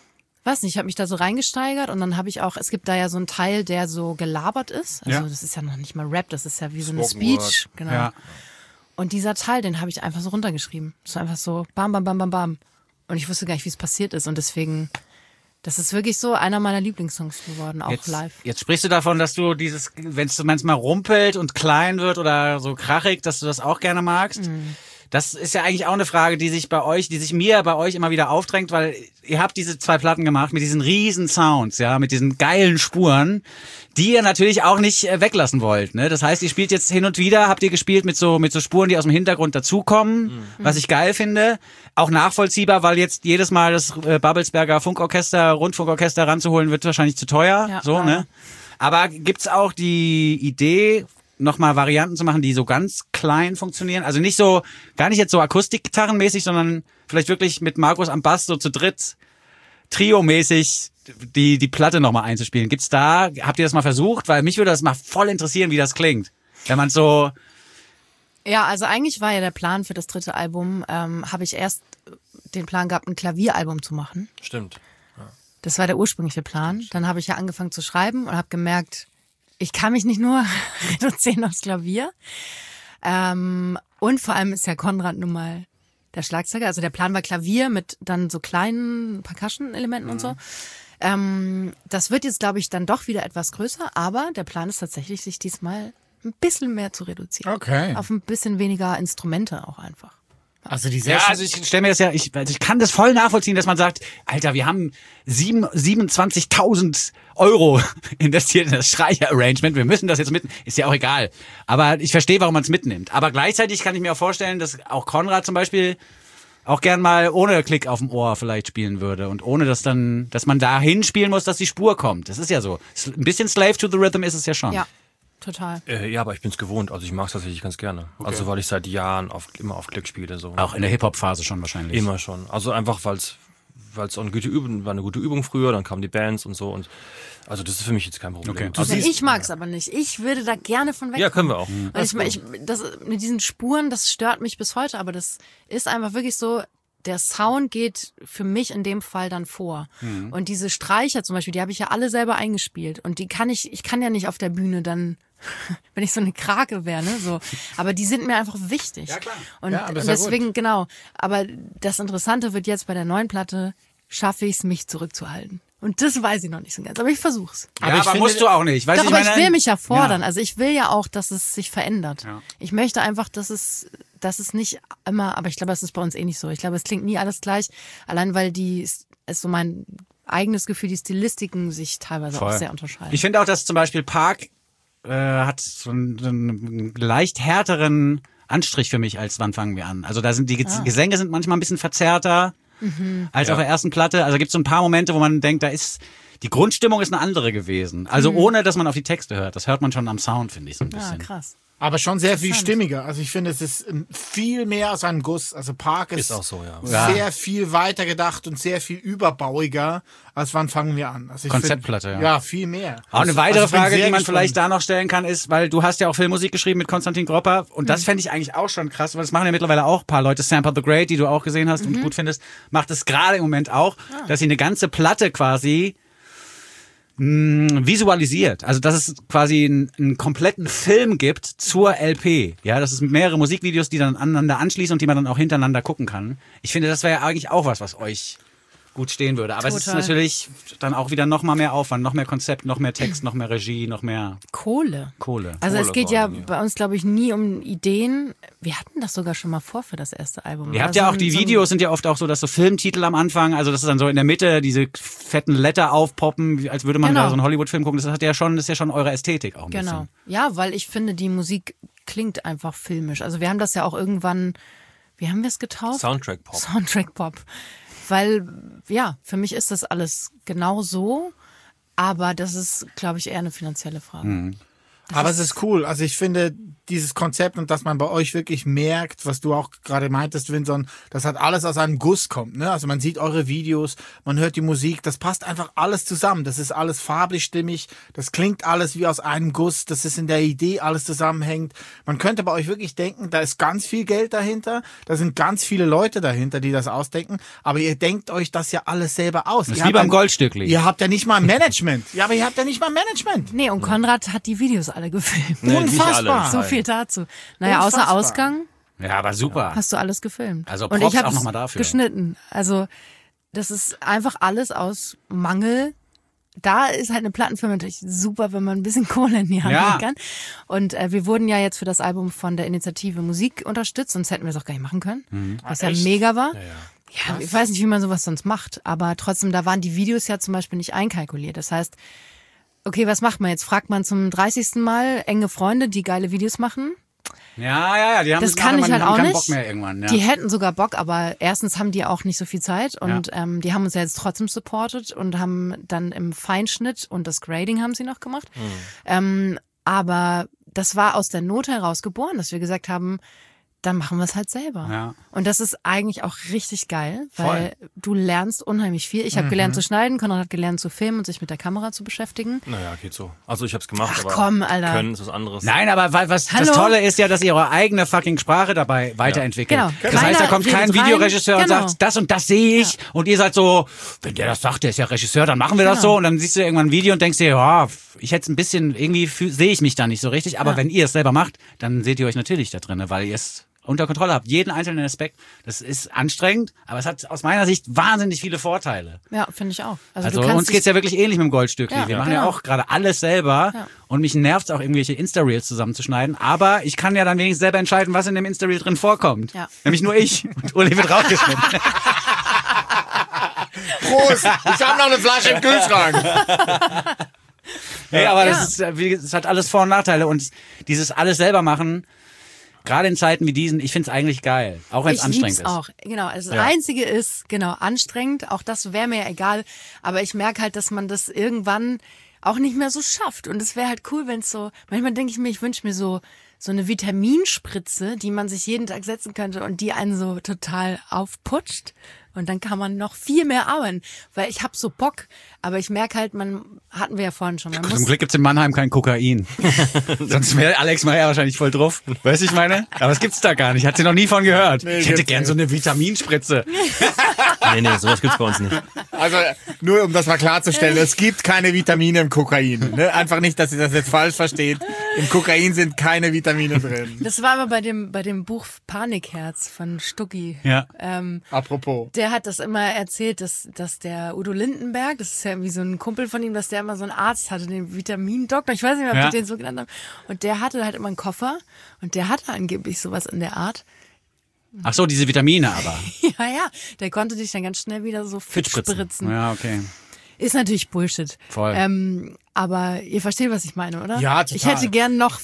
weiß nicht, ich habe mich da so reingesteigert und dann habe ich auch, es gibt da ja so einen Teil, der so gelabert ist. Also das ist ja noch nicht mal Rap, das ist ja wie so eine Speech. Genau. Ja. Und dieser Teil, den habe ich einfach so runtergeschrieben. So einfach so bam, bam, bam, bam, bam. Und ich wusste gar nicht, wie es passiert ist. Und deswegen, das ist wirklich so einer meiner Lieblingssongs geworden, auch live. Jetzt sprichst du davon, dass du dieses, wenn es manchmal rumpelt und klein wird oder so krachig, dass du das auch gerne magst. Das ist ja eigentlich auch eine Frage, die sich mir bei euch immer wieder aufdrängt, weil ihr habt diese 2 Platten gemacht mit diesen riesen Sounds, ja, mit diesen geilen Spuren, die ihr natürlich auch nicht weglassen wollt, ne? Das heißt, ihr spielt jetzt hin und wieder, habt ihr gespielt mit so Spuren, die aus dem Hintergrund dazukommen, was ich geil finde, auch nachvollziehbar, weil jetzt jedes Mal das Babelsberger Rundfunkorchester ranzuholen wird wahrscheinlich zu teuer, ne? Aber gibt's auch die Idee, nochmal Varianten zu machen, die so ganz klein funktionieren. Also nicht so, gar nicht jetzt so Akustikgitarrenmäßig, sondern vielleicht wirklich mit Markus am Bass so zu dritt, Trio-mäßig die Platte nochmal einzuspielen. Habt ihr das mal versucht? Weil mich würde das mal voll interessieren, wie das klingt. Wenn man so... Ja, also eigentlich war ja der Plan für das 3. Album, habe ich erst den Plan gehabt, ein Klavieralbum zu machen. Stimmt. Das war der ursprüngliche Plan. Dann habe ich ja angefangen zu schreiben und habe gemerkt, ich kann mich nicht nur reduzieren aufs Klavier. Und vor allem ist ja Konrad nun mal der Schlagzeuger. Also der Plan war Klavier mit dann so kleinen Percussion-Elementen und so. Das wird jetzt, glaube ich, dann doch wieder etwas größer. Aber der Plan ist tatsächlich, sich diesmal ein bisschen mehr zu reduzieren. Okay. Auf ein bisschen weniger Instrumente auch einfach. Also die Ja, also ich stelle mir das ich kann das voll nachvollziehen, dass man sagt, Alter, wir haben 27.000 Euro investiert in das Streicher-Arrangement, wir müssen das jetzt mitnehmen. Ist ja auch egal. Aber ich verstehe, warum man es mitnimmt. Aber gleichzeitig kann ich mir auch vorstellen, dass auch Konrad zum Beispiel auch gern mal ohne Klick auf dem Ohr vielleicht spielen würde und ohne dass man da hinspielen muss, dass die Spur kommt. Das ist ja so. Ein bisschen Slave to the Rhythm ist es ja schon. Ja. Total. Ja, aber ich bin's gewohnt. Also ich mag's tatsächlich ganz gerne. Okay. Also weil ich seit Jahren immer auf Klick spiele. So. Auch in der Hip-Hop-Phase schon wahrscheinlich. Immer schon. Also einfach, weil's auch eine gute Übung früher, dann kamen die Bands und so. Und also das ist für mich jetzt kein Problem. Okay. Also ich mag's aber nicht. Ich würde da gerne von weg. Ja, können wir auch. Weil das mit diesen Spuren, das stört mich bis heute, aber das ist einfach wirklich so, der Sound geht für mich in dem Fall dann vor. Und diese Streicher zum Beispiel, die habe ich ja alle selber eingespielt. Und ich kann ja nicht auf der Bühne dann, wenn ich so eine Krake wäre, ne, so. Aber die sind mir einfach wichtig. Ja, klar. Und deswegen, genau. Aber das Interessante wird jetzt bei der neuen Platte, schaffe ich es, mich zurückzuhalten. Und das weiß ich noch nicht so ganz. Aber ich versuch's. Aber musst du auch nicht. Weißt doch, aber ich will mich ja fordern. Ja. Also ich will ja auch, dass es sich verändert. Ja. Ich möchte einfach, dass es nicht immer, aber ich glaube, das ist bei uns eh nicht so. Ich glaube, es klingt nie alles gleich. Allein weil ist so mein eigenes Gefühl, die Stilistiken sich teilweise auch sehr unterscheiden. Ich finde auch, dass zum Beispiel Park hat so einen leicht härteren Anstrich für mich als Wann fangen wir an. Also da sind die Gesänge sind manchmal ein bisschen verzerrter als auf der ersten Platte. Also gibt es so ein paar Momente, wo man denkt, die Grundstimmung ist eine andere gewesen. Also ohne, dass man auf die Texte hört. Das hört man schon am Sound, finde ich so ein bisschen. Ja, krass. Aber schon sehr viel stimmiger. Also ich finde, es ist viel mehr aus einem Guss. Also Park ist auch so, ja. Sehr viel weiter gedacht und sehr viel überbauiger, als Wann fangen wir an. Also ich Konzeptplatte, find, ja. viel mehr. Auch eine weitere Frage, die man vielleicht da noch stellen kann, ist, weil du hast ja auch Filmmusik geschrieben mit Konstantin Gropper und das fände ich eigentlich auch schon krass, weil das machen ja mittlerweile auch ein paar Leute. Sampa the Great, die du auch gesehen hast und gut findest, macht es gerade im Moment auch, dass sie eine ganze Platte quasi visualisiert. Also, dass es quasi einen kompletten Film gibt zur LP. Ja, dass es mehrere Musikvideos, die dann aneinander anschließen und die man dann auch hintereinander gucken kann. Ich finde, das wäre ja eigentlich auch was euch gut stehen würde. Aber es ist natürlich dann auch wieder noch mal mehr Aufwand, noch mehr Konzept, noch mehr Text, noch mehr Regie, noch mehr Kohle. Also es geht ja bei uns, glaube ich, nie um Ideen. Wir hatten das sogar schon mal vor für das erste Album. Ihr habt ja auch, die Videos sind ja oft auch so, dass so Filmtitel am Anfang, also das ist dann so in der Mitte, diese fetten Letter aufpoppen, als würde man da so einen Hollywood-Film gucken. Das ist ja schon eure Ästhetik auch ein bisschen. Ja, weil ich finde, die Musik klingt einfach filmisch. Also wir haben das ja auch irgendwann, wie haben wir es getauft? Soundtrack Pop. Soundtrack Pop. Weil, ja, für mich ist das alles genau so, aber das ist, glaube ich, eher eine finanzielle Frage. Aber es ist cool. Also ich finde, dieses Konzept und dass man bei euch wirklich merkt, was du auch gerade meintest, Vinson, dass halt alles aus einem Guss kommt. Ne? Also man sieht eure Videos, man hört die Musik, das passt einfach alles zusammen. Das ist alles farblich stimmig, das klingt alles wie aus einem Guss, das ist in der Idee alles zusammenhängt. Man könnte bei euch wirklich denken, da ist ganz viel Geld dahinter, da sind ganz viele Leute dahinter, die das ausdenken, aber ihr denkt euch das ja alles selber aus. Das ist wie beim Goldstückli. Ihr habt ja nicht mal Management. Ja, aber ihr habt ja nicht mal Management. Nee, und Konrad hat die Videos alle gefilmt. Nee, nicht Unfassbar. alle. So viel dazu. Naja, außer Unfassbar. Ausgang Ja, aber super. hast du alles gefilmt. Also und Props ich habe auch noch mal dafür. geschnitten. Also das ist einfach alles aus Mangel. Da ist halt eine Plattenfirma natürlich super, wenn man ein bisschen Kohle in die Hand Ja. nehmen kann. Und wir wurden ja jetzt für das Album von der Initiative Musik unterstützt, sonst hätten wir es auch gar nicht machen können. Was ja mega war. Ja, ich weiß nicht, wie man sowas sonst macht, aber trotzdem, da waren die Videos ja zum Beispiel nicht einkalkuliert. Das heißt, okay, was macht man jetzt? Fragt man zum 30. Mal enge Freunde, die geile Videos machen? Ja, die haben Das kann ich halt haben auch keinen nicht. Bock mehr irgendwann. Ja. Die hätten sogar Bock, aber erstens haben die auch nicht so viel Zeit und die haben uns ja jetzt trotzdem supportet und haben dann im Feinschnitt und das Grading haben sie noch gemacht. Aber das war aus der Not heraus geboren, dass wir gesagt haben, dann machen wir es halt selber. Ja. Und das ist eigentlich auch richtig geil, weil du lernst unheimlich viel. Ich habe gelernt zu schneiden, Konrad hat gelernt zu filmen und sich mit der Kamera zu beschäftigen. Naja, geht so. Also ich hab's gemacht, Ach aber komm, Alter. können ist was anderes. Nein, aber was Hallo? das Tolle ist ja, dass ihr eure eigene fucking Sprache dabei weiterentwickelt. Genau. Das heißt, da kommt Keiner kein redet rein. Videoregisseur und Genau. sagt, das und das sehe ich. Und ihr seid so, wenn der das sagt, der ist ja Regisseur, dann machen wir das Genau. so. Und dann siehst du irgendwann ein Video und denkst dir, ja, ich hätte ein bisschen, irgendwie sehe ich mich da nicht so richtig. Aber wenn ihr es selber macht, dann seht ihr euch natürlich da drin, weil ihr es unter Kontrolle habt. Jeden einzelnen Aspekt. Das ist anstrengend, aber es hat aus meiner Sicht wahnsinnig viele Vorteile. Ja, finde ich auch. Also du kannst uns geht's ja wirklich ähnlich mit dem Goldstückli. Ja, Wir machen ja genau. auch gerade alles selber Ja. und mich nervt's auch, irgendwelche Insta-Reels zusammenzuschneiden. Aber ich kann ja dann wenigstens selber entscheiden, was in dem Insta-Reel drin vorkommt. Ja. Nämlich nur ich. Und Uli wird rausgeschnitten. Prost! Ich habe noch eine Flasche im Kühlschrank. Ja, aber Ja. das hat alles Vor- und Nachteile. Und dieses alles selber machen, gerade in Zeiten wie diesen, ich find's eigentlich geil. Auch wenn es Ich anstrengend lieb's ist. auch. Genau. Also das Einzige ist, genau, anstrengend. Auch das wäre mir ja egal. Aber ich merke halt, dass man das irgendwann auch nicht mehr so schafft. Und es wäre halt cool, wenn es so, manchmal denke ich mir, ich wünsche mir so eine Vitaminspritze, die man sich jeden Tag setzen könnte und die einen so total aufputscht. Und dann kann man noch viel mehr arbeiten, weil ich hab so Bock. Aber ich merke halt, hatten wir ja vorhin schon. Man Zum muss, Glück gibt's in Mannheim kein Kokain. Sonst wäre Alex Meyer wahrscheinlich voll drauf. Weißt du, ich meine? Aber das gibt's da gar nicht. Hat sie noch nie von gehört. Ich hätte gern so eine Vitaminspritze. Nee, sowas gibt's bei uns nicht. Also nur um das mal klarzustellen, es gibt keine Vitamine im Kokain. Ne? Einfach nicht, dass ihr das jetzt falsch versteht. Im Kokain sind keine Vitamine drin. das war aber bei dem Buch Panikherz von Stucki. Ja. Apropos. Der hat das immer erzählt, dass der Udo Lindenberg, das ist ja irgendwie so ein Kumpel von ihm, dass der immer so einen Arzt hatte, den Vitamindoktor, ich weiß nicht mehr, ob Ja. die den so genannt haben. Und der hatte halt immer einen Koffer und der hatte angeblich sowas in der Art. Ach so, diese Vitamine aber. Ja, der konnte dich dann ganz schnell wieder so fit spritzen. Ja, okay. Ist natürlich Bullshit. Voll. Aber ihr versteht, was ich meine, oder? Ja, total. Ich hätte gern noch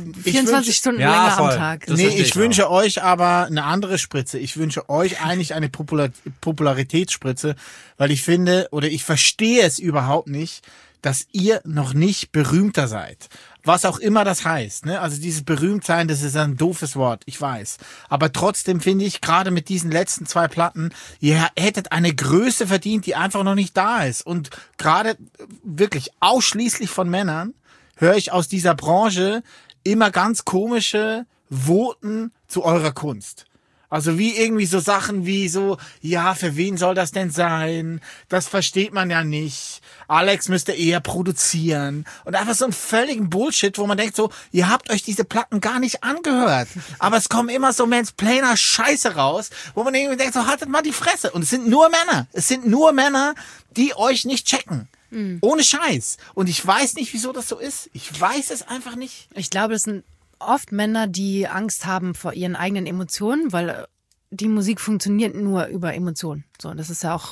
24 Stunden Ja, länger voll. am Tag. Das Nee, verstehe ich ich wünsche euch aber eine andere Spritze. Ich wünsche euch eigentlich eine Popularitätsspritze, weil ich finde, oder ich verstehe es überhaupt nicht, dass ihr noch nicht berühmter seid. Was auch immer das heißt. Ne? Also dieses Berühmtsein, das ist ein doofes Wort, ich weiß. Aber trotzdem finde ich, gerade mit diesen letzten 2 Platten, ihr hättet eine Größe verdient, die einfach noch nicht da ist. Und gerade wirklich ausschließlich von Männern höre ich aus dieser Branche immer ganz komische Voten zu eurer Kunst. Also wie irgendwie so Sachen wie so, ja, für wen soll das denn sein? Das versteht man ja nicht. Alex müsste eher produzieren. Und einfach so einen völligen Bullshit, wo man denkt so, ihr habt euch diese Platten gar nicht angehört. Aber es kommen immer so Mansplainer Scheiße raus, wo man irgendwie denkt so, haltet mal die Fresse. Und es sind nur Männer. Es sind nur Männer, die euch nicht checken. Ohne Scheiß. Und ich weiß nicht, wieso das so ist. Ich weiß es einfach nicht. Ich glaube, das sind oft Männer, die Angst haben vor ihren eigenen Emotionen, weil die Musik funktioniert nur über Emotionen. So, das ist ja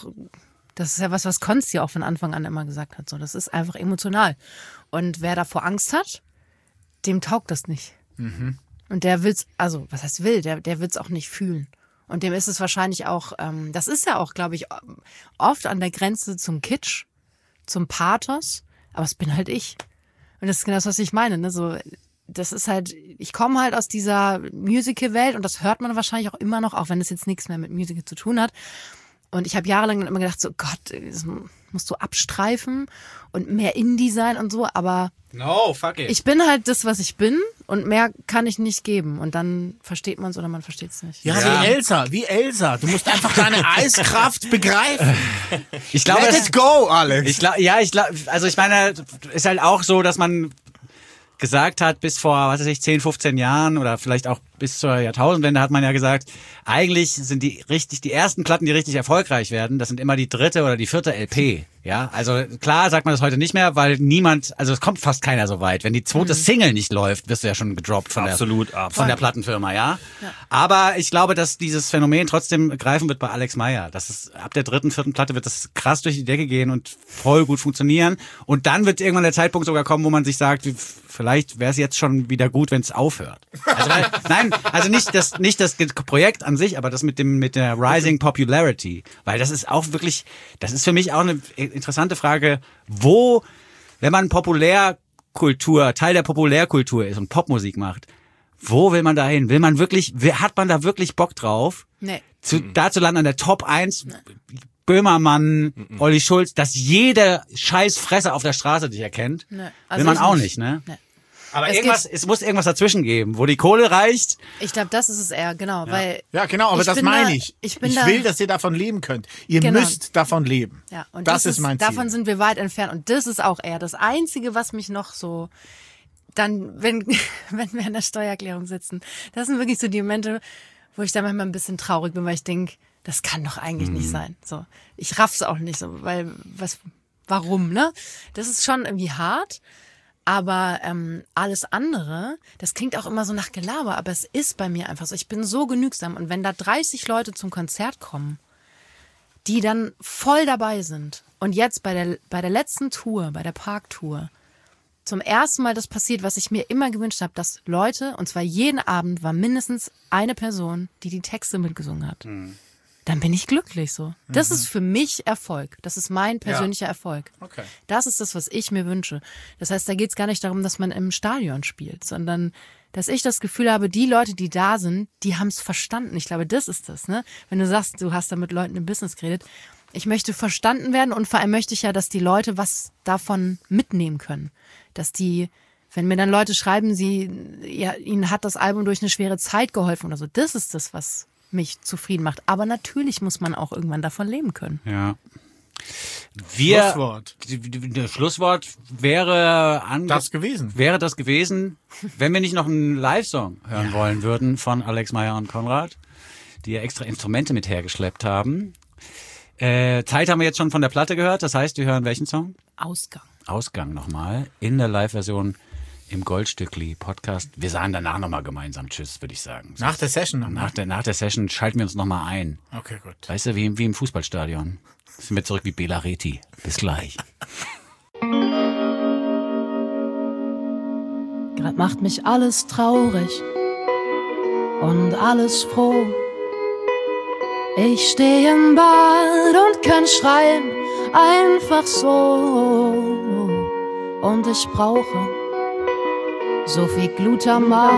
was Konsti auch von Anfang an immer gesagt hat. So, das ist einfach emotional. Und wer davor Angst hat, dem taugt das nicht. Und der will's, also was heißt will, der wird's auch nicht fühlen. Und dem ist es wahrscheinlich auch, das ist ja auch, glaube ich, oft an der Grenze zum Kitsch, zum Pathos, aber es bin halt ich. Und das ist genau das, was ich meine. Ne? So, das ist halt, ich komme halt aus dieser Musical-Welt und das hört man wahrscheinlich auch immer noch, auch wenn es jetzt nichts mehr mit Musical zu tun hat. Und ich habe jahrelang dann immer gedacht, so Gott, das musst du abstreifen und mehr Indie sein und so, aber No, fuck it. ich bin halt das, was ich bin und mehr kann ich nicht geben. Und dann versteht man es oder man versteht es nicht. Ja, wie Elsa. Du musst einfach deine Eiskraft begreifen. Ich glaube, Let it go, Alex. ich meine, ist halt auch so, dass man gesagt hat, bis vor, 10, 15 Jahren oder vielleicht auch bis zur Jahrtausendwende hat man ja gesagt, eigentlich sind die ersten Platten, die richtig erfolgreich werden, das sind immer die 3. oder die 4. LP. Ja, also klar sagt man das heute nicht mehr, weil es kommt fast keiner so weit. Wenn die 2. Single nicht läuft, wirst du ja schon gedroppt von der Plattenfirma, ja? Aber ich glaube, dass dieses Phänomen trotzdem greifen wird bei Alex Meyer. Das ist, ab der 3., 4. Platte wird das krass durch die Decke gehen und voll gut funktionieren. Und dann wird irgendwann der Zeitpunkt sogar kommen, wo man sich sagt, vielleicht wäre es jetzt schon wieder gut, wenn es aufhört. Also nicht das Projekt an sich, aber das mit der Rising Popularity. Weil das ist auch wirklich, das ist für mich auch eine interessante Frage, wenn man Teil der Populärkultur ist und Popmusik macht, wo will man da hin? Hat man da wirklich Bock drauf? Nee. Da zu landen an der Top 1, Böhmermann, Olli Schulz, dass jeder scheiß Fresser auf der Straße dich erkennt? Nee. Will man auch nicht, ne? Nee. Aber es muss irgendwas dazwischen geben, wo die Kohle reicht. Ich glaube, das ist es eher, genau. Weil Ja, genau, aber das meine ich. Ich will, dass ihr davon leben könnt. Ihr müsst davon leben. Ja, und das ist mein Ziel. Davon sind wir weit entfernt. Und das ist auch eher das Einzige, was mich noch so dann, wenn wir an der Steuererklärung sitzen, das sind wirklich so die Momente, wo ich dann manchmal ein bisschen traurig bin, weil ich denke, das kann doch eigentlich nicht sein. So, ich raff's auch nicht so, weil warum, ne? Das ist schon irgendwie hart. Aber alles andere, das klingt auch immer so nach Gelaber, aber es ist bei mir einfach so. Ich bin so genügsam. Und wenn da 30 Leute zum Konzert kommen, die dann voll dabei sind und jetzt bei der letzten Tour, bei der Parktour, zum ersten Mal das passiert, was ich mir immer gewünscht habe, dass Leute, und zwar jeden Abend war mindestens eine Person, die Texte mitgesungen hat. Dann bin ich glücklich so. Das ist für mich Erfolg. Das ist mein persönlicher Erfolg. Okay. Das ist das, was ich mir wünsche. Das heißt, da geht es gar nicht darum, dass man im Stadion spielt, sondern dass ich das Gefühl habe, die Leute, die da sind, die haben es verstanden. Ich glaube, das ist das, ne? Wenn du sagst, du hast da mit Leuten im Business geredet. Ich möchte verstanden werden und vor allem möchte ich ja, dass die Leute was davon mitnehmen können. Dass wenn mir dann Leute schreiben, ihnen hat das Album durch eine schwere Zeit geholfen oder so. Das ist das, was mich zufrieden macht. Aber natürlich muss man auch irgendwann davon leben können. Ja. Schlusswort. Das Schlusswort wäre das gewesen. Wäre das gewesen, wenn wir nicht noch einen Live-Song hören wollen würden von Alex Meyer und Konrad, die ja extra Instrumente mit hergeschleppt haben. Zeit haben wir jetzt schon von der Platte gehört. Das heißt, wir hören welchen Song? Ausgang nochmal in der Live-Version im Goldstückli-Podcast. Wir sagen danach nochmal gemeinsam Tschüss, würde ich sagen. Nach der Session nochmal? Nach der Session schalten wir uns nochmal ein. Okay, gut. Weißt du, wie im Fußballstadion. Sind wir zurück wie Bela Reti. Bis gleich. Grad macht mich alles traurig und alles froh. Ich stehe im Bad und kann schreien, einfach so. Und ich brauche so viel Glutamat,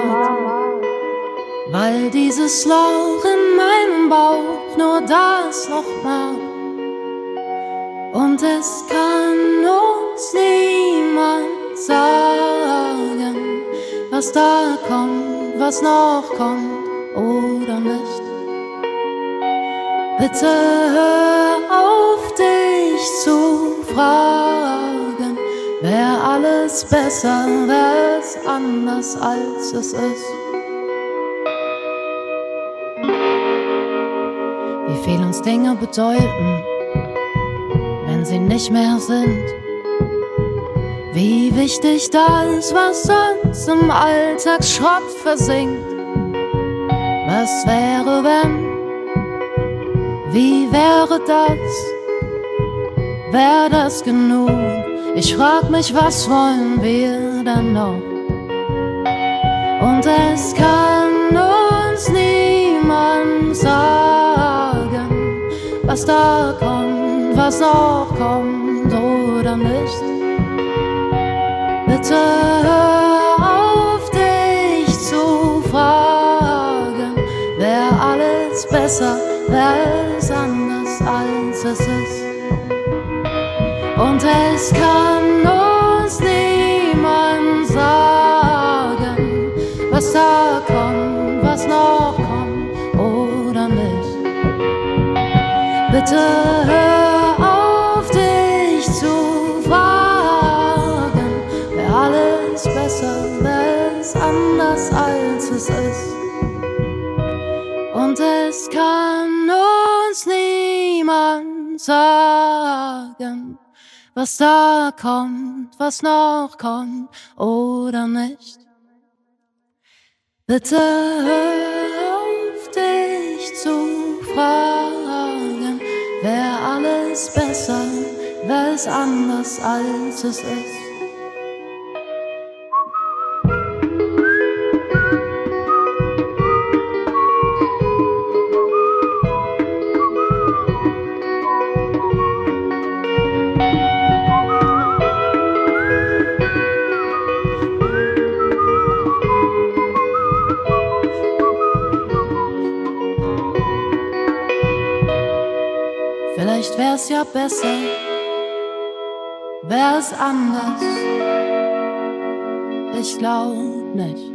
weil dieses Loch in meinem Bauch nur das noch macht. Und es kann uns niemand sagen, was da kommt, was noch kommt oder nicht. Bitte hör auf, dich zu fragen, wär alles besser, wär's anders als es ist. Wie viel uns Dinge bedeuten, wenn sie nicht mehr sind. Wie wichtig das, was sonst im Alltagsschrott versinkt. Was wäre, wenn? Wie wäre das? Wär das genug? Ich frag mich, was wollen wir denn noch? Und es kann uns niemand sagen, was da kommt, was noch kommt oder nicht. Bitte hör auf, dich zu wer ist anders als es ist. Und es kann uns niemand sagen, was da kommt, was noch kommt oder nicht. Bitte hör auf, dich zu fragen, wer alles besser, wer ist anders als es ist. Und es kann uns niemand sagen, was da kommt, was noch kommt oder nicht. Bitte hör auf, dich zu fragen, wer alles besser, wer ist anders als es ist. Vielleicht wär's ja besser, wär's anders. Ich glaub nicht.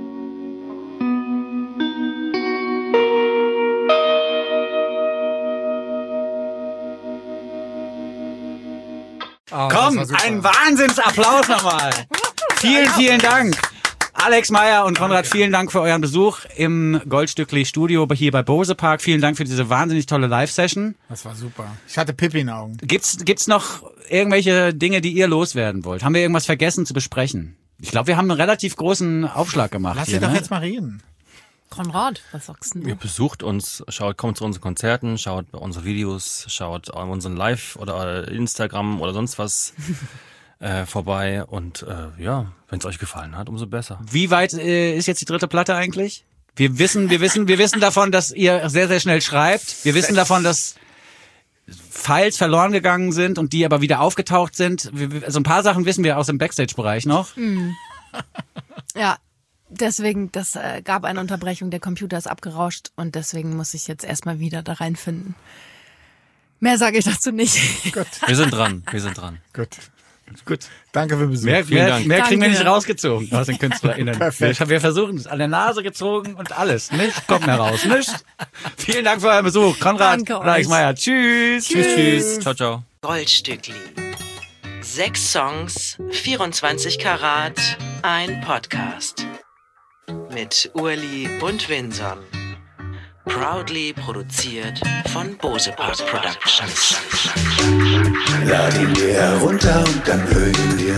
Komm, ein Wahnsinnsapplaus nochmal. Vielen Dank. Alex Meyer und Konrad, vielen Dank für euren Besuch im Goldstückli Studio hier bei Bose Park. Vielen Dank für diese wahnsinnig tolle Live-Session. Das war super. Ich hatte Pipi in den Augen. Gibt's noch irgendwelche Dinge, die ihr loswerden wollt? Haben wir irgendwas vergessen zu besprechen? Ich glaube, wir haben einen relativ großen Aufschlag gemacht. Lass hier, dir doch ne? jetzt mal reden. Konrad, was sagst du? Ihr besucht uns, kommt zu unseren Konzerten, schaut bei unsere Videos, schaut unseren Live oder Instagram oder sonst was vorbei und wenn es euch gefallen hat, umso besser. Wie weit ist jetzt die dritte Platte eigentlich? Wir wissen davon, dass ihr sehr, sehr schnell schreibt. Wir wissen davon, dass Files verloren gegangen sind und die aber wieder aufgetaucht sind. Also ein paar Sachen wissen wir aus dem Backstage-Bereich noch. Mhm. Ja, deswegen, das gab eine Unterbrechung. Der Computer ist abgerauscht und deswegen muss ich jetzt erstmal wieder da reinfinden. Mehr sage ich dazu nicht. Gut. Wir sind dran. Gut. Danke für den Besuch. Mehr kriegen wir Danke. nicht rausgezogen aus den KünstlerInnen. Perfekt. Wir versuchen es an der Nase gezogen und alles. Nicht kommt mehr raus. Nicht. Vielen Dank für euren Besuch. Konrad Danke und Alex euch. Meyer. Tschüss. Tschüss. Ciao, ciao. Goldstückli. 6 Songs, 24 Karat, ein Podcast. Mit Urli und Vinson. Proudly produziert von Bose Park Productions. Lad ihn dir herunter und dann hör ihn dir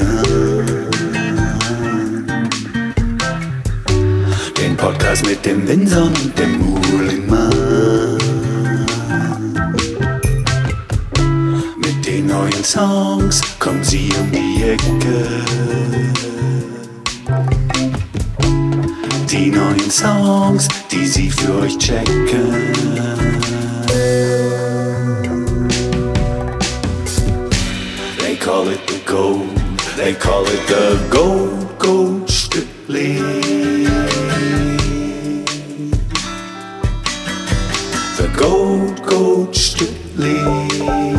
an. Den Podcast mit dem Vinson und dem Uhlenmann. Mit den neuen Songs kommen sie um die Ecke. Die neuen Songs, die sie für euch checken. They call it the gold, they call it the Goldstückli. The Goldstückli.